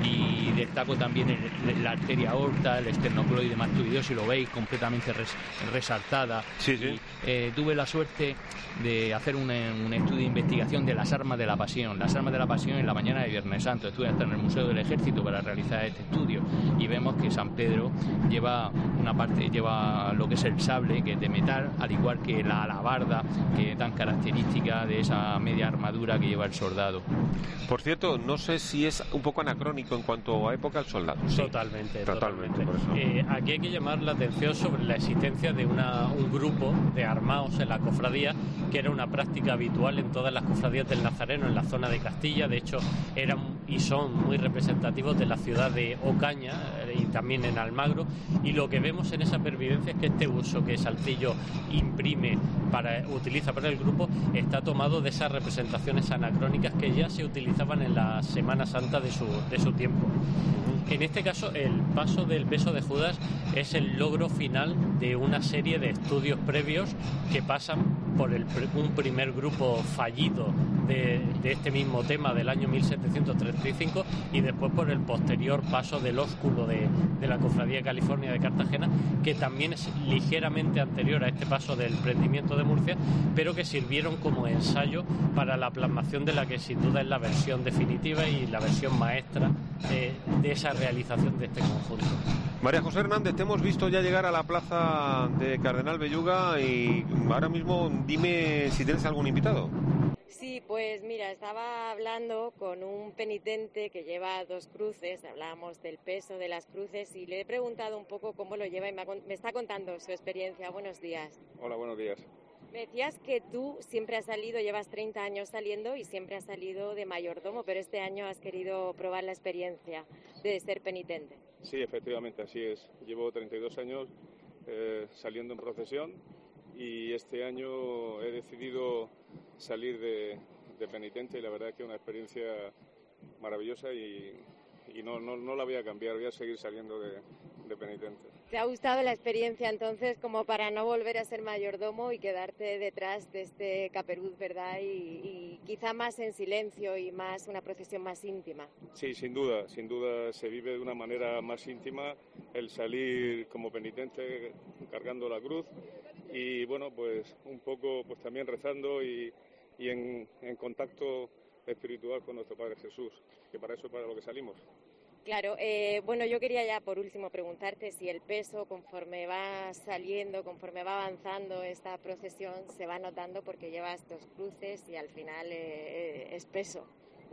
y destaco también el, la arteria aorta, el esternocleidomastoideo, mastoideo, si lo veis, completamente res, resaltada. Sí, sí. Y, eh, tuve la suerte de hacer un, un estudio de investigación de las armas de la pasión, las armas de la pasión en la mañana de Viernes Santo. Estuve hasta en el Museo del Ejército para realizar este estudio, y vemos que San Pedro lleva una parte, lleva lo que es el sable, que es de metal, al igual que la alabarda, que es tan característica de esa media armadura que lleva el soldado. Por cierto, no sé si es un poco anacrónico en cuanto a época al soldado. Sí, totalmente, totalmente. totalmente. Eh, aquí hay que llamar la atención sobre la existencia de una, un grupo de armaos en la cofradía, que era una práctica habitual en todas las cofradías del Nazareno en la zona de Castilla. De hecho, eran y son muy representativos de la ciudad de Ocaña eh, y también en Almagro, y lo que vemos en esa pervivencia es que este uso que Salcillo imprime para utiliza para el grupo está tomado de esas representaciones anacrónicas que ya se utilizaban en la Semana Santa de su, de su tiempo. En este caso, el paso del beso de Judas es el logro final de una serie de estudios previos que pasan por el, un primer grupo fallido de, de este mismo tema del año mil setecientos treinta y cinco, y después por el posterior paso del ósculo de, de la Cofradía de California de Cartagena, que también es ligeramente anterior a este paso del prendimiento de Murcia, pero que sirvieron como ensayo para la plasmación de la que sin duda es la versión definitiva y la versión maestra de, de esa realización de este conjunto. María José Hernández, te hemos visto ya llegar a la plaza de Cardenal Belluga, y ahora mismo dime si tienes algún invitado. Sí, pues mira, estaba hablando con un penitente que lleva dos cruces, hablábamos del peso de las cruces, y le he preguntado un poco cómo lo lleva y me, ha, me está contando su experiencia. Buenos días. Hola, buenos días. Me decías que tú siempre has salido, llevas treinta años saliendo y siempre has salido de mayordomo, pero este año has querido probar la experiencia de ser penitente. Sí, efectivamente, así es. Llevo treinta y dos años eh, saliendo en procesión, y este año he decidido salir de, de penitente, y la verdad es que es una experiencia maravillosa, y, y no, no, no la voy a cambiar, voy a seguir saliendo de, de penitente. ¿Te ha gustado la experiencia entonces como para no volver a ser mayordomo y quedarte detrás de este caperuz, verdad? Y, y quizá más en silencio y más una procesión más íntima. Sí, sin duda, sin duda se vive de una manera más íntima el salir como penitente cargando la cruz, y bueno, pues un poco pues también rezando y, y en, en contacto espiritual con nuestro Padre Jesús, que para eso es para lo que salimos. Claro, eh, bueno, yo quería ya por último preguntarte si el peso, conforme va saliendo, conforme va avanzando esta procesión, se va notando, porque llevas dos cruces y al final eh, es peso.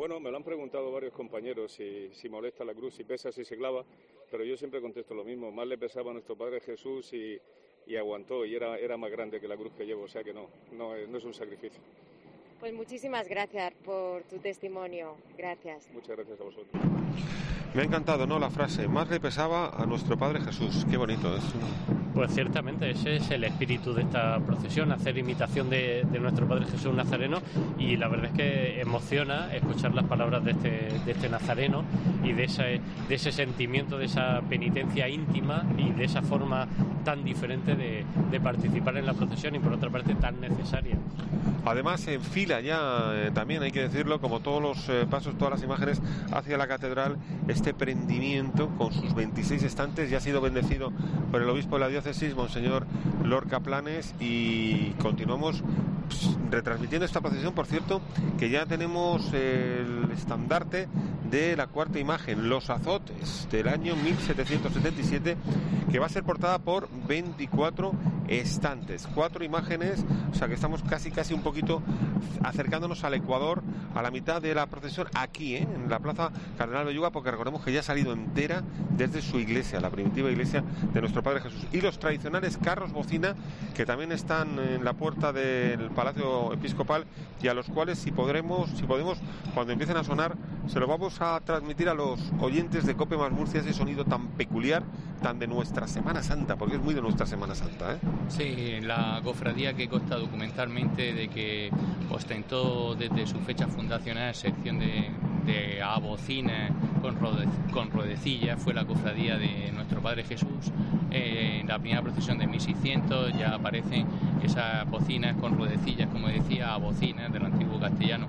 Bueno, me lo han preguntado varios compañeros, si, si molesta la cruz, si pesa, si se clava, pero yo siempre contesto lo mismo. Más le pesaba a nuestro Padre Jesús y, y aguantó, y era, era más grande que la cruz que llevo, o sea que no, no es, no es un sacrificio. Pues muchísimas gracias por tu testimonio. Gracias. Muchas gracias a vosotros. Me ha encantado, ¿no?, la frase, más le pesaba a nuestro Padre Jesús. Qué bonito es. Pues ciertamente ese es el espíritu de esta procesión, hacer imitación de, de nuestro Padre Jesús Nazareno, y la verdad es que emociona escuchar las palabras de este, de este nazareno y de ese, de ese sentimiento, de esa penitencia íntima y de esa forma tan diferente de, de participar en la procesión, y por otra parte tan necesaria. Además, en fila ya, eh, también hay que decirlo, como todos los eh, pasos, todas las imágenes hacia la catedral, este prendimiento con sus veintiséis estantes ya ha sido bendecido por el obispo de la diócesis, Monseñor Lorca Planes, y continuamos pues, retransmitiendo esta procesión. Por cierto, que ya tenemos el estandarte de la cuarta imagen, los azotes, del año mil setecientos setenta y siete, que va a ser portada por veinticuatro estantes, cuatro imágenes, o sea que estamos casi casi un poquito acercándonos al Ecuador, a la mitad de la procesión, aquí, ¿eh?, en la Plaza Cardenal Belluga, porque recordemos que ya ha salido entera desde su iglesia, la primitiva iglesia de nuestro Padre Jesús. Y los tradicionales carros bocina, que también están en la puerta del Palacio Episcopal, y a los cuales, si podremos, si podemos, cuando empiecen a sonar, se lo vamos a transmitir a los oyentes de Cope más Murcia, ese sonido tan peculiar, tan de nuestra Semana Santa, porque es muy de nuestra Semana Santa, ¿eh? Sí, la cofradía que consta documentalmente de que ostentó desde su fecha fundacional sección de, de a bocina con, rode, con rodecilla, fue la cofradía de nuestro Padre Jesús. Eh, en la primera procesión de mil seiscientos ya aparecen esas bocinas con rodecillas, como decía, a bocinas del antiguo castellano,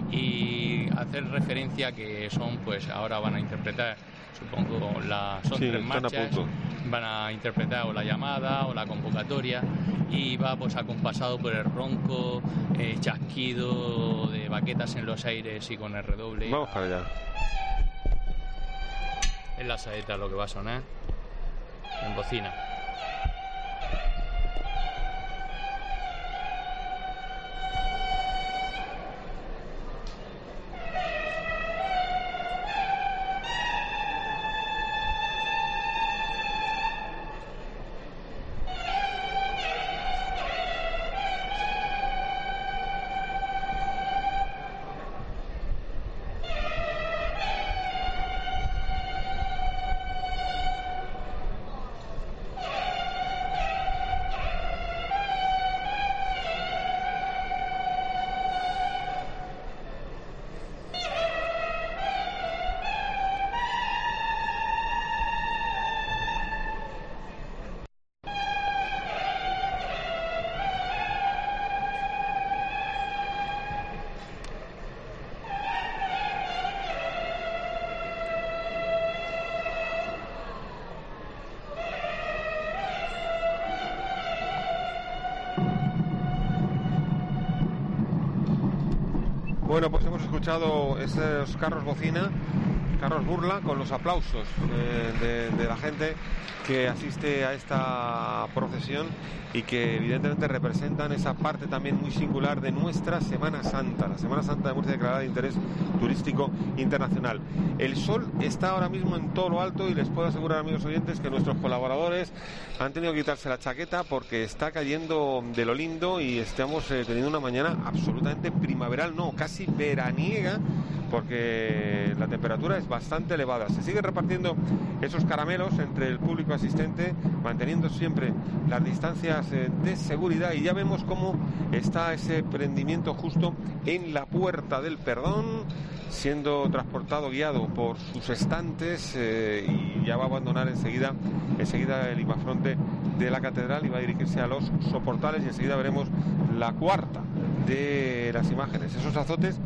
y hacer referencia que son, pues ahora van a interpretar, supongo, la, son sí, tres marchas, van a interpretar o la llamada o la convocatoria, y va pues acompasado por el ronco, eh, chasquido de baquetas en los aires y con el redoble. Vamos para allá. Es la saeta lo que va a sonar en bocina. Bueno, pues hemos escuchado esos carros bocina, carros burla, con los aplausos eh, de, de la gente que asiste a esta procesión y que evidentemente representan esa parte también muy singular de nuestra Semana Santa, la Semana Santa de Murcia, declarada de interés turístico internacional. El sol está ahora mismo en todo lo alto, y les puedo asegurar, amigos oyentes, que nuestros colaboradores han tenido que quitarse la chaqueta porque está cayendo de lo lindo, y estamos eh, teniendo una mañana absolutamente primaveral, no, casi veraniega, porque la temperatura es bastante elevada. Se siguen repartiendo esos caramelos entre el público asistente, manteniendo siempre las distancias eh, de seguridad, y ya vemos cómo está ese prendimiento justo en la Puerta del Perdón, siendo transportado, guiado por sus estantes, eh, y ya va a abandonar enseguida enseguida el imafronte de la catedral y va a dirigirse a los soportales, y enseguida veremos la cuarta de las imágenes, esos azotes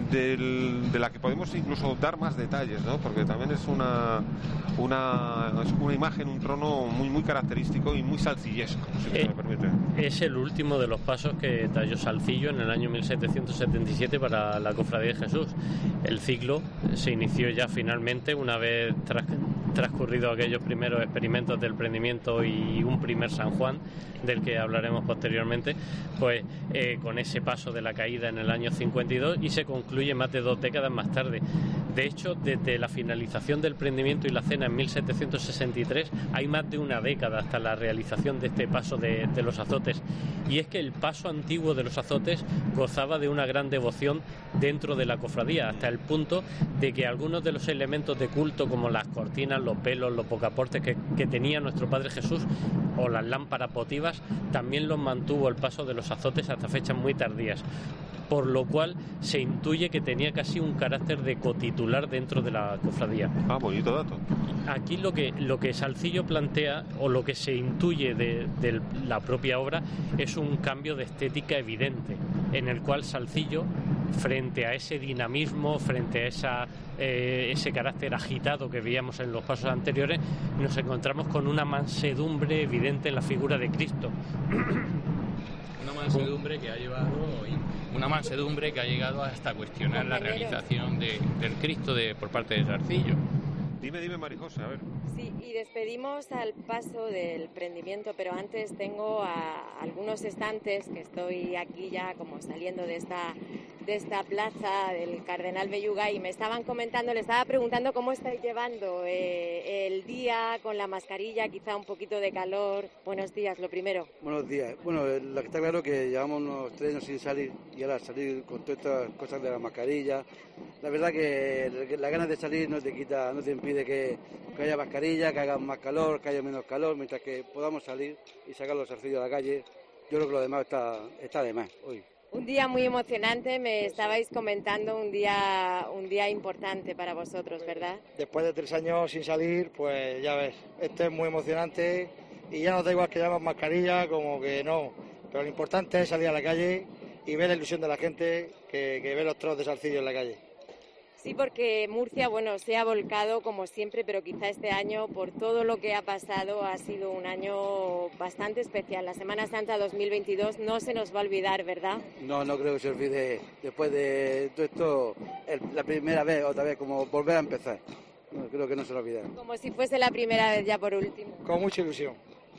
del, de la que podemos incluso dar más detalles, ¿no? Porque también es una una, es una imagen, un trono muy muy característico y muy salcillesco, si eh, me permite. Es el último de los pasos que talló Salcillo en el año mil setecientos setenta y siete para la Cofradía de Jesús. El ciclo se inició ya finalmente una vez tras transcurrido aquellos primeros experimentos del prendimiento y un primer San Juan, del que hablaremos posteriormente, pues eh, con ese paso de la caída en el año cincuenta y dos, y se concluye más de dos décadas más tarde. De hecho, desde la finalización del prendimiento y la cena en mil setecientos sesenta y tres hay más de una década hasta la realización de este paso de, de los azotes, y es que el paso antiguo de los azotes gozaba de una gran devoción dentro de la cofradía, hasta el punto de que algunos de los elementos de culto, como las cortinas, los velos, los pocaportes que, que tenía nuestro Padre Jesús, o las lámparas votivas, también los mantuvo el paso de los azotes hasta fechas muy tardías, por lo cual se intuye que tenía casi un carácter de cotitular dentro de la cofradía. Ah, bonito dato. Aquí lo que, lo que Salcillo plantea, o lo que se intuye de, de la propia obra, es un cambio de estética evidente, en el cual Salcillo, frente a ese dinamismo, frente a esa, eh, ese carácter agitado que veíamos en los pasos anteriores, nos encontramos con una mansedumbre evidente en la figura de Cristo. Una mansedumbre que ha llevado una mansedumbre que ha llegado hasta cuestionar la realización de, del Cristo de, por parte de Salcillo. Dime, dime, Marijose, a ver. Sí, y despedimos al paso del prendimiento, pero antes tengo a algunos estantes, que estoy aquí ya como saliendo de esta, de esta plaza del Cardenal Belluga, y me estaban comentando, le estaba preguntando cómo estáis llevando eh, el día con la mascarilla, quizá un poquito de calor. Buenos días, lo primero. Buenos días. Bueno, lo que está claro es que llevamos unos tres años sin salir, y ahora salir con todas estas cosas de la mascarilla, la verdad que las ganas de salir no te quita, no te impide que, que haya mascarilla, que haga más calor, que haya menos calor, mientras que podamos salir y sacar los zarcillos a la calle. Yo creo que lo demás está, está de más hoy. Un día muy emocionante, me estabais comentando, un día, un día importante para vosotros, ¿verdad? Después de tres años sin salir, pues ya ves, esto es muy emocionante y ya nos da igual que llevamos mascarilla, como que no, pero lo importante es salir a la calle y ver la ilusión de la gente que, que ve los trozos de zarcillo en la calle. Sí, porque Murcia, bueno, se ha volcado como siempre, pero quizá este año, por todo lo que ha pasado, ha sido un año bastante especial. La Semana Santa dos mil veintidós no se nos va a olvidar, ¿verdad? No, no creo que se olvide después de todo esto, el, la primera vez, otra vez, como volver a empezar. No, creo que no se lo olvida. Como si fuese la primera vez ya por último. Con mucha ilusión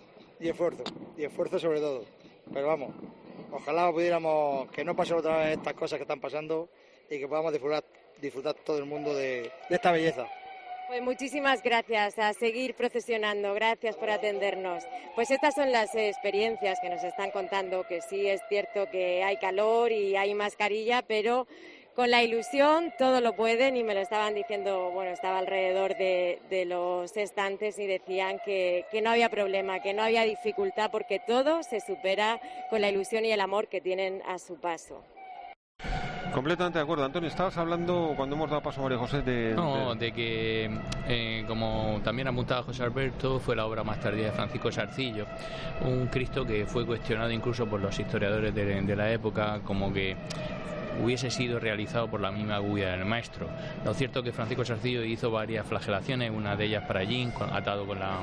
y esfuerzo, y esfuerzo sobre todo. Pero vamos, ojalá pudiéramos que no pasen otra vez estas cosas que están pasando y que podamos disfrutar disfrutar todo el mundo de, de esta belleza. Pues muchísimas gracias, a seguir procesionando, gracias por atendernos. Pues estas son las experiencias que nos están contando, que sí es cierto que hay calor y hay mascarilla, pero con la ilusión todo lo pueden, y me lo estaban diciendo, bueno, estaba alrededor de, de los estantes y decían que, que no había problema, que no había dificultad, porque todo se supera con la ilusión y el amor que tienen a su paso. Completamente de acuerdo. Antonio, estabas hablando cuando hemos dado paso a María José de... No, de, de que, eh, como también apuntaba José Alberto, fue la obra más tardía de Francisco Salcillo, un Cristo que fue cuestionado incluso por los historiadores de, de la época, como que hubiese sido realizado por la misma agulla del maestro. Lo cierto es que Francisco Salcillo hizo varias flagelaciones, una de ellas para allí, atado con la...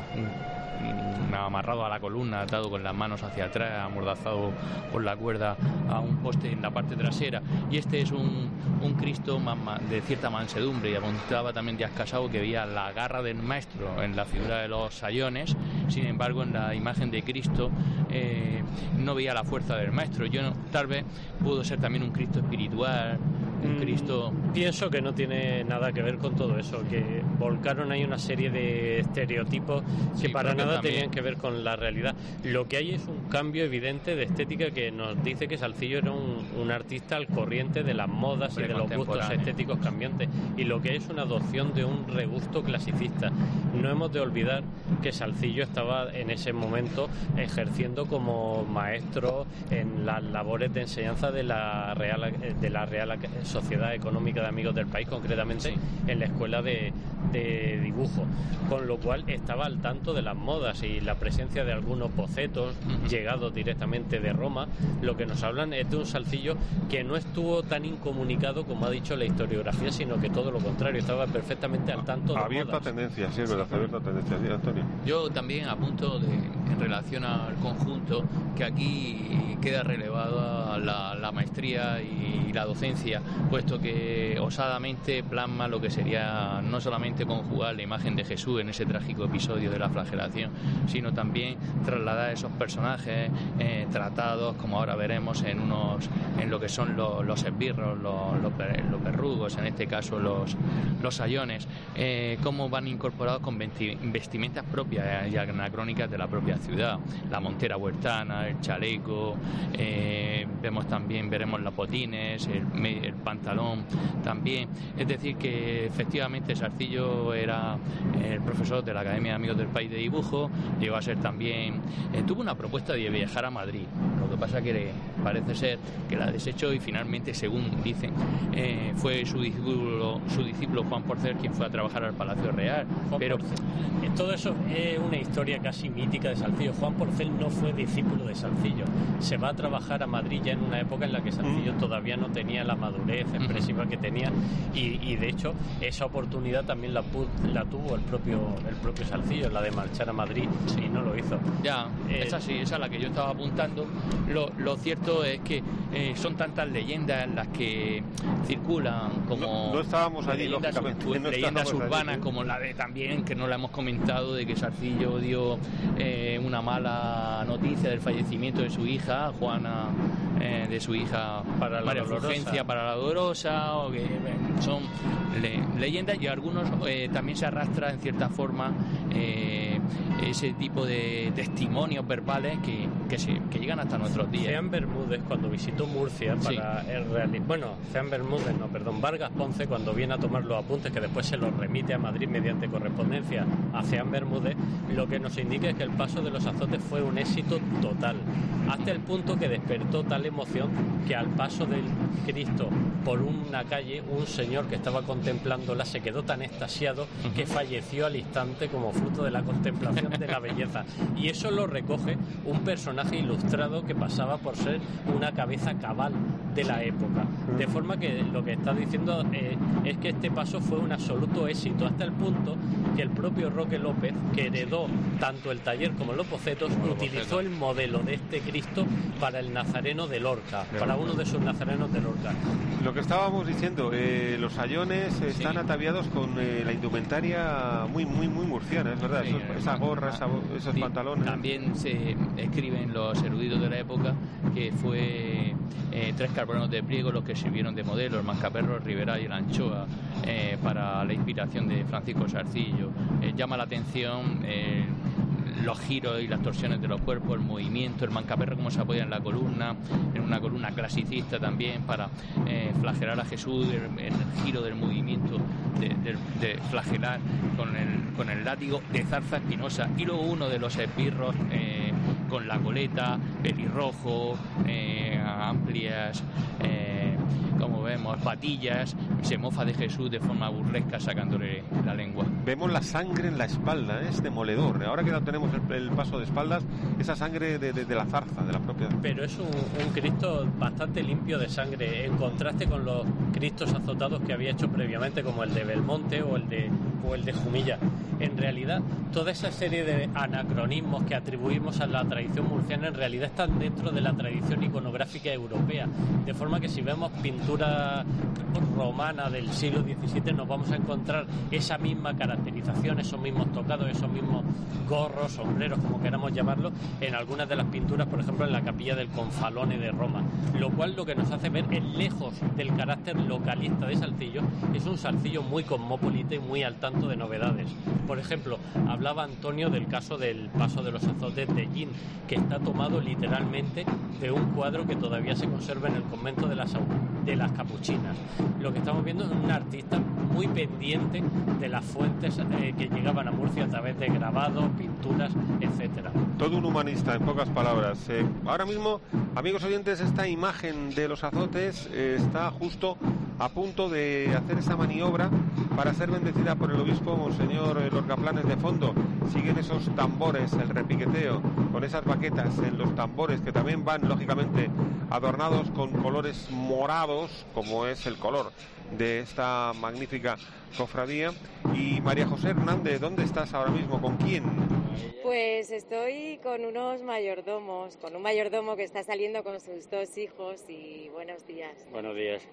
amarrado a la columna, atado con las manos hacia atrás, amordazado por la cuerda a un poste en la parte trasera, y este es un, un Cristo más, más, de cierta mansedumbre, y apuntaba también Díaz Casado que veía la garra del maestro en la figura de los sayones, sin embargo en la imagen de Cristo eh, no veía la fuerza del maestro. Yo no, tal vez pudo ser también un Cristo espiritual, un Cristo... Pienso que no tiene nada que ver con todo eso, que volcaron ahí una serie de estereotipos que sí, para nada también tenían que ver con la realidad. Lo que hay es un cambio evidente de estética que nos dice que Salcillo era un, un artista al corriente de las modas y de los gustos estéticos cambiantes, y lo que es una adopción de un regusto clasicista. No hemos de olvidar que Salcillo estaba en ese momento ejerciendo como maestro en las labores de enseñanza de la Real, de la Real Sociedad Económica de Amigos del País, concretamente sí. en la escuela de, de dibujo, con lo cual estaba al tanto de las modas, y la presencia de algunos bocetos uh-huh. llegados directamente de Roma, lo que nos hablan es de un Salcillo que no estuvo tan incomunicado como ha dicho la historiografía, sino que todo lo contrario, estaba perfectamente al tanto de abierta modas. tendencia, sí, es verdad, abierta tendencia, sí, Antonio. Yo también apunto de, en relación al conjunto, que aquí queda relevada la, la maestría y la docencia puesto que osadamente plasma lo que sería no solamente conjugar la imagen de Jesús en ese trágico episodio de la flagelación, sino también trasladar esos personajes eh, tratados, como ahora veremos, en unos en lo que son los, los esbirros, los, los, los verrugos, en este caso los, los sayones, eh, cómo van incorporados con vesti, vestimentas propias y anacrónicas de la propia ciudad, la montera huertana, el chaleco, eh, vemos también, veremos los botines, el, el pantalón también, es decir que efectivamente Sarcillo era el profesor de la Academia de Amigos del País de Dibujo, llegó a ser también, eh, tuvo una propuesta de viajar a Madrid, lo que pasa que parece ser que la desechó y finalmente, según dicen, eh, fue su discípulo, su discípulo Juan Porcel quien fue a trabajar al Palacio Real. Juan pero Porcel. Todo eso es una historia casi mítica de Salcillo. Juan Porcel no fue discípulo de Salcillo, se va a trabajar a Madrid ya en una época en la que Salcillo mm. todavía no tenía la madurez expresiva mm. que tenía y, y de hecho esa oportunidad también la, la tuvo el propio el propio Salcillo, la de marchar a Madrid, sí. y no lo hizo. Ya, eh, esa sí, esa es la que yo estaba apuntando. Lo, lo cierto es que eh, son tantas leyendas las que circulan como no, no estábamos allí, leyendas, lógicamente, no leyendas urbanas allí, ¿sí? como la de también, que no la hemos comentado, de que Sarcillo dio eh, una mala noticia del fallecimiento de su hija, Juana, eh, de su hija para María la Fulgencia para la Dolorosa, o que eh, son le, leyendas y algunos eh, también se arrastra en cierta forma eh, ese tipo de testimonios verbales que, que, se, que llegan hasta nuestros días. Ceán Bermúdez, cuando visitó Murcia para sí. el reali- bueno, Ceán Bermúdez, no, perdón, Vargas Ponce, cuando viene a tomar los apuntes, que después se los remite a Madrid mediante correspondencia a Ceán Bermúdez, lo que nos indica es que el paso de los azotes fue un éxito total, hasta el punto que despertó tal emoción que al paso del Cristo por una calle, un señor que estaba contemplándola se quedó tan extasiado uh-huh. que falleció al instante como fruto de la contemplación de la belleza. Y eso lo recoge un personaje ilustrado que pasaba por ser una cabeza cabal de la época. De forma que lo que está diciendo eh, es que este paso fue un absoluto éxito, hasta el punto que el propio Roque López, que heredó tanto el taller como los bocetos, como utilizó boceto. el modelo de este Cristo para el Nazareno de Lorca, de para uno de sus nazarenos de Lorca. Lo que estábamos diciendo, eh, los sayones están sí. ataviados con eh, la indumentaria muy muy muy murciana, es verdad, sí, esos, esa gorra, esa, esos sí, pantalones. También se escriben los eruditos de la época que fue eh, tres carbonos de pliego los que sirvieron de modelo, el Mascaperro, el Ribera y el Anchoa, eh, para la inspiración de Francisco Sarcillo. Eh, llama la atención eh, los giros y las torsiones de los cuerpos, el movimiento, el mancaperro como se apoya en la columna, en una columna clasicista también para eh, flagelar a Jesús, el, el giro del movimiento de, de, de flagelar con el, con el látigo de zarza espinosa, y luego uno de los esbirros eh, con la coleta, pelirrojo, eh, amplias, eh, como vemos, patillas, se mofa de Jesús de forma burlesca sacándole la lengua. Vemos la sangre en la espalda, es demoledor. Ahora que no tenemos el, el paso de espaldas, esa sangre de, de, de la zarza, de la propia. Pero es un, un Cristo bastante limpio de sangre, en contraste con los Cristos azotados que había hecho previamente, como el de Belmonte o el de, o el de Jumilla. En realidad, toda esa serie de anacronismos que atribuimos a la tradición murciana en realidad están dentro de la tradición iconográfica europea, de forma que si vemos pintura romana del siglo diecisiete nos vamos a encontrar esa misma caracterización, esos mismos tocados, esos mismos gorros, sombreros, como queramos llamarlo, en algunas de las pinturas, por ejemplo en la capilla del Confalone de Roma, lo cual lo que nos hace ver es, lejos del carácter localista de Salcillo, es un Salcillo muy cosmopolita y muy al tanto de novedades. Por ejemplo, hablaba Antonio del caso del paso de los azotes de Gin, que está tomado literalmente de un cuadro que todavía se conserva en el convento de las, de las Capuchinas. Lo que estamos viendo es un artista muy pendiente de las fuentes eh, que llegaban a Murcia a través de grabados, pinturas, etcétera. Todo un humanista, en pocas palabras. Eh, ahora mismo, amigos oyentes, esta imagen de los azotes eh, está justo a punto de hacer esa maniobra para ser bendecida por el obispo Monseñor Lorca Planes. De fondo siguen esos tambores, el repiqueteo, con esas baquetas en los tambores que también van lógicamente adornados con colores morados, como es el color de esta magnífica cofradía. Y María José Hernández, ¿dónde estás ahora mismo? ¿Con quién? Pues estoy con unos mayordomos, con un mayordomo que está saliendo con sus dos hijos. Y buenos días. Buenos días.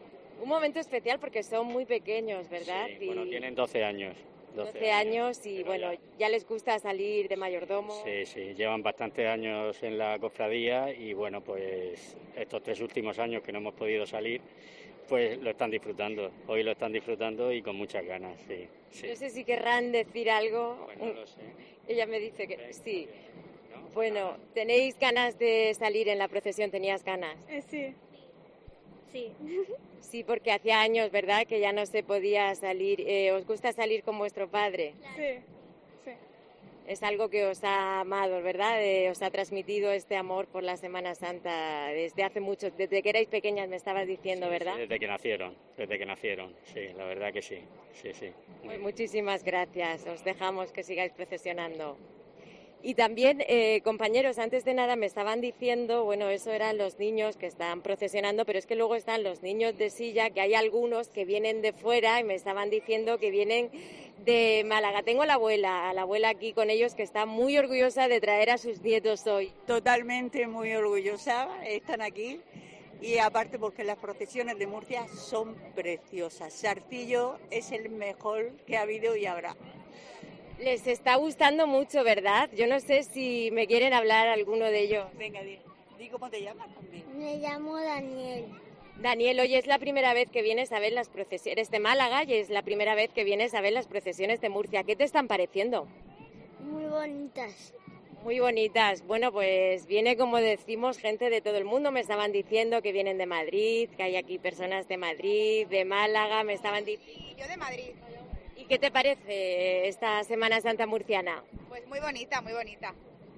Un momento especial porque son muy pequeños, ¿verdad? Sí, bueno, tienen doce años. doce años y bueno, ya... ya les gusta salir de mayordomo. Sí, sí, llevan bastantes años en la cofradía y bueno, pues estos tres últimos años que no hemos podido salir, pues lo están disfrutando. Hoy lo están disfrutando y con muchas ganas, sí. sí. No sé si querrán decir algo. Pues no lo sé. Ella me dice que sí. Bueno, ¿tenéis ganas de salir en la procesión? ¿Tenías ganas? Eh, sí. Sí. Sí, porque hacía años, ¿verdad?, que ya no se podía salir. Eh, ¿Os gusta salir con vuestro padre? Sí, sí. Es algo que os ha amado, ¿verdad? Eh, os ha transmitido este amor por la Semana Santa desde hace mucho, desde que erais pequeñas, me estabas diciendo, sí, ¿verdad? Sí, desde que nacieron, desde que nacieron, sí, la verdad que sí, sí, sí. Pues muchísimas gracias, os dejamos que sigáis procesionando. Y también, eh, compañeros, antes de nada me estaban diciendo, bueno, eso eran los niños que están procesionando, pero es que luego están los niños de silla, que hay algunos que vienen de fuera y me estaban diciendo que vienen de Málaga. Tengo a la abuela, a la abuela aquí con ellos, que está muy orgullosa de traer a sus nietos hoy. Totalmente muy orgullosa, están aquí. Y aparte porque las procesiones de Murcia son preciosas. Sarcillo es el mejor que ha habido y habrá. Les está gustando mucho, ¿verdad? Yo no sé si me quieren hablar alguno de ellos. Venga, di, di cómo te llamas también. Me llamo Daniel. Daniel, hoy es la primera vez que vienes a ver las procesiones de Málaga y es la primera vez que vienes a ver las procesiones de Murcia. ¿Qué te están pareciendo? Muy bonitas. Muy bonitas. Bueno, pues viene, como decimos, gente de todo el mundo. Me estaban diciendo que vienen de Madrid, que hay aquí personas de Madrid, de Málaga, me estaban diciendo... Yo de Madrid. ¿Y qué te parece esta Semana Santa murciana? Pues muy bonita, muy bonita.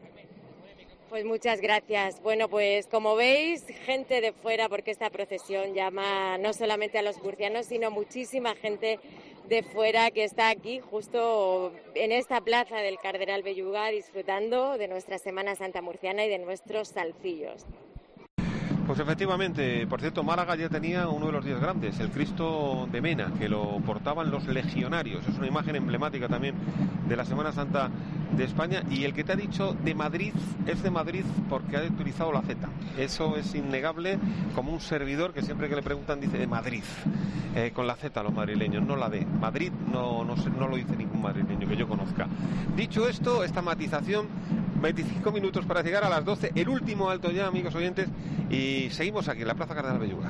Pues muchas gracias. Bueno, pues como veis, gente de fuera, porque esta procesión llama no solamente a los murcianos, sino muchísima gente de fuera que está aquí justo en esta plaza del Cardenal Belluga disfrutando de nuestra Semana Santa murciana y de nuestros salcillos. Pues efectivamente, por cierto, Málaga ya tenía uno de los diez grandes, el Cristo de Mena, que lo portaban los legionarios. Es una imagen emblemática también de la Semana Santa de España. Y el que te ha dicho de Madrid es de Madrid porque ha utilizado la Z. Eso es innegable, como un servidor que siempre que le preguntan dice de Madrid, eh, con la Z los madrileños, no la D. Madrid no, no, no lo dice ningún madrileño que yo conozca. Dicho esto, esta matización, veinticinco minutos para llegar a las doce, el último alto ya, amigos oyentes, y seguimos aquí en la Plaza Cardenal Belluga.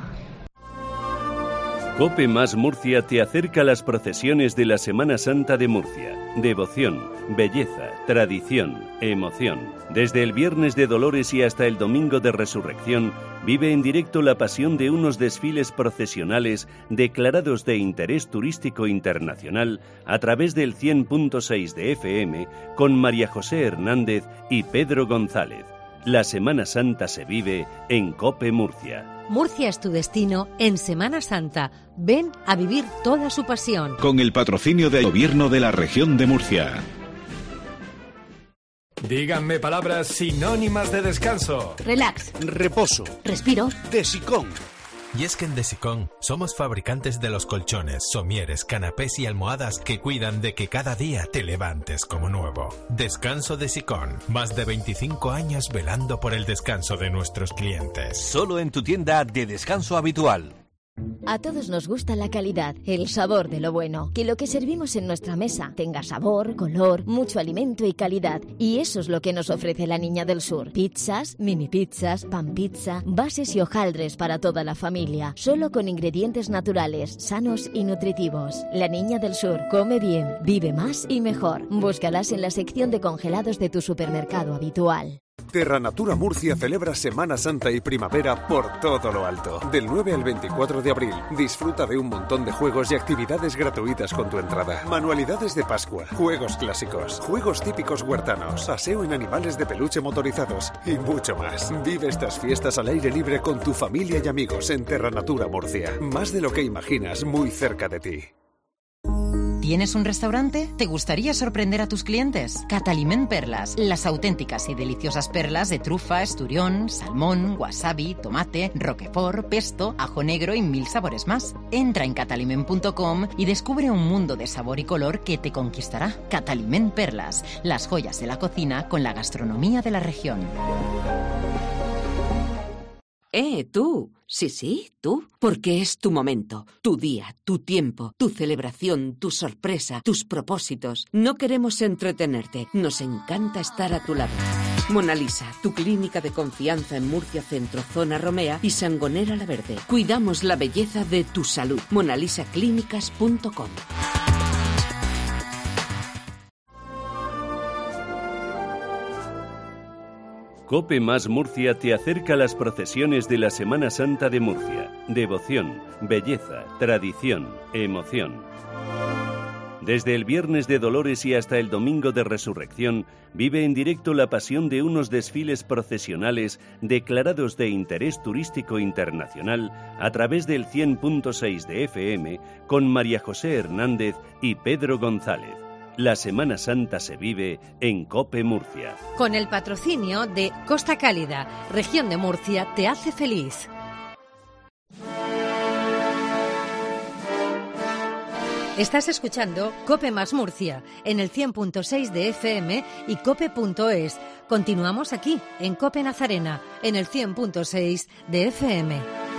Cope Más Murcia te acerca a las procesiones de la Semana Santa de Murcia. Devoción, belleza, tradición, emoción. Desde el Viernes de Dolores y hasta el Domingo de Resurrección, vive en directo la pasión de unos desfiles procesionales declarados de interés turístico internacional a través del cien punto seis de F M con María José Hernández y Pedro González. La Semana Santa se vive en Cope Murcia. Murcia es tu destino en Semana Santa. Ven a vivir toda su pasión. Con el patrocinio del Gobierno de la Región de Murcia. Díganme palabras sinónimas de descanso. Relax. Reposo. Respiro. Desicón. Y es que en Desicón somos fabricantes de los colchones, somieres, canapés y almohadas que cuidan de que cada día te levantes como nuevo. Descanso Desicón. Más de veinticinco años velando por el descanso de nuestros clientes. Solo en tu tienda de descanso habitual. A todos nos gusta la calidad, el sabor de lo bueno. Que lo que servimos en nuestra mesa tenga sabor, color, mucho alimento y calidad. Y eso es lo que nos ofrece la Niña del Sur. Pizzas, mini pizzas, pan pizza, bases y hojaldres para toda la familia. Solo con ingredientes naturales, sanos y nutritivos. La Niña del Sur come bien, vive más y mejor. Búscalas en la sección de congelados de tu supermercado habitual. Terra Natura Murcia celebra Semana Santa y Primavera por todo lo alto. Del nueve al veinticuatro de abril, disfruta de un montón de juegos y actividades gratuitas con tu entrada. Manualidades de Pascua, juegos clásicos, juegos típicos huertanos, paseo en animales de peluche motorizados y mucho más. Vive estas fiestas al aire libre con tu familia y amigos en Terra Natura Murcia. Más de lo que imaginas, muy cerca de ti. ¿Tienes un restaurante? ¿Te gustaría sorprender a tus clientes? Cataliment Perlas, las auténticas y deliciosas perlas de trufa, esturión, salmón, wasabi, tomate, roquefort, pesto, ajo negro y mil sabores más. Entra en cataliment punto com y descubre un mundo de sabor y color que te conquistará. Cataliment Perlas, las joyas de la cocina con la gastronomía de la región. Eh, tú. Sí, sí, tú. Porque es tu momento, tu día, tu tiempo, tu celebración, tu sorpresa, tus propósitos. No queremos entretenerte, nos encanta estar a tu lado. Mona Lisa, tu clínica de confianza en Murcia Centro, Zona Romea y Sangonera La Verde. Cuidamos la belleza de tu salud. monalisa clínicas punto com. Cope Más Murcia te acerca a las procesiones de la Semana Santa de Murcia. Devoción, belleza, tradición, emoción. Desde el Viernes de Dolores y hasta el Domingo de Resurrección, vive en directo la pasión de unos desfiles procesionales declarados de interés turístico internacional a través del cien punto seis de F M con María José Hernández y Pedro González. La Semana Santa se vive en COPE Murcia. Con el patrocinio de Costa Cálida, región de Murcia, te hace feliz. Estás escuchando COPE Más Murcia en el cien punto seis de F M y cope punto es. Continuamos aquí en COPE Nazarena en el cien punto seis de F M.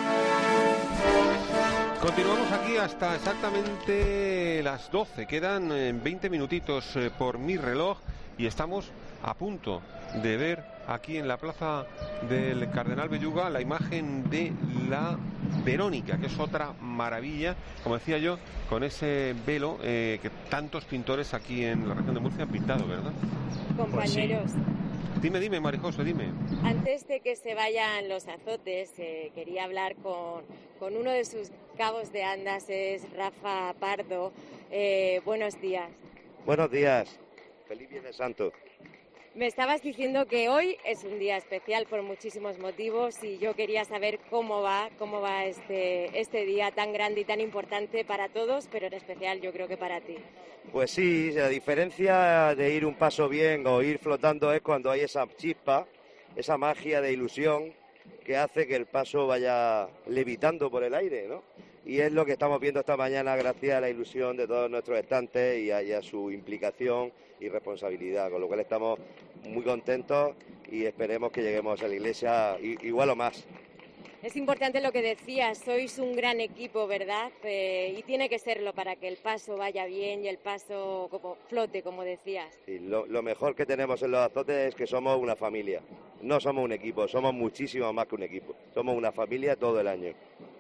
Continuamos aquí hasta exactamente las doce. Quedan veinte minutitos por mi reloj y estamos a punto de ver aquí en la plaza del Cardenal Belluga la imagen de la Verónica, que es otra maravilla, como decía yo, con ese velo eh, que tantos pintores aquí en la región de Murcia han pintado, ¿verdad? Compañeros. Pues sí. Dime, dime, María José, dime. Antes de que se vayan los azotes, eh, quería hablar con, con uno de sus cabos de andas, es Rafa Pardo. Eh, buenos días. Buenos días. Feliz Viernes Santo. Me estabas diciendo que hoy es un día especial por muchísimos motivos y yo quería saber cómo va, cómo va este, este día tan grande y tan importante para todos, pero en especial yo creo que para ti. Pues sí, la diferencia de ir un paso bien o ir flotando es cuando hay esa chispa, esa magia de ilusión que hace que el paso vaya levitando por el aire, ¿no? Y es lo que estamos viendo esta mañana gracias a la ilusión de todos nuestros estantes y a, y a su implicación y responsabilidad, con lo cual estamos muy contentos y esperemos que lleguemos a la iglesia igual o más. Es importante lo que decías, sois un gran equipo, ¿verdad? Eh, y tiene que serlo para que el paso vaya bien y el paso como flote, como decías. Y lo, lo mejor que tenemos en los azotes es que somos una familia, no somos un equipo, somos muchísimo más que un equipo, somos una familia todo el año.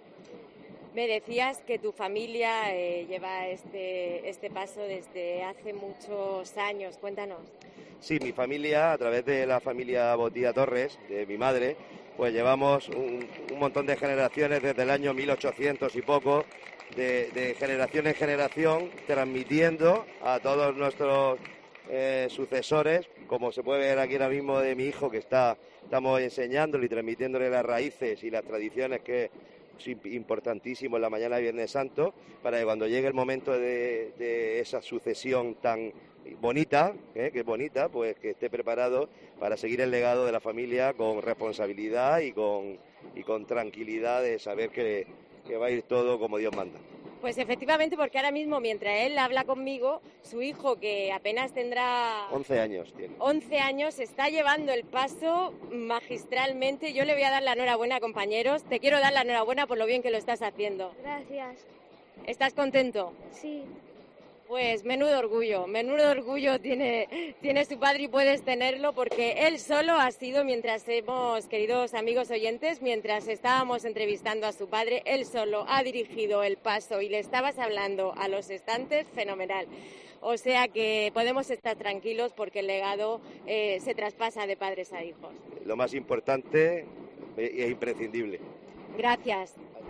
Me decías que tu familia eh, lleva este, este paso desde hace muchos años. Cuéntanos. Sí, mi familia, a través de la familia Botía Torres, de mi madre, pues llevamos un, un montón de generaciones desde el año mil ochocientos y poco, de, de generación en generación, transmitiendo a todos nuestros eh, sucesores, como se puede ver aquí ahora mismo de mi hijo, que está estamos enseñándole y transmitiéndole las raíces y las tradiciones que es importantísimo en la mañana de Viernes Santo, para que cuando llegue el momento de, de esa sucesión tan bonita, ¿eh? que es bonita, pues que esté preparado para seguir el legado de la familia con responsabilidad y con, y con tranquilidad de saber que, que va a ir todo como Dios manda. Pues efectivamente, porque ahora mismo, mientras él habla conmigo, su hijo, que apenas tendrá once años tiene. once años, está llevando el paso magistralmente. Yo le voy a dar la enhorabuena, compañeros. Te quiero dar la enhorabuena por lo bien que lo estás haciendo. Gracias. ¿Estás contento? Sí. Pues menudo orgullo, menudo orgullo tiene, tiene su padre y puedes tenerlo, porque él solo ha sido, mientras hemos, queridos amigos oyentes, mientras estábamos entrevistando a su padre, él solo ha dirigido el paso y le estabas hablando a los estantes, fenomenal. O sea que podemos estar tranquilos porque el legado eh, se traspasa de padres a hijos. Lo más importante e imprescindible. Gracias.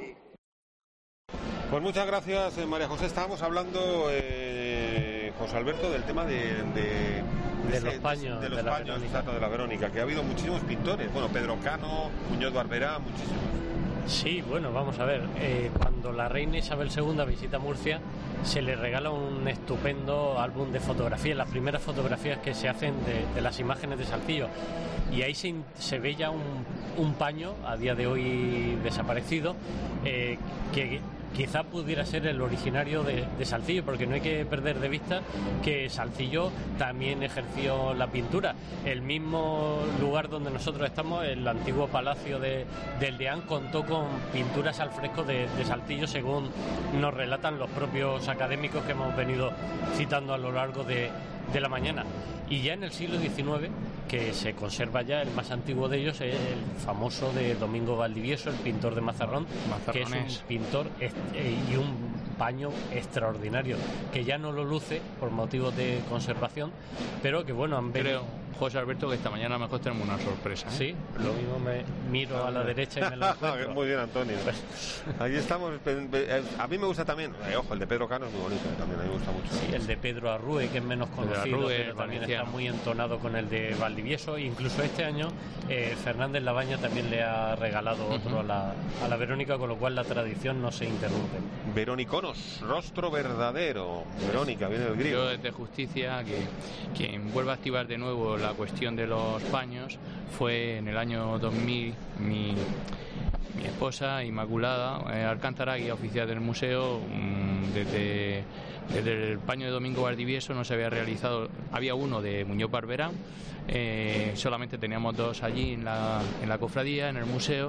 Pues muchas gracias, eh, María José. Estábamos hablando, eh, José Alberto, del tema de, de, de ese, los paños, de, de, los de la paños exacto, de la Verónica, que ha habido muchísimos pintores. Bueno, Pedro Cano, Muñoz Barberá, muchísimos. Sí, bueno, vamos a ver. Eh, cuando la reina Isabel segunda visita Murcia, se le regala un estupendo álbum de fotografías, las primeras fotografías que se hacen de, de las imágenes de Saltillo. Y ahí se, se ve ya un, un paño, a día de hoy desaparecido, eh, que... que quizá pudiera ser el originario de, de Salcillo, porque no hay que perder de vista que Salcillo también ejerció la pintura. El mismo lugar donde nosotros estamos, el antiguo palacio de, del Deán, contó con pinturas al fresco de, de Salcillo, según nos relatan los propios académicos que hemos venido citando a lo largo de, de la mañana. Y ya en el siglo diecinueve, que se conserva ya, el más antiguo de ellos es el famoso de Domingo Valdivieso, el pintor de Mazarrón, que es un pintor y un paño extraordinario, que ya no lo luce por motivos de conservación, pero que bueno, han venido... Creo, José Alberto, que esta mañana mejor tenemos una sorpresa, ¿eh? Sí, lo mismo me miro a la derecha y me lo encuentro. Muy bien, Antonio. Ahí estamos. A mí me gusta también, eh, ojo, el de Pedro Cano es muy bonito, también a mí me gusta mucho. Sí, el de Pedro Arrue, que es menos conocido, Arrue, pero también Valenciano. Está muy entonado con el de Valdivieso. Incluso este año eh, Fernández Labaña también le ha regalado otro uh-huh. a, la, a la Verónica, con lo cual la tradición no se interrumpe. Veroniconos, rostro verdadero. Verónica, viene del griego. Yo desde Justicia, que quien vuelve a activar de nuevo la cuestión de los paños fue en el año dos mil mi, mi esposa Inmaculada eh, Alcántara, guía oficial del museo. Mmm, desde, desde el paño de Domingo Valdivieso no se había realizado, había uno de Muñoz Barberán, eh, solamente teníamos dos allí en la, en la cofradía, en el museo,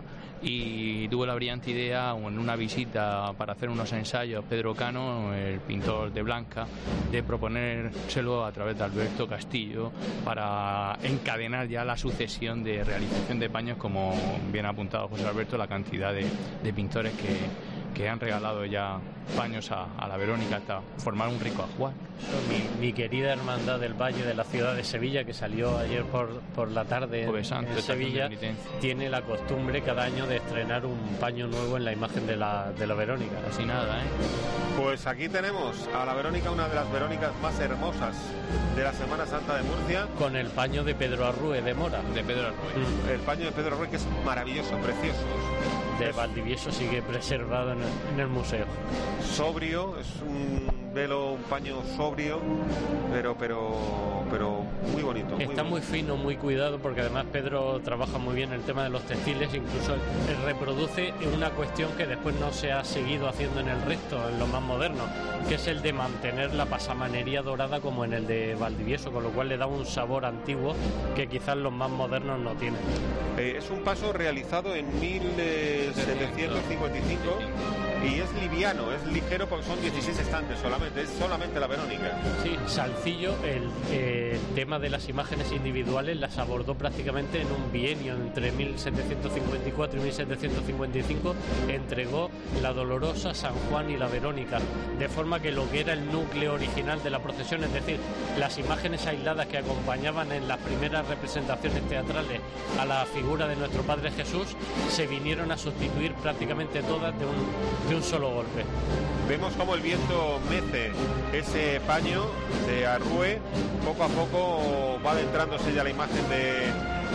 y tuvo la brillante idea en una visita para hacer unos ensayos Pedro Cano, el pintor de Blanca, de proponérselo a través de Alberto Castillo para encadenar ya la sucesión de realización de paños, como bien ha apuntado José Alberto, la cantidad de, de pintores que que han regalado ya paños a, a la Verónica hasta formar un rico ajuar. Mi, mi querida Hermandad del Valle de la ciudad de Sevilla, que salió ayer por, por la tarde en, Santo, en Sevilla, tiene la costumbre cada año de estrenar un paño nuevo en la imagen de la, de la Verónica. Así nada, ¿eh? Pues aquí tenemos a la Verónica, una de las Verónicas más hermosas de la Semana Santa de Murcia. Con el paño de Pedro Arrue de Mora. De Pedro Arrue. Mm. El paño de Pedro Arrue, que es maravilloso, precioso. De Valdivieso sigue preservado en el, en el museo. Sobrio, es un velo, un paño sobrio, pero pero pero muy bonito. Muy Está bonito. muy fino, muy cuidado, porque además Pedro trabaja muy bien el tema de los textiles, incluso él, él reproduce una cuestión que después no se ha seguido haciendo en el resto, en lo más moderno, que es el de mantener la pasamanería dorada como en el de Valdivieso, con lo cual le da un sabor antiguo que quizás los más modernos no tienen. Eh, es un paso realizado en mil setecientos cincuenta y cinco y es liviano, es ligero porque son dieciséis estantes solamente, es solamente la Verónica. Sí, Salcillo, el, eh, el tema de las imágenes individuales las abordó prácticamente en un bienio entre mil setecientos cincuenta y cuatro y mil setecientos cincuenta y cinco, entregó la Dolorosa, San Juan y la Verónica, de forma que lo que era el núcleo original de la procesión, es decir, las imágenes aisladas que acompañaban en las primeras representaciones teatrales a la figura de nuestro Padre Jesús, se vinieron a sustituir prácticamente todas de un, de un solo golpe. Vemos cómo el viento mece ese paño de Arrue, poco a poco va adentrándose ya la imagen de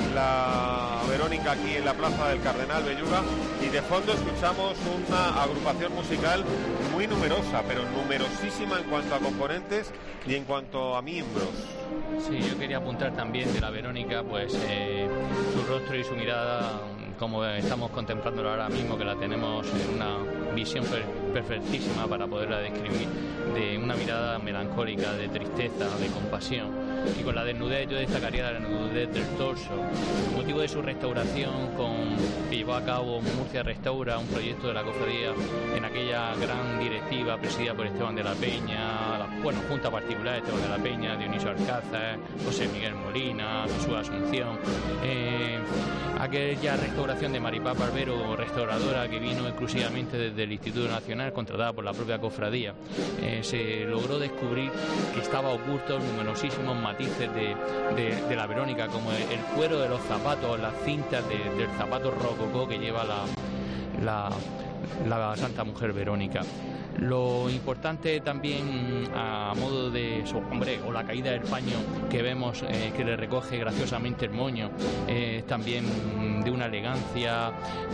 la Verónica aquí en la plaza del Cardenal Belluga, y de fondo escuchamos una agrupación musical muy numerosa, pero numerosísima en cuanto a componentes y en cuanto a miembros. Sí, yo quería apuntar también de la Verónica, pues eh, su rostro y su mirada, como estamos contemplándolo ahora mismo, que la tenemos en una visión per perfectísima para poderla describir, de una mirada melancólica, de tristeza, de compasión. Y con la desnudez yo destacaría la desnudez del torso. El motivo de su restauración, con, que llevó a cabo Murcia Restaura, un proyecto de la cofradía en aquella gran directiva presidida por Esteban de la Peña, la, bueno, junta particular Esteban de la Peña, Dionisio Alcázar, José Miguel Molina, Jesús Asunción, eh, aquella restauración de Maripaz Barbero, restauradora, que vino exclusivamente desde el Instituto Nacional, contratada por la propia cofradía. Eh, se logró descubrir que estaba oculto numerosísimos matices de, de, de la Verónica, como el, el cuero de los zapatos, las cintas de, del zapato rococó que lleva la, la, la Santa Mujer Verónica. Lo importante también, a modo de su hombre, o la caída del paño que vemos, eh, que le recoge graciosamente el moño, eh, también de una elegancia, eh,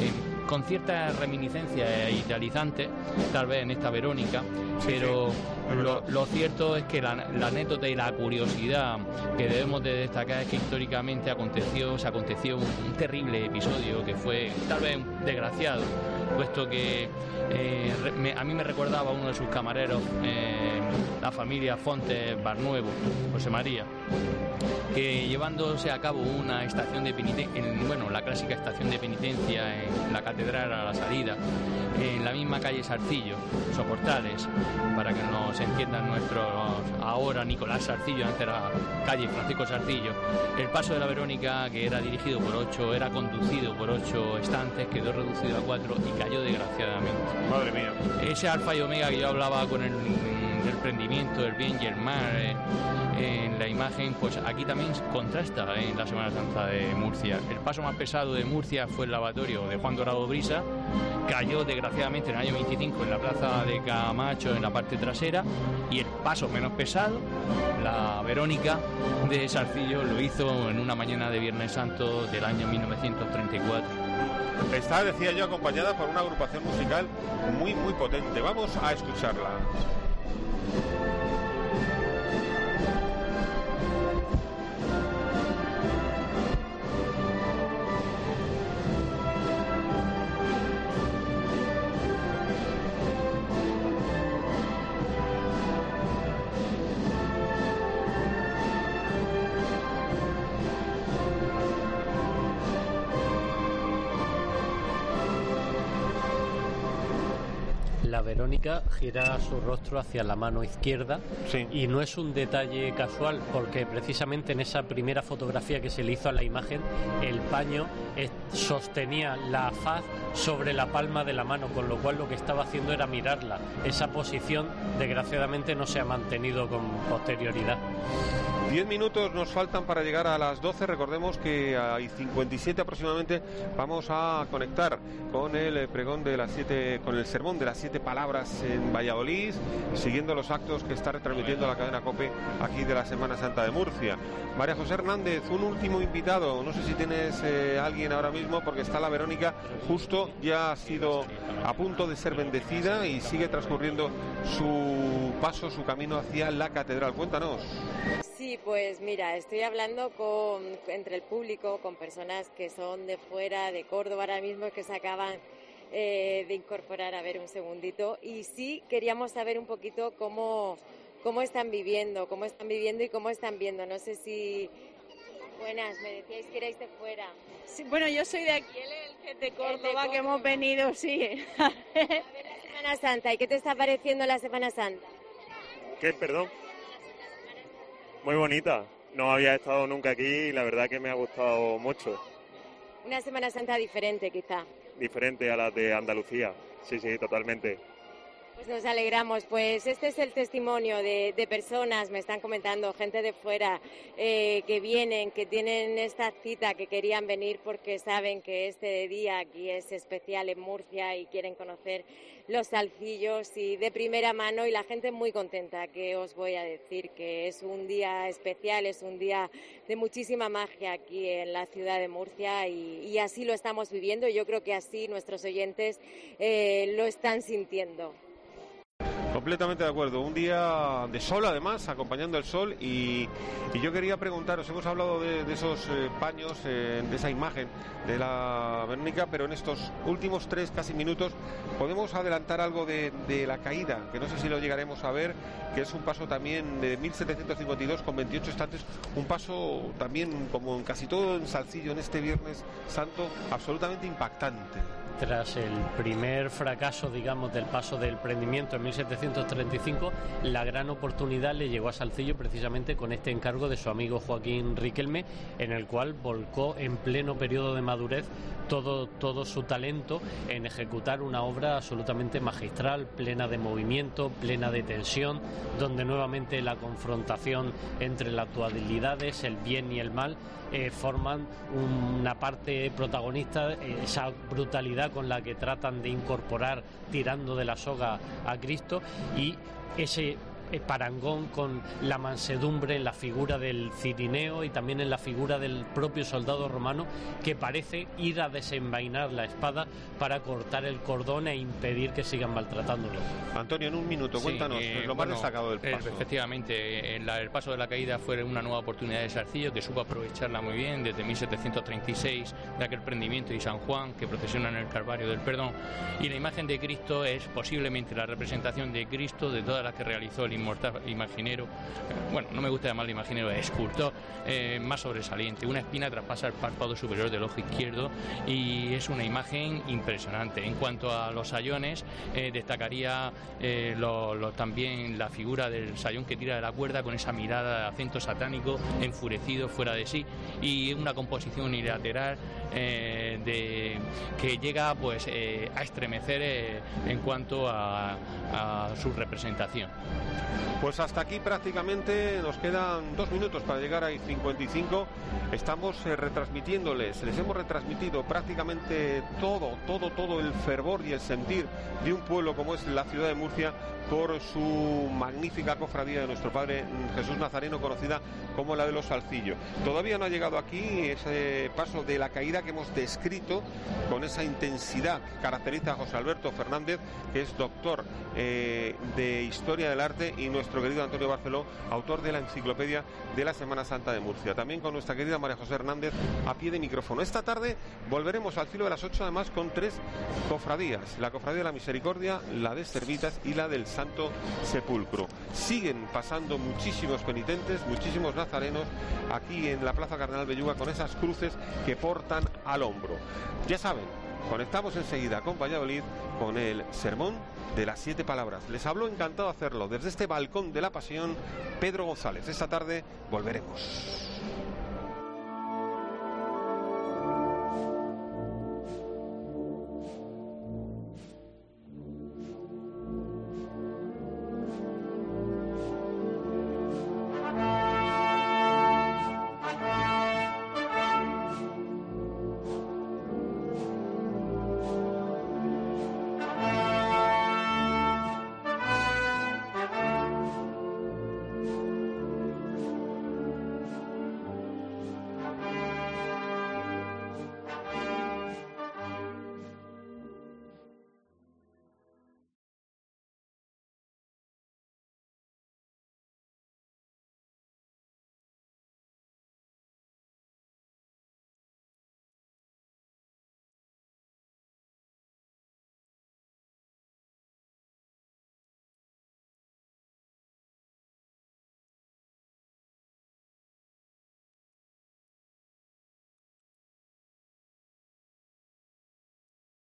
con cierta reminiscencia idealizante, tal vez en esta Verónica, pero lo, lo cierto es que la, la anécdota y la curiosidad que debemos de destacar es que históricamente aconteció, se aconteció un, un terrible episodio que fue tal vez desgraciado, puesto que eh, me, a mí me recordaba uno de sus camareros, eh, la familia Fontes Barnuevo, José María, que llevándose a cabo una estación de penitencia, bueno, la clásica estación de penitencia en la catedral a la salida, en la misma calle Sarcillo, Soportales, para que nos entiendan nuestros ahora Nicolás Sarcillo, antes era calle Francisco Sarcillo. El paso de la Verónica, que era dirigido por ocho, era conducido por ocho estantes, quedó reducido a cuatro y cayó desgraciadamente. Madre mía. Ese alfa y omega que yo hablaba con el, el prendimiento, el bien y el mal, eh, en la imagen, pues aquí también contrasta en la Semana Santa de Murcia. El paso más pesado de Murcia fue el lavatorio de Juan Dorado Brisa, cayó desgraciadamente en el año veinticinco en la plaza de Camacho, en la parte trasera, y el paso menos pesado, la Verónica de Sarcillo, lo hizo en una mañana de Viernes Santo del año mil novecientos treinta y cuatro. Está, decía yo, acompañada por una agrupación musical muy, muy potente. Vamos a escucharla. La Verónica gira su rostro hacia la mano izquierda, sí. Y no es un detalle casual, porque precisamente en esa primera fotografía que se le hizo a la imagen, el paño eh, sostenía la faz sobre la palma de la mano, con lo cual lo que estaba haciendo era mirarla. Esa posición desgraciadamente no se ha mantenido con posterioridad. Diez minutos nos faltan para llegar a las doce. Recordemos que hay cincuenta y siete aproximadamente. Vamos a conectar con el pregón de las siete, con el sermón de las siete palabras en Valladolid, siguiendo los actos que está retransmitiendo la cadena COPE aquí de la Semana Santa de Murcia. María José Hernández, un último invitado. No sé si tienes eh, alguien ahora mismo, porque está la Verónica, justo ya ha sido a punto de ser bendecida y sigue transcurriendo su paso, su camino hacia la catedral. Cuéntanos. Sí, pues mira, estoy hablando con, entre el público, con personas que son de fuera, de Córdoba ahora mismo, que se acaban eh, de incorporar. A ver, un segundito. Y sí, queríamos saber un poquito cómo, cómo están viviendo, cómo están viviendo y cómo están viendo. No sé si... Buenas, me decíais que erais de fuera. Sí, bueno, yo soy de aquí, él es el que es de Córdoba, de Córdoba, que hemos venido, sí. A ver la Semana Santa. ¿Y qué te está pareciendo la Semana Santa? ¿Qué, perdón? Muy bonita, no había estado nunca aquí y la verdad que me ha gustado mucho. Una Semana Santa diferente, quizá. Diferente a la de Andalucía, sí, sí, totalmente. Pues nos alegramos. Pues este es el testimonio de, de personas, me están comentando, gente de fuera, eh, que vienen, que tienen esta cita, que querían venir porque saben que este día aquí es especial en Murcia y quieren conocer los Salcillos y de primera mano, y la gente muy contenta, que os voy a decir que es un día especial, es un día de muchísima magia aquí en la ciudad de Murcia y, y así lo estamos viviendo. Yo creo que así nuestros oyentes eh, lo están sintiendo. Completamente de acuerdo, un día de sol además, acompañando el sol, y, y yo quería preguntaros, hemos hablado de, de esos eh, paños, eh, de esa imagen de la Verónica, pero en estos últimos tres casi minutos podemos adelantar algo de, de la caída, que no sé si lo llegaremos a ver, que es un paso también de mil setecientos cincuenta y dos con veintiocho estantes, un paso también, como en casi todo en Salcillo en este Viernes Santo, absolutamente impactante. Tras el primer fracaso, digamos, del paso del prendimiento en mil setecientos treinta y cinco, la gran oportunidad le llegó a Salcillo precisamente con este encargo de su amigo Joaquín Riquelme, en el cual volcó en pleno periodo de madurez todo, todo su talento en ejecutar una obra absolutamente magistral, plena de movimiento, plena de tensión, donde nuevamente la confrontación entre las dualidades, el bien y el mal, eh, forman una parte protagonista, eh, esa brutalidad con la que tratan de incorporar tirando de la soga a Cristo, y ese eh, parangón con la mansedumbre en la figura del Cirineo y también en la figura del propio soldado romano, que parece ir a desenvainar la espada para cortar el cordón e impedir que sigan maltratándolo. Antonio, en un minuto, cuéntanos sí, eh, lo bueno, más destacado del paso. Efectivamente, el, el paso de la caída fue una nueva oportunidad de Sarcillo, que supo aprovecharla muy bien desde mil setecientos treinta y seis, de aquel prendimiento y San Juan, que procesiona en el Calvario del Perdón. Y la imagen de Cristo es posiblemente la representación de Cristo de todas las que realizó el inmortal imaginero, bueno, no me gusta llamarle imaginero, escultor, eh, más sobresaliente. Una espina traspasa el párpado superior del ojo izquierdo y es una imagen impresionante. En cuanto a los sayones, eh, destacaría eh, lo, lo, también la figura del sayón que tira de la cuerda con esa mirada de acento satánico, enfurecido, fuera de sí, y una composición unilateral eh, de, que llega pues eh, a estremecer eh, en cuanto a, a su representación. Pues hasta aquí prácticamente nos quedan dos minutos para llegar a I cincuenta y cinco. Estamos eh, retransmitiéndoles, les hemos retransmitido prácticamente todo, todo, todo el fervor y el sentir de un pueblo como es la ciudad de Murcia por su magnífica cofradía de nuestro Padre Jesús Nazareno, conocida como la de los Salcillo. Todavía no ha llegado aquí ese paso de la caída que hemos descrito con esa intensidad que caracteriza a José Alberto Fernández, que es doctor eh, de Historia del Arte, y nuestro querido Antonio Barceló, autor de la enciclopedia de la Semana Santa de Murcia. También con nuestra querida María José Hernández a pie de micrófono. Esta tarde volveremos al filo de las ocho, además con tres cofradías: la cofradía de la Misericordia, la de Cervitas y la del Santo Sepulcro. Siguen pasando muchísimos penitentes, muchísimos nazarenos aquí en la Plaza Cardenal Belluga con esas cruces que portan al hombro. Ya saben, conectamos enseguida con Valladolid con el sermón de las siete palabras. Les habló, encantado de hacerlo, desde este balcón de la Pasión, Pedro González. Esta tarde volveremos.